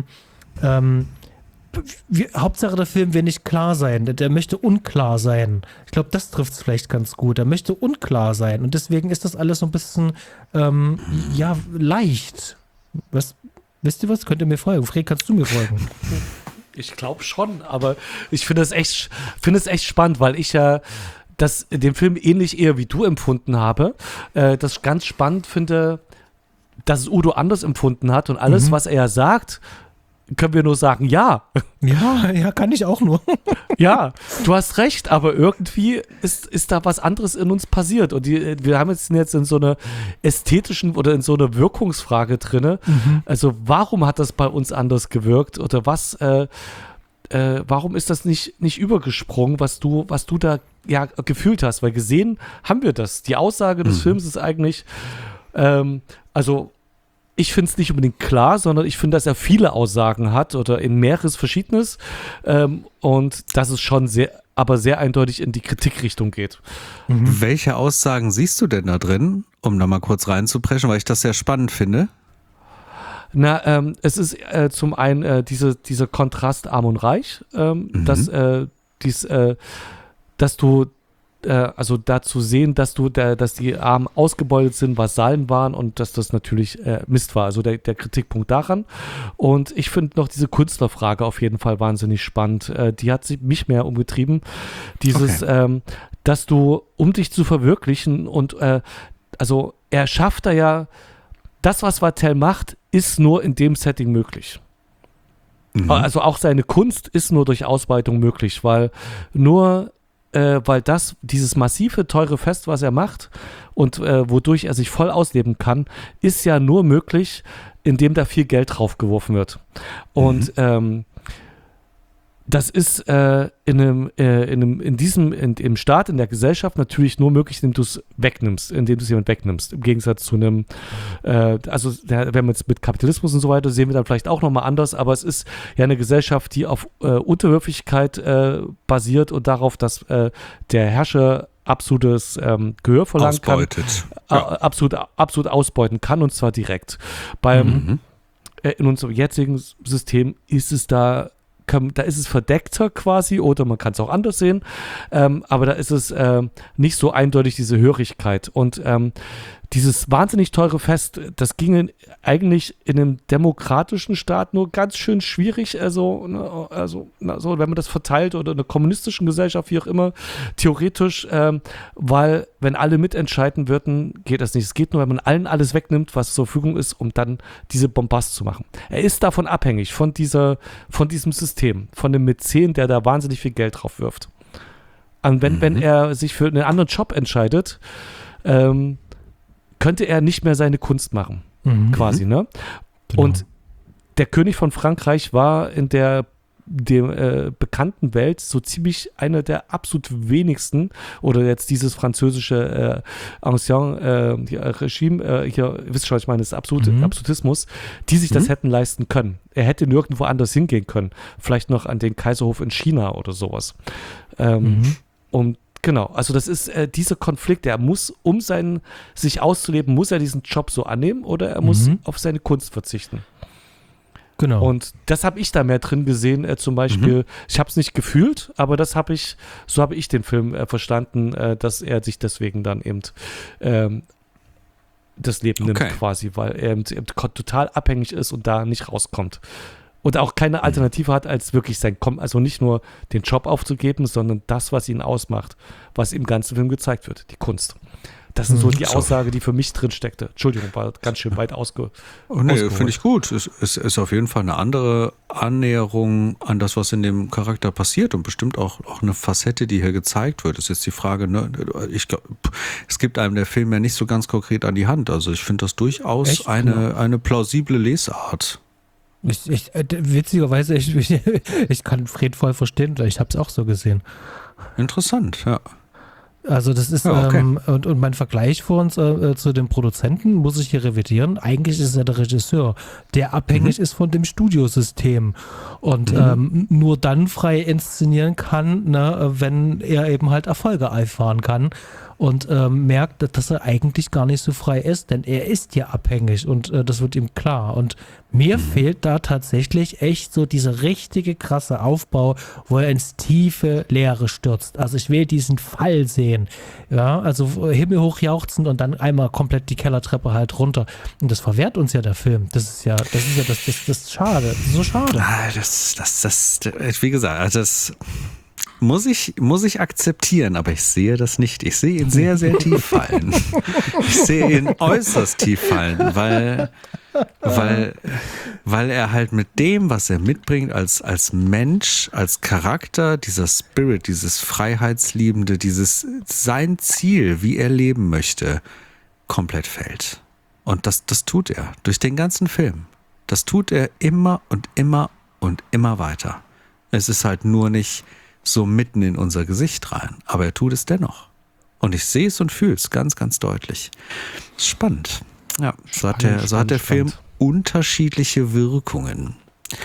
Hauptsache der Film will nicht klar sein, der möchte unklar sein. Ich glaube, das trifft es vielleicht ganz gut. Er möchte unklar sein und deswegen ist das alles so ein bisschen leicht. Wisst ihr was? Könnt ihr mir folgen? Fred, kannst du mir folgen? Ich glaube schon, aber ich finde es echt spannend, weil ich ja den Film ähnlich eher wie du empfunden habe. Das ganz spannend finde, dass es Udo anders empfunden hat und alles, was er sagt, können wir nur sagen, ja. Ja, kann ich auch nur. Ja, du hast recht, aber irgendwie ist da was anderes in uns passiert. Und wir haben jetzt in so einer ästhetischen oder in so einer Wirkungsfrage drin. Also warum hat das bei uns anders gewirkt? Oder warum ist das nicht übergesprungen, was du da ja gefühlt hast? Weil gesehen haben wir das. Die Aussage des Films ist eigentlich, also ich finde es nicht unbedingt klar, sondern ich finde, dass er viele Aussagen hat oder in mehreres Verschiedenes und dass es schon sehr eindeutig in die Kritikrichtung geht. Welche Aussagen siehst du denn da drin, um da mal kurz reinzupreschen, weil ich das sehr spannend finde? Na, es ist zum einen dieser Kontrast Arm und Reich, dass du also dazu sehen, dass die Armen ausgebeutet sind, Vasallen waren und dass das natürlich Mist war. Also der Kritikpunkt daran. Und ich finde noch diese Künstlerfrage auf jeden Fall wahnsinnig spannend. Die hat mich mehr umgetrieben. Dieses, dass du, um dich zu verwirklichen und also er schafft da ja, das, was Watteau macht, ist nur in dem Setting möglich. Also auch seine Kunst ist nur durch Ausweitung möglich, weil dieses massive, teure Fest, was er macht und wodurch er sich voll ausleben kann, ist ja nur möglich, indem da viel Geld draufgeworfen wird. Und das ist im Staat, in der Gesellschaft natürlich nur möglich, indem du es jemand wegnimmst. Im Gegensatz zu einem, wenn wir jetzt mit Kapitalismus und so weiter, sehen wir dann vielleicht auch nochmal anders, aber es ist ja eine Gesellschaft, die auf Unterwürfigkeit basiert und darauf, dass der Herrscher absolutes Gehör verlangen kann. Absolut ausbeuten kann und zwar direkt. In unserem jetzigen System ist es da ist es verdeckter quasi oder man kann es auch anders sehen, aber da ist es nicht so eindeutig diese Hörigkeit und dieses wahnsinnig teure Fest, das ging eigentlich in einem demokratischen Staat nur ganz schön schwierig, so, wenn man das verteilt oder in einer kommunistischen Gesellschaft, wie auch immer, theoretisch, weil wenn alle mitentscheiden würden, geht das nicht. Es geht nur, wenn man allen alles wegnimmt, was zur Verfügung ist, um dann diese Bombast zu machen. Er ist davon abhängig, von diesem System, von dem Mäzen, der da wahnsinnig viel Geld drauf wirft. Und wenn er sich für einen anderen Job entscheidet, könnte er nicht mehr seine Kunst machen, quasi, ne? Genau. Und der König von Frankreich war in der bekannten Welt so ziemlich einer der absolut wenigsten, oder jetzt dieses französische Ancien Regime, hier, wisst ihr schon, ich meine, das ist Absolutismus, die sich das hätten leisten können. Er hätte nirgendwo anders hingehen können. Vielleicht noch an den Kaiserhof in China oder sowas. Und genau, also das ist dieser Konflikt, der muss, um sich auszuleben, muss er diesen Job so annehmen oder er muss auf seine Kunst verzichten. Genau. Und das habe ich da mehr drin gesehen, zum Beispiel, ich habe es nicht gefühlt, aber so habe ich den Film verstanden, dass er sich deswegen dann eben das Leben nimmt quasi, weil er eben total abhängig ist und da nicht rauskommt. Und auch keine Alternative hat, als wirklich also nicht nur den Job aufzugeben, sondern das, was ihn ausmacht, was im ganzen Film gezeigt wird, die Kunst. Das ist so die Aussage, die für mich drin steckte. Entschuldigung, war ganz schön weit ausgeholt. Nee, finde ich gut. Es ist auf jeden Fall eine andere Annäherung an das, was in dem Charakter passiert und bestimmt auch eine Facette, die hier gezeigt wird. Das ist jetzt die Frage, ne? Ich glaube, es gibt einem der Film ja nicht so ganz konkret an die Hand. Also ich finde das durchaus eine plausible Lesart. Witzigerweise, ich kann Fred voll verstehen, ich habe es auch so gesehen. Interessant, ja. Also das ist, und mein Vergleich für uns zu dem Produzenten muss ich hier revidieren. Eigentlich ist er der Regisseur, der abhängig ist von dem Studiosystem und nur dann frei inszenieren kann, ne, wenn er eben halt Erfolge einfahren kann und merkt, dass er eigentlich gar nicht so frei ist, denn er ist ja abhängig und das wird ihm klar. Und mir fehlt da tatsächlich echt so dieser richtige krasse Aufbau, wo er ins tiefe Leere stürzt. Also ich will diesen Fall sehen. Ja, also himmelhoch jauchzend und dann einmal komplett die Kellertreppe halt runter. Und das verwehrt uns ja der Film. Das ist schade. Das ist so schade. Das wie gesagt, Muss ich akzeptieren, aber ich sehe das nicht. Ich sehe ihn sehr, sehr tief fallen. Ich sehe ihn äußerst tief fallen, weil er halt mit dem, was er mitbringt als Mensch, als Charakter, dieser Spirit, dieses Freiheitsliebende, sein Ziel, wie er leben möchte, komplett fällt. Und das tut er durch den ganzen Film. Das tut er immer und immer und immer weiter. Es ist halt nur nicht so mitten in unser Gesicht rein, aber er tut es dennoch. Und ich sehe es und fühle es ganz, ganz deutlich. Spannend. Ja, so hat der Film unterschiedliche Wirkungen.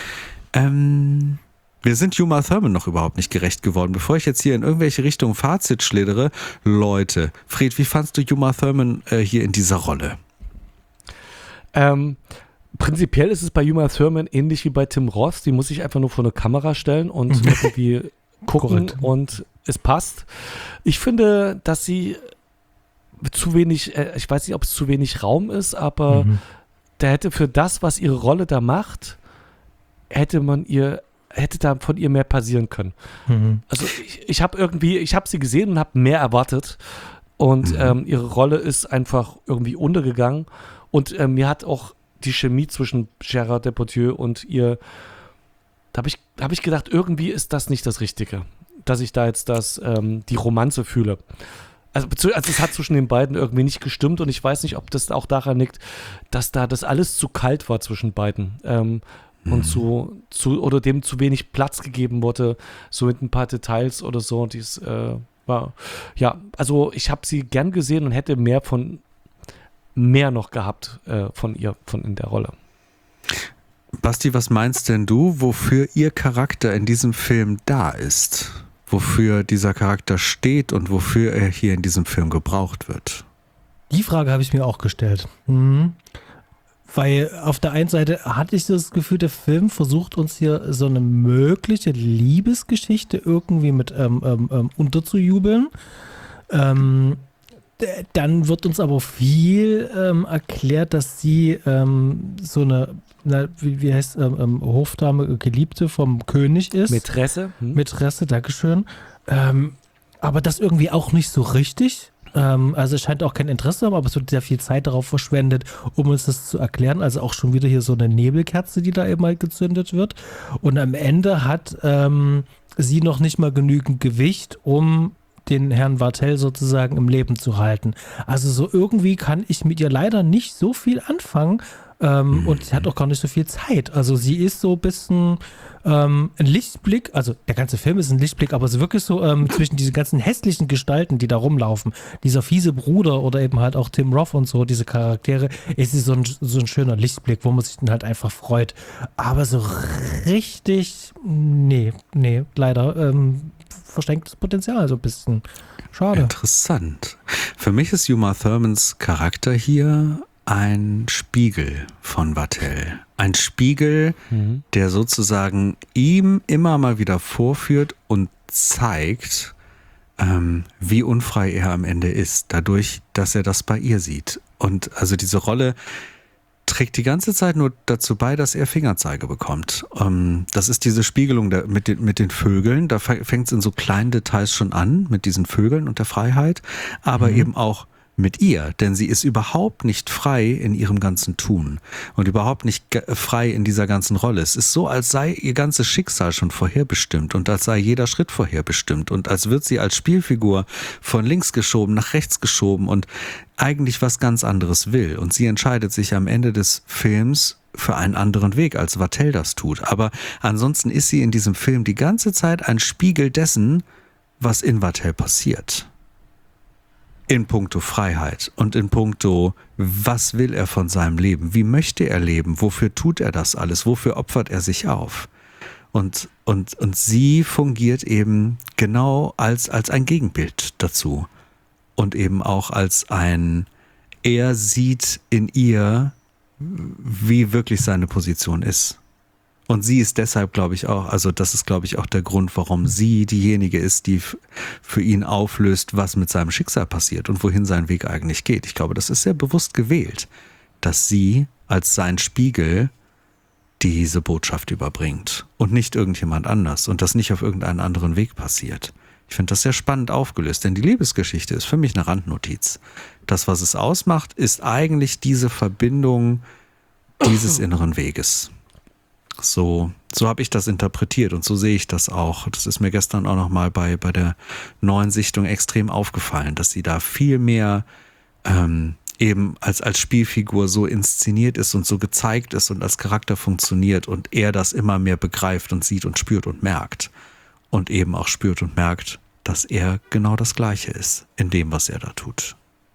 Wir sind Uma Thurman noch überhaupt nicht gerecht geworden. Bevor ich jetzt hier in irgendwelche Richtungen Fazit schlittere, Leute, Fred, wie fandst du Uma Thurman hier in dieser Rolle? Prinzipiell ist es bei Uma Thurman ähnlich wie bei Tim Roth. Die muss sich einfach nur vor eine Kamera stellen und irgendwie gucken und es passt. Ich finde, dass sie zu wenig, ich weiß nicht, ob es zu wenig Raum ist, aber da hätte für das, was ihre Rolle da macht, hätte da von ihr mehr passieren können. Also ich habe sie gesehen und habe mehr erwartet und ihre Rolle ist einfach irgendwie untergegangen und mir hat auch die Chemie zwischen Gerard Depardieu und ihr, da hab ich gedacht, irgendwie ist das nicht das Richtige, dass ich da jetzt die Romanze fühle. Also es hat zwischen den beiden irgendwie nicht gestimmt und ich weiß nicht, ob das auch daran liegt, dass da das alles zu kalt war zwischen beiden und oder dem zu wenig Platz gegeben wurde, so mit ein paar Details oder so. Dies war, ja, also ich habe sie gern gesehen und hätte mehr noch gehabt von ihr, in der Rolle. Basti, was meinst denn du, wofür ihr Charakter in diesem Film da ist? Wofür dieser Charakter steht und wofür er hier in diesem Film gebraucht wird? Die Frage habe ich mir auch gestellt. Weil auf der einen Seite hatte ich so das Gefühl, der Film versucht uns hier so eine mögliche Liebesgeschichte irgendwie mit unterzujubeln. Dann wird uns aber viel erklärt, dass sie so eine, wie heißt Hofdame, Geliebte vom König ist. Mätresse, Dankeschön. Aber das irgendwie auch nicht so richtig. Also es scheint auch kein Interesse zu haben, aber es wird sehr viel Zeit darauf verschwendet, um uns das zu erklären. Also auch schon wieder hier so eine Nebelkerze, die da eben halt gezündet wird. Und am Ende hat sie noch nicht mal genügend Gewicht, um den Herrn Vartel sozusagen im Leben zu halten. Also so irgendwie kann ich mit ihr leider nicht so viel anfangen und sie hat auch gar nicht so viel Zeit. Also sie ist so ein bisschen ein Lichtblick, also der ganze Film ist ein Lichtblick, aber so wirklich so zwischen diesen ganzen hässlichen Gestalten, die da rumlaufen, dieser fiese Bruder oder eben halt auch Tim Roth und so, diese Charaktere, ist sie so ein schöner Lichtblick, wo man sich dann halt einfach freut. Aber so richtig, nee, leider verschenktes Potenzial, so ein bisschen. Schade. Interessant. Für mich ist Uma Thurmans Charakter hier ein Spiegel von Vartel. Ein Spiegel, der sozusagen ihm immer mal wieder vorführt und zeigt, wie unfrei er am Ende ist, dadurch, dass er das bei ihr sieht. Und also diese Rolle trägt die ganze Zeit nur dazu bei, dass er Fingerzeige bekommt. Das ist diese Spiegelung mit den Vögeln. Da fängt es in so kleinen Details schon an, mit diesen Vögeln und der Freiheit, aber eben auch mit ihr, denn sie ist überhaupt nicht frei in ihrem ganzen Tun und überhaupt nicht frei in dieser ganzen Rolle. Es ist so, als sei ihr ganzes Schicksal schon vorherbestimmt und als sei jeder Schritt vorherbestimmt und als wird sie als Spielfigur von links geschoben, nach rechts geschoben und eigentlich was ganz anderes will. Und sie entscheidet sich am Ende des Films für einen anderen Weg, als Vartel das tut. Aber ansonsten ist sie in diesem Film die ganze Zeit ein Spiegel dessen, was in Vartel passiert. In puncto Freiheit und in puncto, was will er von seinem Leben? Wie möchte er leben? Wofür tut er das alles? Wofür opfert er sich auf? Und sie fungiert eben genau als ein Gegenbild dazu. Und eben auch er sieht in ihr, wie wirklich seine Position ist. Und sie ist deshalb, glaube ich, auch, also das ist, glaube ich, auch der Grund, warum sie diejenige ist, die für ihn auflöst, was mit seinem Schicksal passiert und wohin sein Weg eigentlich geht. Ich glaube, das ist sehr bewusst gewählt, dass sie als sein Spiegel diese Botschaft überbringt und nicht irgendjemand anders und das nicht auf irgendeinen anderen Weg passiert. Ich finde das sehr spannend aufgelöst, denn die Liebesgeschichte ist für mich eine Randnotiz. Das, was es ausmacht, ist eigentlich diese Verbindung dieses inneren Weges. So habe ich das interpretiert und so sehe ich das auch. Das ist mir gestern auch nochmal bei der neuen Sichtung extrem aufgefallen, dass sie da viel mehr eben als Spielfigur so inszeniert ist und so gezeigt ist und als Charakter funktioniert und er das immer mehr begreift und sieht und spürt und merkt. Und eben auch spürt und merkt, dass er genau das Gleiche ist in dem, was er da tut.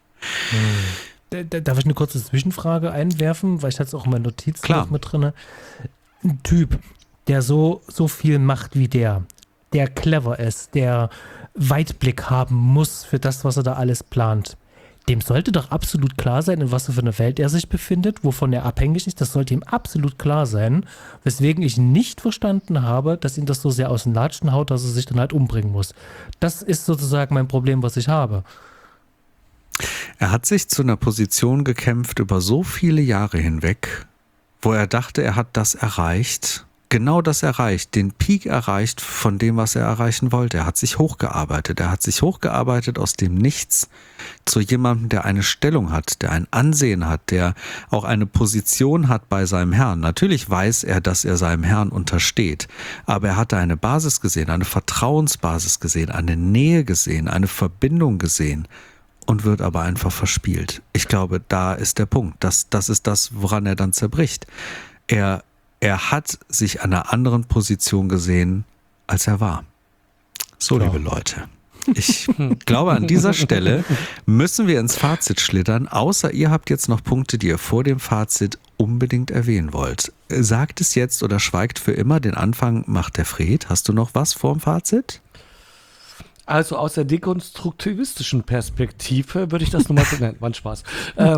Darf ich eine kurze Zwischenfrage einwerfen, weil ich hatte es auch in meinen Notizen Klar. mit drin. Ein Typ, der so viel macht wie der clever ist, der Weitblick haben muss für das, was er da alles plant. Dem sollte doch absolut klar sein, in was für einer Welt er sich befindet, wovon er abhängig ist. Das sollte ihm absolut klar sein, weswegen ich nicht verstanden habe, dass ihn das so sehr aus den Latschen haut, dass er sich dann halt umbringen muss. Das ist sozusagen mein Problem, was ich habe. Er hat sich zu einer Position gekämpft über so viele Jahre hinweg, wo er dachte, er hat das erreicht, genau das erreicht, den Peak erreicht von dem, was er erreichen wollte. Er hat sich hochgearbeitet. Er hat sich hochgearbeitet aus dem Nichts zu jemandem, der eine Stellung hat, der ein Ansehen hat, der auch eine Position hat bei seinem Herrn. Natürlich weiß er, dass er seinem Herrn untersteht, aber er hatte eine Basis gesehen, eine Vertrauensbasis gesehen, eine Nähe gesehen, eine Verbindung gesehen und wird aber einfach verspielt. Ich glaube, da ist der Punkt. Das ist das, woran er dann zerbricht. Er hat sich an einer anderen Position gesehen, als er war. So, liebe Leute, ich glaube, an dieser Stelle müssen wir ins Fazit schlittern, außer ihr habt jetzt noch Punkte, die ihr vor dem Fazit unbedingt erwähnen wollt. Sagt es jetzt oder schweigt für immer. Den Anfang macht der Fred. Hast du noch was vor dem Fazit? Also aus der dekonstruktivistischen Perspektive würde ich das nochmal so nennen. War ein Spaß.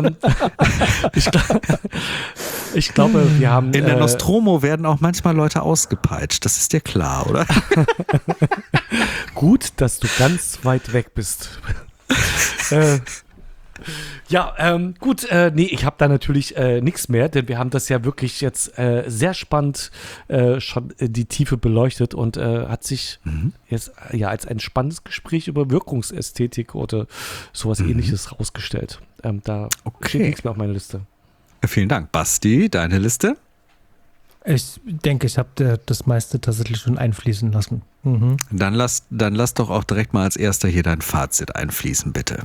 Ich glaube, wir haben... In der Nostromo werden auch manchmal Leute ausgepeitscht. Das ist dir klar, oder? Gut, dass du ganz weit weg bist. Gut, ich habe da natürlich nichts mehr, denn wir haben das ja wirklich jetzt sehr spannend schon die Tiefe beleuchtet und hat sich jetzt ja als ein spannendes Gespräch über Wirkungsästhetik oder sowas Ähnliches rausgestellt. Da steht nichts mehr auf meiner Liste. Vielen Dank. Basti, deine Liste? Ich denke, ich habe das meiste tatsächlich schon einfließen lassen. Mhm. Dann lass doch auch direkt mal als erster hier dein Fazit einfließen, bitte.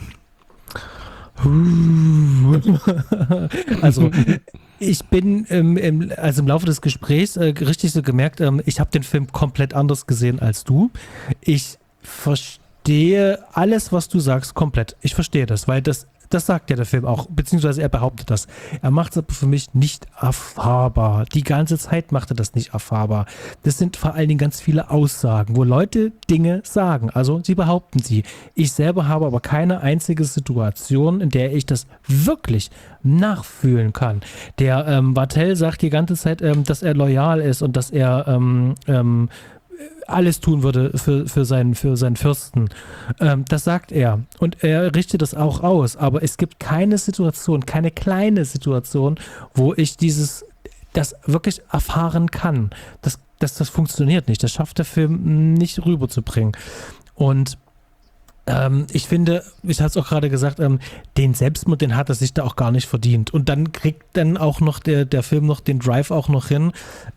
Also ich bin im Laufe des Gesprächs richtig so gemerkt, ich habe den Film komplett anders gesehen als du. Ich verstehe alles, was du sagst, komplett. Ich verstehe das, weil das sagt ja der Film auch, beziehungsweise er behauptet das. Er macht es aber für mich nicht erfahrbar. Die ganze Zeit macht er das nicht erfahrbar. Das sind vor allen Dingen ganz viele Aussagen, wo Leute Dinge sagen. Also sie behaupten sie. Ich selber habe aber keine einzige Situation, in der ich das wirklich nachfühlen kann. Der Vattel sagt die ganze Zeit, dass er loyal ist und dass er alles tun würde für seinen Fürsten. Das sagt er. Und er richtet das auch aus. Aber es gibt keine Situation, keine kleine Situation, wo ich das wirklich erfahren kann. Das funktioniert nicht. Das schafft der Film nicht rüberzubringen. Und ich finde, ich hatte es auch gerade gesagt, den Selbstmord, den hat er sich da auch gar nicht verdient. Und dann kriegt dann auch noch der Film noch den Drive auch noch hin.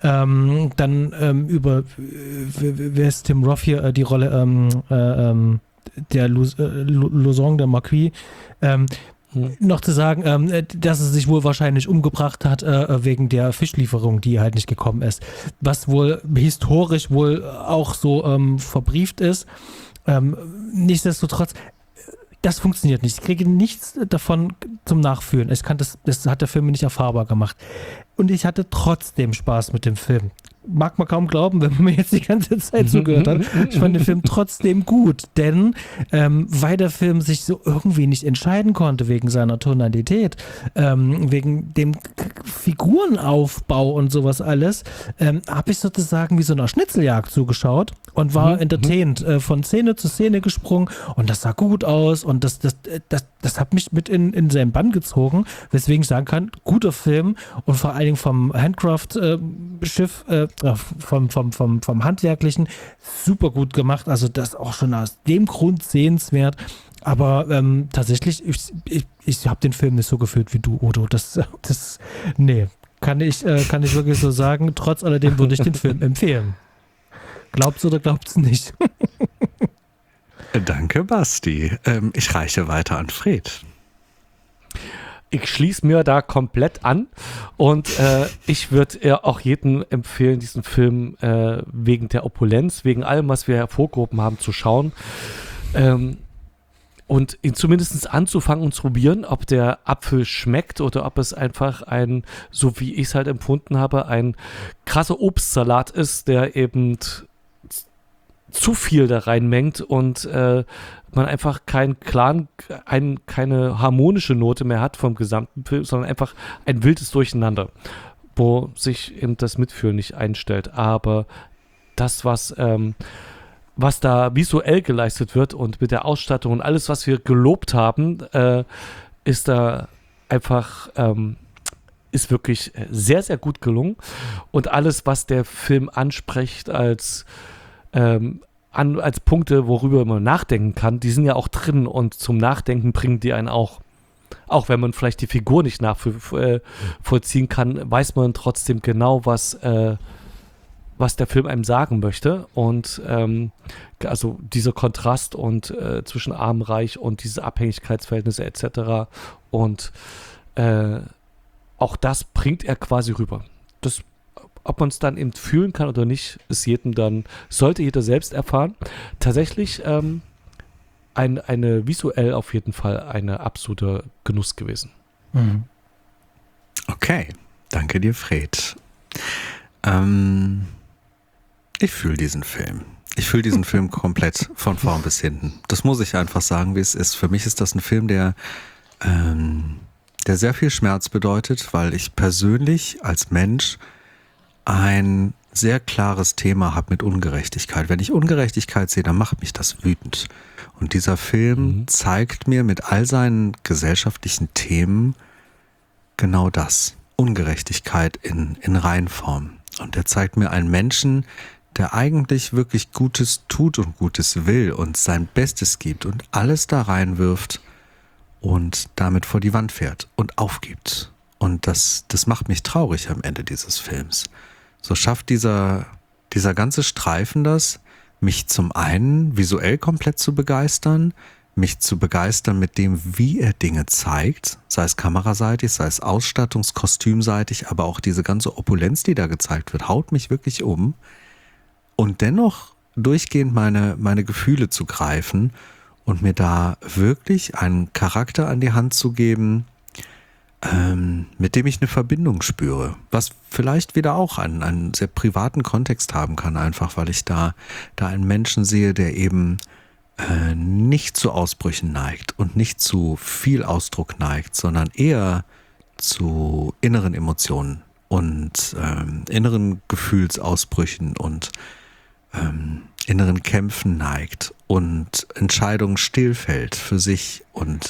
Wer ist Tim Roth hier, die Rolle der Lauzon, der Marquis, noch zu sagen, dass er sich wohl wahrscheinlich umgebracht hat wegen der Fischlieferung, die halt nicht gekommen ist. Was wohl historisch wohl auch so verbrieft ist. Nichtsdestotrotz, das funktioniert nicht. Ich kriege nichts davon zum Nachfühlen. Das hat der Film mir nicht erfahrbar gemacht. Und ich hatte trotzdem Spaß mit dem Film. Mag man kaum glauben, wenn man mir jetzt die ganze Zeit zugehört hat. Ich fand den Film trotzdem gut, denn weil der Film sich so irgendwie nicht entscheiden konnte wegen seiner Tonalität, wegen dem Figurenaufbau und sowas alles, habe ich sozusagen wie so einer Schnitzeljagd zugeschaut und war entertained, von Szene zu Szene gesprungen und das sah gut aus und das hat mich mit in seinen Bann gezogen, weswegen ich sagen kann, guter Film und vor allen allen Dingen vom Handcraft-Schiff, vom Handwerklichen, super gut gemacht. Also das auch schon aus dem Grund sehenswert. Aber tatsächlich, ich habe den Film nicht so gefühlt wie du, Odo. Nee, kann ich wirklich so sagen. Trotz alledem würde ich den Film empfehlen. Glaubt's oder glaubt's nicht? Danke, Basti. Ich reiche weiter an Fred. Ich schließe mir da komplett an und ich würde auch jedem empfehlen, diesen Film wegen der Opulenz, wegen allem, was wir hervorgehoben haben, zu schauen. Und ihn zumindest anzufangen und zu probieren, ob der Apfel schmeckt oder ob es einfach so wie ich es halt empfunden habe, ein krasser Obstsalat ist, der eben zu viel da reinmengt und man einfach keine harmonische Note mehr hat vom gesamten Film, sondern einfach ein wildes Durcheinander, wo sich eben das Mitfühlen nicht einstellt. Aber das, was da visuell geleistet wird und mit der Ausstattung und alles, was wir gelobt haben, ist da einfach, ist wirklich sehr, sehr gut gelungen. Und alles, was der Film anspricht als Punkte, worüber man nachdenken kann, die sind ja auch drin und zum Nachdenken bringen die einen auch. Auch wenn man vielleicht die Figur nicht nachvollziehen kann, weiß man trotzdem genau, was der Film einem sagen möchte. Und also dieser Kontrast und zwischen Arm, Reich und diese Abhängigkeitsverhältnisse etc. Und auch das bringt er quasi rüber. Ob man es dann eben fühlen kann oder nicht, sollte jeder selbst erfahren. Tatsächlich eine visuell auf jeden Fall eine absoluter Genuss gewesen. Mhm. Okay, danke dir, Fred. Ich fühle diesen Film. Ich fühle diesen Film komplett von vorn bis hinten. Das muss ich einfach sagen, wie es ist. Für mich ist das ein Film, der sehr viel Schmerz bedeutet, weil ich persönlich als Mensch ein sehr klares Thema habe mit Ungerechtigkeit. Wenn ich Ungerechtigkeit sehe, dann macht mich das wütend. Und dieser Film zeigt mir mit all seinen gesellschaftlichen Themen genau das. Ungerechtigkeit in Reinform. Und er zeigt mir einen Menschen, der eigentlich wirklich Gutes tut und Gutes will und sein Bestes gibt und alles da reinwirft und damit vor die Wand fährt und aufgibt. Und das macht mich traurig am Ende dieses Films. So schafft dieser ganze Streifen das, mich zum einen visuell komplett zu begeistern, mich zu begeistern mit dem, wie er Dinge zeigt, sei es kameraseitig, sei es ausstattungskostümseitig, aber auch diese ganze Opulenz, die da gezeigt wird, haut mich wirklich um. Und dennoch durchgehend meine Gefühle zu greifen und mir da wirklich einen Charakter an die Hand zu geben, mit dem ich eine Verbindung spüre, was vielleicht wieder auch einen sehr privaten Kontext haben kann, einfach weil ich da einen Menschen sehe, der eben nicht zu Ausbrüchen neigt und nicht zu viel Ausdruck neigt, sondern eher zu inneren Emotionen und inneren Gefühlsausbrüchen und inneren Kämpfen neigt und Entscheidungen stillfällt für sich und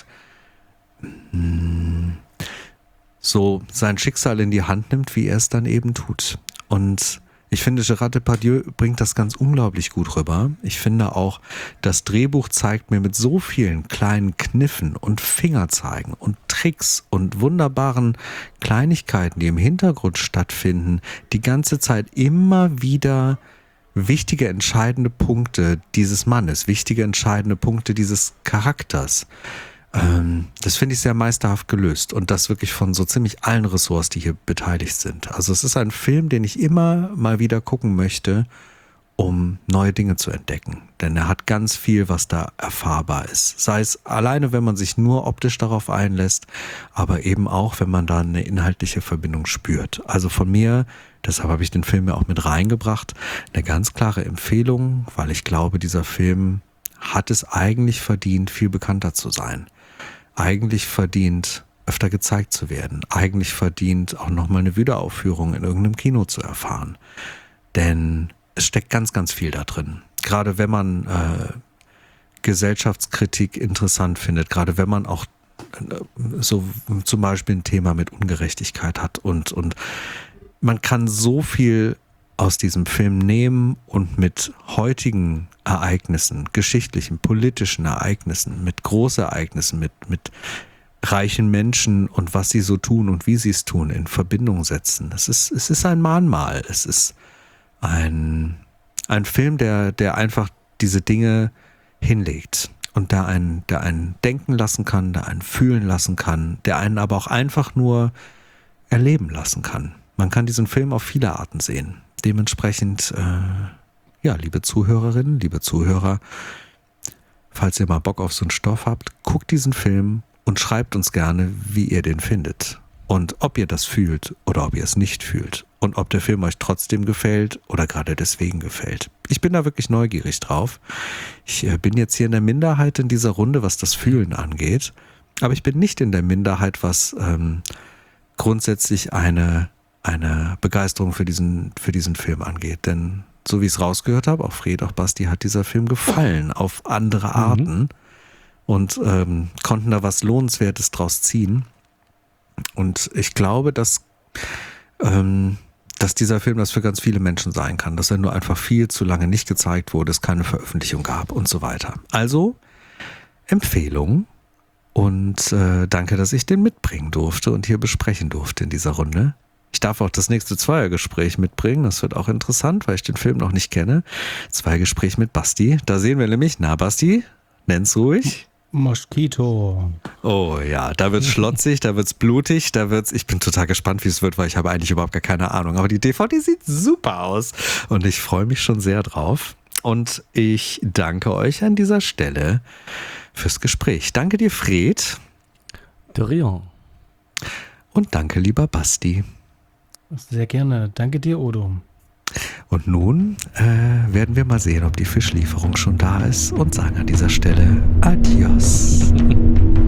so sein Schicksal in die Hand nimmt, wie er es dann eben tut. Und ich finde, Gérard Depardieu bringt das ganz unglaublich gut rüber. Ich finde auch, das Drehbuch zeigt mir mit so vielen kleinen Kniffen und Fingerzeigen und Tricks und wunderbaren Kleinigkeiten, die im Hintergrund stattfinden, die ganze Zeit immer wieder wichtige, entscheidende Punkte dieses Mannes, wichtige, entscheidende Punkte dieses Charakters. Das finde ich sehr meisterhaft gelöst und das wirklich von so ziemlich allen Ressorts, die hier beteiligt sind. Also es ist ein Film, den ich immer mal wieder gucken möchte, um neue Dinge zu entdecken. Denn er hat ganz viel, was da erfahrbar ist. Sei es alleine, wenn man sich nur optisch darauf einlässt, aber eben auch, wenn man da eine inhaltliche Verbindung spürt. Also von mir, deshalb habe ich den Film ja auch mit reingebracht, eine ganz klare Empfehlung, weil ich glaube, dieser Film hat es eigentlich verdient, viel bekannter zu sein. Eigentlich verdient, öfter gezeigt zu werden. Eigentlich verdient, auch nochmal eine Wiederaufführung in irgendeinem Kino zu erfahren. Denn es steckt ganz, ganz viel da drin. Gerade wenn man Gesellschaftskritik interessant findet, gerade wenn man auch so zum Beispiel ein Thema mit Ungerechtigkeit hat und man kann so viel aus diesem Film nehmen und mit heutigen Ereignissen, geschichtlichen, politischen Ereignissen, mit Großereignissen, mit reichen Menschen und was sie so tun und wie sie es tun, in Verbindung setzen. Es ist ein Mahnmal. Es ist ein Film, der einfach diese Dinge hinlegt und der einen denken lassen kann, der einen fühlen lassen kann, der einen aber auch einfach nur erleben lassen kann. Man kann diesen Film auf viele Arten sehen. Dementsprechend, liebe Zuhörerinnen, liebe Zuhörer, falls ihr mal Bock auf so einen Stoff habt, guckt diesen Film und schreibt uns gerne, wie ihr den findet. Und ob ihr das fühlt oder ob ihr es nicht fühlt. Und ob der Film euch trotzdem gefällt oder gerade deswegen gefällt. Ich bin da wirklich neugierig drauf. Ich bin jetzt hier in der Minderheit in dieser Runde, was das Fühlen angeht. Aber ich bin nicht in der Minderheit, was grundsätzlich eine Begeisterung für diesen Film angeht. Denn so wie ich es rausgehört habe, auch Fred, auch Basti, hat dieser Film gefallen auf andere Arten und konnten da was Lohnenswertes draus ziehen. Und ich glaube, dass dieser Film das für ganz viele Menschen sein kann, dass er nur einfach viel zu lange nicht gezeigt wurde, es keine Veröffentlichung gab und so weiter. Also Empfehlung und danke, dass ich den mitbringen durfte und hier besprechen durfte in dieser Runde. Ich darf auch das nächste Zweiergespräch mitbringen, das wird auch interessant, weil ich den Film noch nicht kenne. Zweiergespräch mit Basti, da sehen wir nämlich, na Basti, nenn's ruhig. Moskito. Oh ja, da wird's schlotzig, da wird's blutig, ich bin total gespannt, wie es wird, weil ich habe eigentlich überhaupt gar keine Ahnung. Aber die DVD sieht super aus und ich freue mich schon sehr drauf. Und ich danke euch an dieser Stelle fürs Gespräch. Danke dir, Fred. De rien. Und danke, lieber Basti. Sehr gerne. Danke dir, Odo. Und nun werden wir mal sehen, ob die Fischlieferung schon da ist und sagen an dieser Stelle Adios.